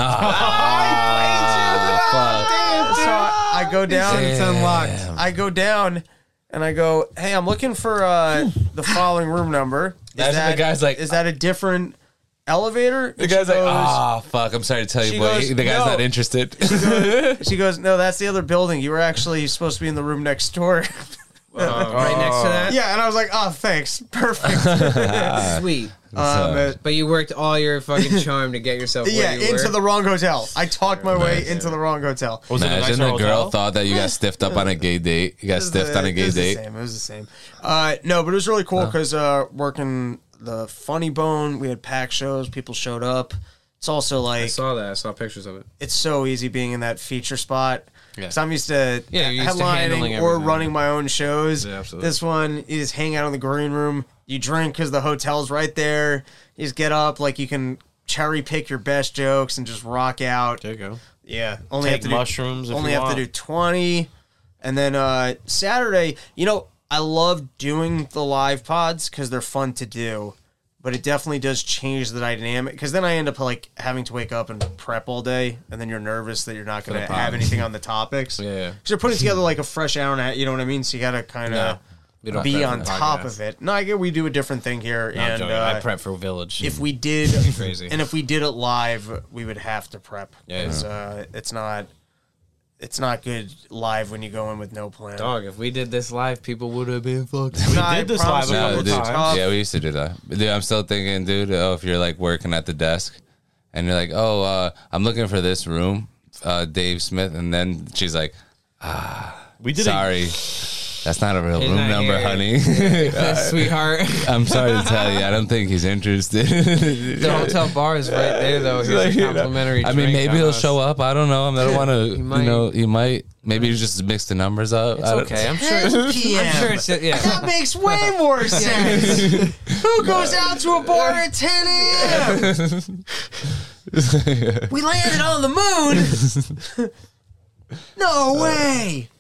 Speaker 1: Ah,
Speaker 4: So I, I go down.
Speaker 5: It's unlocked.
Speaker 4: I go down, and I go, "Hey, I'm looking for uh, the following room number. Is
Speaker 1: That's when the guy's like-
Speaker 4: is that a different elevator?"
Speaker 1: The
Speaker 4: And she
Speaker 1: guy's like,
Speaker 4: goes-
Speaker 1: ah, fuck. I'm sorry to tell you,
Speaker 4: She
Speaker 1: but
Speaker 4: goes,
Speaker 1: he- the guy's
Speaker 4: "No."
Speaker 1: not interested.
Speaker 4: She goes, "No, that's the other building. You were actually supposed to be in the room next door."
Speaker 5: Right next to that.
Speaker 4: Yeah, and I was like, "Oh, thanks, perfect."
Speaker 5: Sweet.
Speaker 4: um, uh,
Speaker 5: But you worked all your fucking charm to get yourself.
Speaker 4: yeah,
Speaker 5: where you
Speaker 4: into
Speaker 5: were.
Speaker 4: the wrong hotel. I talked my way
Speaker 1: Nice.
Speaker 4: into the wrong hotel.
Speaker 2: Was it a
Speaker 1: Imagine
Speaker 2: nicer
Speaker 1: the girl
Speaker 2: hotel?
Speaker 1: thought that you got stiffed up on a gay date. You got
Speaker 4: It was
Speaker 1: stiffed
Speaker 4: the-
Speaker 1: on a
Speaker 4: it
Speaker 1: gay
Speaker 4: was
Speaker 1: date.
Speaker 4: The same. It was the same. Uh, no, but it was really cool because uh, working the Funny Bone, we had packed shows. People showed up. It's also
Speaker 5: I
Speaker 4: like
Speaker 5: saw that. I saw pictures of it.
Speaker 4: it's so easy being in that feature spot.
Speaker 5: Yeah.
Speaker 4: Because I'm used to
Speaker 5: Yeah, you're used to handling
Speaker 4: headlining or
Speaker 5: everything.
Speaker 4: running my own shows.
Speaker 5: Yeah, absolutely.
Speaker 4: This one, you just hang out in the green room. You drink because the hotel's right there. You just get up, like you can cherry pick your best jokes and just rock out.
Speaker 5: There you go.
Speaker 4: Yeah, only
Speaker 2: Take
Speaker 4: have to
Speaker 2: mushrooms
Speaker 4: Do,
Speaker 2: if
Speaker 4: only
Speaker 2: you
Speaker 4: have
Speaker 2: want.
Speaker 4: to do twenty, and then uh, Saturday. You know, I love doing the live pods because they're fun to do, but it definitely does change the dynamic. Because then I end up like having to wake up and prep all day, and then you're nervous that you're not going
Speaker 5: the
Speaker 4: to
Speaker 5: pod.
Speaker 4: have anything on the topics.
Speaker 5: Yeah, yeah.
Speaker 4: because you're putting together like a fresh hour and a half. You know what I mean? So you got to kind
Speaker 5: No,
Speaker 4: of
Speaker 5: we don't
Speaker 4: be
Speaker 5: prep
Speaker 4: on
Speaker 5: for the
Speaker 4: top
Speaker 5: podcast.
Speaker 4: of it. No, I get we do a different thing here,
Speaker 5: No, I'm
Speaker 4: and
Speaker 5: joking.
Speaker 4: uh,
Speaker 5: I prep for Village.
Speaker 4: if we did
Speaker 5: Crazy.
Speaker 4: and if we did it live, we would have to prep.
Speaker 5: Yeah,
Speaker 4: 'Cause, uh, it's not it's not good live when you go in with no plan.
Speaker 5: Dog, if we did this live, people would have been fucked.
Speaker 2: We
Speaker 4: No, I
Speaker 2: did this
Speaker 4: promise
Speaker 2: live a
Speaker 4: you,
Speaker 2: couple
Speaker 4: it's
Speaker 1: dude.
Speaker 4: tough.
Speaker 1: Yeah, we used to do that. Dude, I'm still thinking, dude, oh, if you're like working at the desk and you're like, oh, uh, I'm looking for this room, uh, Dave Smith. And then she's like,
Speaker 2: We did
Speaker 1: sorry, that's not a real
Speaker 5: He's
Speaker 1: room
Speaker 5: not
Speaker 1: number,
Speaker 5: here.
Speaker 1: honey.
Speaker 5: Sweetheart.
Speaker 1: I'm sorry to tell you, I don't think he's interested.
Speaker 5: The hotel bar is right there, though. Here's
Speaker 1: Like,
Speaker 5: a
Speaker 1: you know,
Speaker 5: complimentary
Speaker 1: I mean,
Speaker 5: drink
Speaker 1: maybe
Speaker 5: on
Speaker 1: he'll
Speaker 5: us.
Speaker 1: show up. I don't know. I don't want to, you
Speaker 5: might.
Speaker 1: know, he might. Maybe he just mixed the numbers up.
Speaker 5: It's
Speaker 1: I don't-
Speaker 5: okay. I'm sure.
Speaker 4: ten p.m.
Speaker 5: I'm sure it's yeah.
Speaker 4: That makes way more sense. Who goes out to a bar at ten a.m.? We landed on the moon. No way.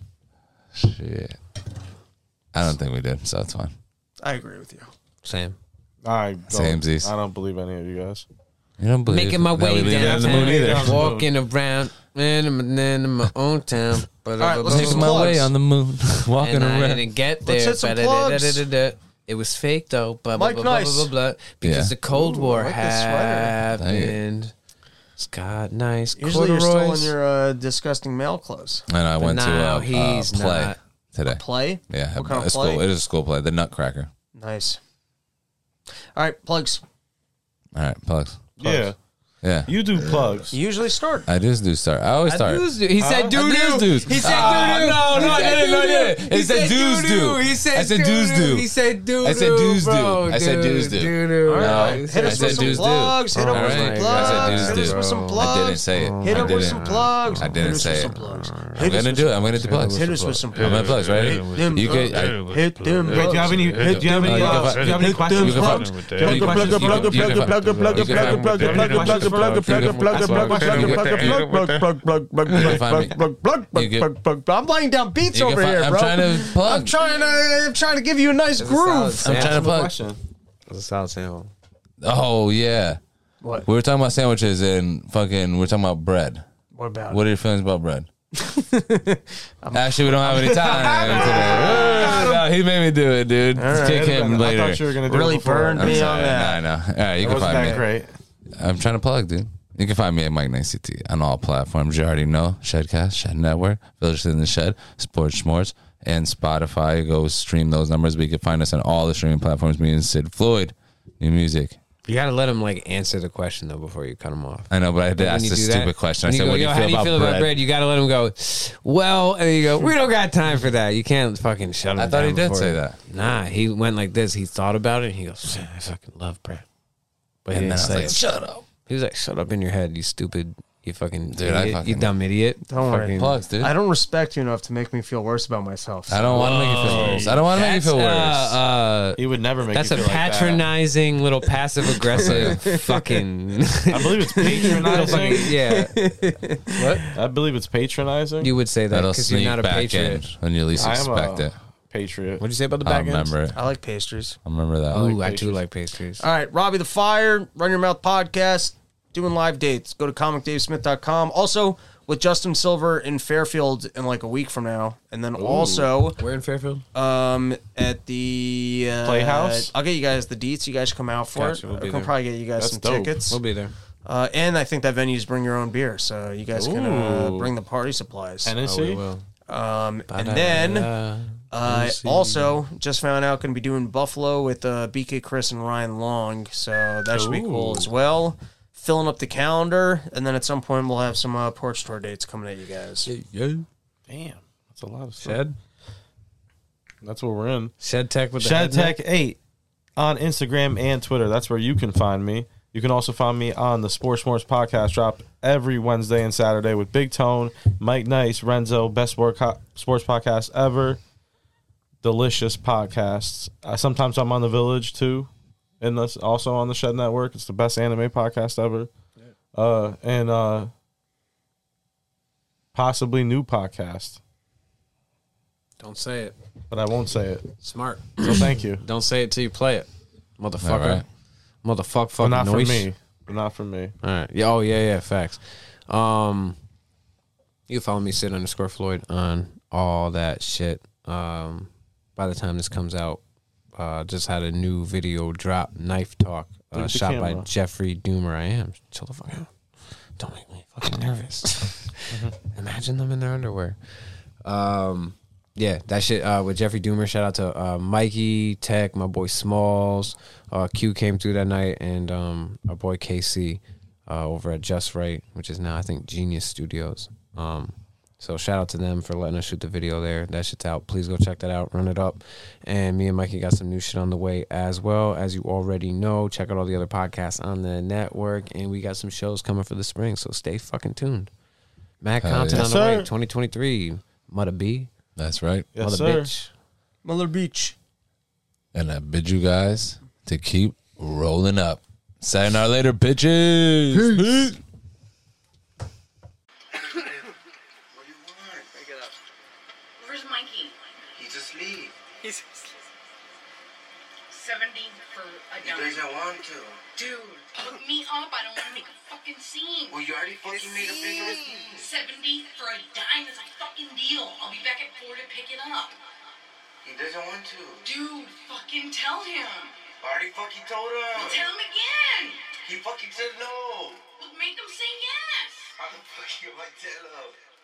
Speaker 1: Shit. I don't think we did, so it's fine.
Speaker 4: I agree with you.
Speaker 5: Same.
Speaker 2: I don't,
Speaker 1: Samesies.
Speaker 2: I don't believe any of you guys.
Speaker 1: You don't believe
Speaker 5: Making my
Speaker 1: that we
Speaker 5: way
Speaker 1: leave it on the
Speaker 5: downtown,
Speaker 1: moon either.
Speaker 5: walking around, and I'm in my own town. But
Speaker 4: All right, let's do
Speaker 1: Making
Speaker 4: some
Speaker 1: my way
Speaker 4: plugs.
Speaker 1: on the moon, walking
Speaker 5: and I
Speaker 1: around.
Speaker 5: didn't get
Speaker 4: Let's
Speaker 5: there.
Speaker 4: hit some
Speaker 5: Ba-da-da-da-da-da. It was fake though. Blah, blah,
Speaker 4: Mike
Speaker 5: blah, blah,
Speaker 4: Nice.
Speaker 5: blah, blah, blah, because
Speaker 1: Yeah.
Speaker 5: the Cold
Speaker 4: Ooh,
Speaker 5: War
Speaker 4: I like this sweater.
Speaker 5: happened. It's got nice
Speaker 4: Usually you're still in
Speaker 5: corduroys.
Speaker 4: your uh, disgusting male clothes.
Speaker 1: And I went to
Speaker 5: now
Speaker 1: a,
Speaker 5: he's
Speaker 1: a play
Speaker 5: not.
Speaker 1: today.
Speaker 4: Play?
Speaker 1: Yeah,
Speaker 4: What
Speaker 1: a,
Speaker 4: kind of
Speaker 1: a school.
Speaker 4: play?
Speaker 1: It is a school play. The Nutcracker.
Speaker 4: Nice. All right, plugs.
Speaker 1: All right, plugs.
Speaker 2: Yeah.
Speaker 1: Yeah.
Speaker 2: You do plugs.
Speaker 4: You usually start.
Speaker 1: I just do start. I always
Speaker 5: I
Speaker 1: start.
Speaker 5: do's do. He
Speaker 1: Huh?
Speaker 5: said
Speaker 1: I
Speaker 5: doo
Speaker 1: just
Speaker 5: doo.
Speaker 1: do's.
Speaker 5: He said
Speaker 1: Ah,
Speaker 5: doo doo.
Speaker 1: no, no, I didn't, no, I didn't. He said do's do.
Speaker 5: He said
Speaker 1: I said do's do.
Speaker 5: He said doo doo.
Speaker 1: I said do's do.
Speaker 5: bro.
Speaker 1: I said do's do.
Speaker 5: Doo doo.
Speaker 4: All right.
Speaker 1: No,
Speaker 4: Hit
Speaker 1: I
Speaker 4: us
Speaker 1: said
Speaker 4: with some
Speaker 1: do's do.
Speaker 4: plugs. Hit
Speaker 1: All
Speaker 4: us with some
Speaker 1: right.
Speaker 4: plugs.
Speaker 1: I said
Speaker 4: Hit
Speaker 1: do's
Speaker 4: us
Speaker 1: do.
Speaker 4: with some
Speaker 1: I
Speaker 4: plugs.
Speaker 1: didn't say it.
Speaker 4: Hit
Speaker 1: I
Speaker 4: up with
Speaker 1: didn't.
Speaker 4: some plugs.
Speaker 1: I didn't
Speaker 4: Hit us
Speaker 1: say
Speaker 4: with
Speaker 1: it.
Speaker 4: some plugs.
Speaker 1: I'm gonna do it. I'm gonna do plugs.
Speaker 4: Hit us with some
Speaker 1: I'm
Speaker 4: plugs.
Speaker 1: gonna plugs, right?
Speaker 4: Hit them.
Speaker 1: You get. I,
Speaker 4: Hit them.
Speaker 2: Wait, do you have any? Do you have any? Uh, do you have any questions?
Speaker 1: You can
Speaker 2: Plugs?
Speaker 1: fuck-
Speaker 2: Do you have any
Speaker 1: you can-
Speaker 2: questions?
Speaker 1: you can-
Speaker 2: Plugs?
Speaker 1: you can- you can fuck-
Speaker 4: plug,
Speaker 1: you can
Speaker 4: plug,
Speaker 1: fuck-
Speaker 4: plug,
Speaker 1: you can
Speaker 4: plug,
Speaker 1: fuck-
Speaker 4: plug,
Speaker 1: you can
Speaker 4: plug,
Speaker 1: fuck-
Speaker 4: plug,
Speaker 1: you can
Speaker 4: plug,
Speaker 1: fuck-
Speaker 4: plug, plug,
Speaker 1: you can
Speaker 4: plug,
Speaker 1: fuck-
Speaker 4: plug,
Speaker 1: you
Speaker 4: plug, plug, plug, plug, plug,
Speaker 1: You can
Speaker 4: plug,
Speaker 1: find me.
Speaker 4: plug, plug, plug,
Speaker 1: You can-
Speaker 4: plug, plug, plug. I'm laying down beats
Speaker 1: You can
Speaker 4: over
Speaker 1: find-
Speaker 4: here,
Speaker 1: I'm
Speaker 4: bro.
Speaker 1: trying to plug.
Speaker 4: I'm trying to, I'm trying to give you a nice
Speaker 5: That's a solid
Speaker 4: groove.
Speaker 1: I'm
Speaker 5: sample.
Speaker 1: trying to plug.
Speaker 2: Question.
Speaker 5: That's a solid sample.
Speaker 1: Oh yeah.
Speaker 4: What?
Speaker 1: We were talking about sandwiches and fucking. We were talking about bread.
Speaker 4: What about
Speaker 1: What are your feelings about bread? Actually, we don't have any time today. No, he made me do it, dude.
Speaker 4: right.
Speaker 1: Kick him
Speaker 2: I
Speaker 1: later.
Speaker 2: thought you were gonna do
Speaker 4: Really
Speaker 2: it before.
Speaker 4: burned
Speaker 1: I'm
Speaker 4: me
Speaker 1: sorry.
Speaker 4: on that.
Speaker 1: No, I know. All right, you
Speaker 2: It
Speaker 1: can
Speaker 2: wasn't
Speaker 1: find
Speaker 2: that
Speaker 1: me.
Speaker 2: great.
Speaker 1: I'm trying to plug, dude. You can find me at Mike Nice C T on all platforms. You already know. Shedcast, Shed Network, Village in the Shed, Sports Schmorts, and Spotify. Go stream those numbers. But you can find us on all the streaming platforms. Me and Sid Floyd. New music.
Speaker 5: You gotta let him like answer the question though before you cut him off.
Speaker 1: I know, but I did
Speaker 5: When
Speaker 1: ask
Speaker 5: you
Speaker 1: a
Speaker 5: do
Speaker 1: stupid
Speaker 5: that,
Speaker 1: question. I
Speaker 5: when you
Speaker 1: said,
Speaker 5: go,
Speaker 1: what do you
Speaker 5: "Yo,
Speaker 1: feel,
Speaker 5: how do you
Speaker 1: about,
Speaker 5: feel
Speaker 1: bread?
Speaker 5: about bread?" You gotta let him go. Well, and then you go. We don't got time for that. You can't fucking shut him.
Speaker 1: I thought he
Speaker 5: down
Speaker 1: did
Speaker 5: before
Speaker 1: say
Speaker 5: you-
Speaker 1: that.
Speaker 5: Nah, he went like this. He thought about it. and He goes, "I fucking love bread." But he
Speaker 1: And then
Speaker 5: didn't
Speaker 1: I was
Speaker 5: say
Speaker 1: like,
Speaker 5: it.
Speaker 1: shut up.
Speaker 5: He was like, "Shut up in your head, you stupid, you fucking
Speaker 1: Dude, I
Speaker 5: idiot,
Speaker 1: fucking-
Speaker 5: you dumb idiot."
Speaker 4: Don't worry.
Speaker 5: Fucking-
Speaker 1: Plugs, dude.
Speaker 4: I don't respect you enough to make me feel worse about myself.
Speaker 1: I don't want to make you feel worse. I don't want to make you
Speaker 5: That's,
Speaker 1: feel
Speaker 5: uh,
Speaker 1: worse.
Speaker 5: uh,
Speaker 2: He would never make
Speaker 5: That's
Speaker 2: you
Speaker 5: a
Speaker 2: feel like that.
Speaker 5: patronizing little passive aggressive fucking.
Speaker 2: I believe it's patronizing.
Speaker 5: Yeah,
Speaker 2: What? I believe it's patronizing.
Speaker 5: you would say that
Speaker 1: That'll
Speaker 5: because you're
Speaker 1: sneak
Speaker 5: not a
Speaker 1: back
Speaker 5: patriot.
Speaker 1: in when you least
Speaker 2: I am
Speaker 1: expect
Speaker 2: a
Speaker 1: it.
Speaker 2: patriot.
Speaker 5: What'd you say about the
Speaker 1: I
Speaker 5: back end?
Speaker 1: remember it.
Speaker 4: I like pastries.
Speaker 1: I remember that.
Speaker 5: Ooh,
Speaker 2: like
Speaker 5: I do
Speaker 2: pastries.
Speaker 5: like pastries.
Speaker 4: All right, Robbie the Fire, Run Your Mouth podcast, doing live dates. Go to comic dave smith dot com. Also, with Justin Silver in Fairfield in like a week from now. And then also
Speaker 5: Where in Fairfield?
Speaker 4: um, at the uh,
Speaker 2: Playhouse?
Speaker 4: I'll get you guys the deets. You guys should come out for
Speaker 5: Gotcha,
Speaker 4: it.
Speaker 5: we'll be
Speaker 4: I can
Speaker 5: there.
Speaker 4: probably get you guys
Speaker 2: That's
Speaker 4: some
Speaker 2: dope.
Speaker 4: tickets.
Speaker 5: We'll be there.
Speaker 4: Uh, and I think that venues bring your own beer, so you guys can uh,
Speaker 2: Ooh.
Speaker 4: bring the party supplies.
Speaker 5: Oh, we
Speaker 2: Tennessee.
Speaker 5: will.
Speaker 4: Um, and then uh, also just found out going to be doing Buffalo with uh, B K Chris and Ryan Long, so that should be cool
Speaker 2: Ooh.
Speaker 4: as well. Filling up the calendar, and then at some point we'll have some uh, porch tour dates coming at you guys.
Speaker 5: Yeah.
Speaker 2: Damn, that's a lot of stuff.
Speaker 5: Shed.
Speaker 2: That's where we're in.
Speaker 5: Shed Tech with the
Speaker 2: Shed
Speaker 5: head
Speaker 2: Tech
Speaker 5: neck?
Speaker 2: eight on Instagram and Twitter. That's where you can find me. You can also find me on the Sports Morse podcast drop every Wednesday and Saturday with Big Tone, Mike Nice, Renzo, best sport co- sports podcast ever. Delicious podcasts. Uh, sometimes I'm on the Village too, and that's also on the Shed Network. It's the best anime podcast ever. Uh, and uh, possibly new podcast,
Speaker 5: Don't say it.
Speaker 2: but I won't say it.
Speaker 5: Smart.
Speaker 2: So thank you.
Speaker 5: Don't say it till you play it, motherfucker.
Speaker 1: All right.
Speaker 5: Motherfuck,
Speaker 2: But
Speaker 5: fucking
Speaker 2: not for
Speaker 5: noise.
Speaker 2: me. But not for me.
Speaker 5: All right. Yeah. Oh yeah. Yeah. Facts. Um, you can follow me, Sid underscore Floyd, on all that shit. Um, by the time this comes out, uh, just had a new video drop, Knife Talk, uh,
Speaker 2: Look at the
Speaker 5: shot by
Speaker 2: camera.
Speaker 5: Jeffrey Doomer. I am. Chill the fuck out. Don't make me fucking nervous. Imagine them in their underwear. Um, yeah, that shit uh, with Jeffrey Doomer. Shout out to uh, Mikey, Tech, my boy Smalls. Uh, Q came through that night, and um, our boy K C uh, over at Just Right, which is now I think Genius Studios. Um, so shout out to them for letting us shoot the video there. That shit's out. Please go check that out. Run it up. And me and Mikey got some new shit on the way as well. As you already know, check out all the other podcasts on the network, and we got some shows coming for the spring. So stay fucking tuned. Mad
Speaker 1: Hell
Speaker 5: content
Speaker 1: yeah.
Speaker 5: on the
Speaker 2: Yes,
Speaker 5: way.
Speaker 2: sir.
Speaker 5: twenty twenty-three. Mother B.
Speaker 1: That's right.
Speaker 2: Yes,
Speaker 5: Mother
Speaker 2: sir.
Speaker 5: bitch.
Speaker 4: Mother Beach.
Speaker 1: And I bid you guys to keep rolling up. Sayonara later, bitches. Peace.
Speaker 6: Where's Mikey?
Speaker 7: He's asleep.
Speaker 6: He's seventy for a
Speaker 7: He
Speaker 6: dime.
Speaker 7: doesn't want to.
Speaker 6: Dude, hook me up. I don't want to make a fucking scene.
Speaker 7: Well, you already fucking made a big ass scene.
Speaker 6: seventy for a dime is a fucking deal. I'll be back at four to pick it up.
Speaker 7: He doesn't want to.
Speaker 6: Dude, fucking tell him.
Speaker 7: I already fucking told him.
Speaker 6: Well, tell him again.
Speaker 7: He fucking said no.
Speaker 6: Well, make him say yes.
Speaker 7: How the fuck am I tell him?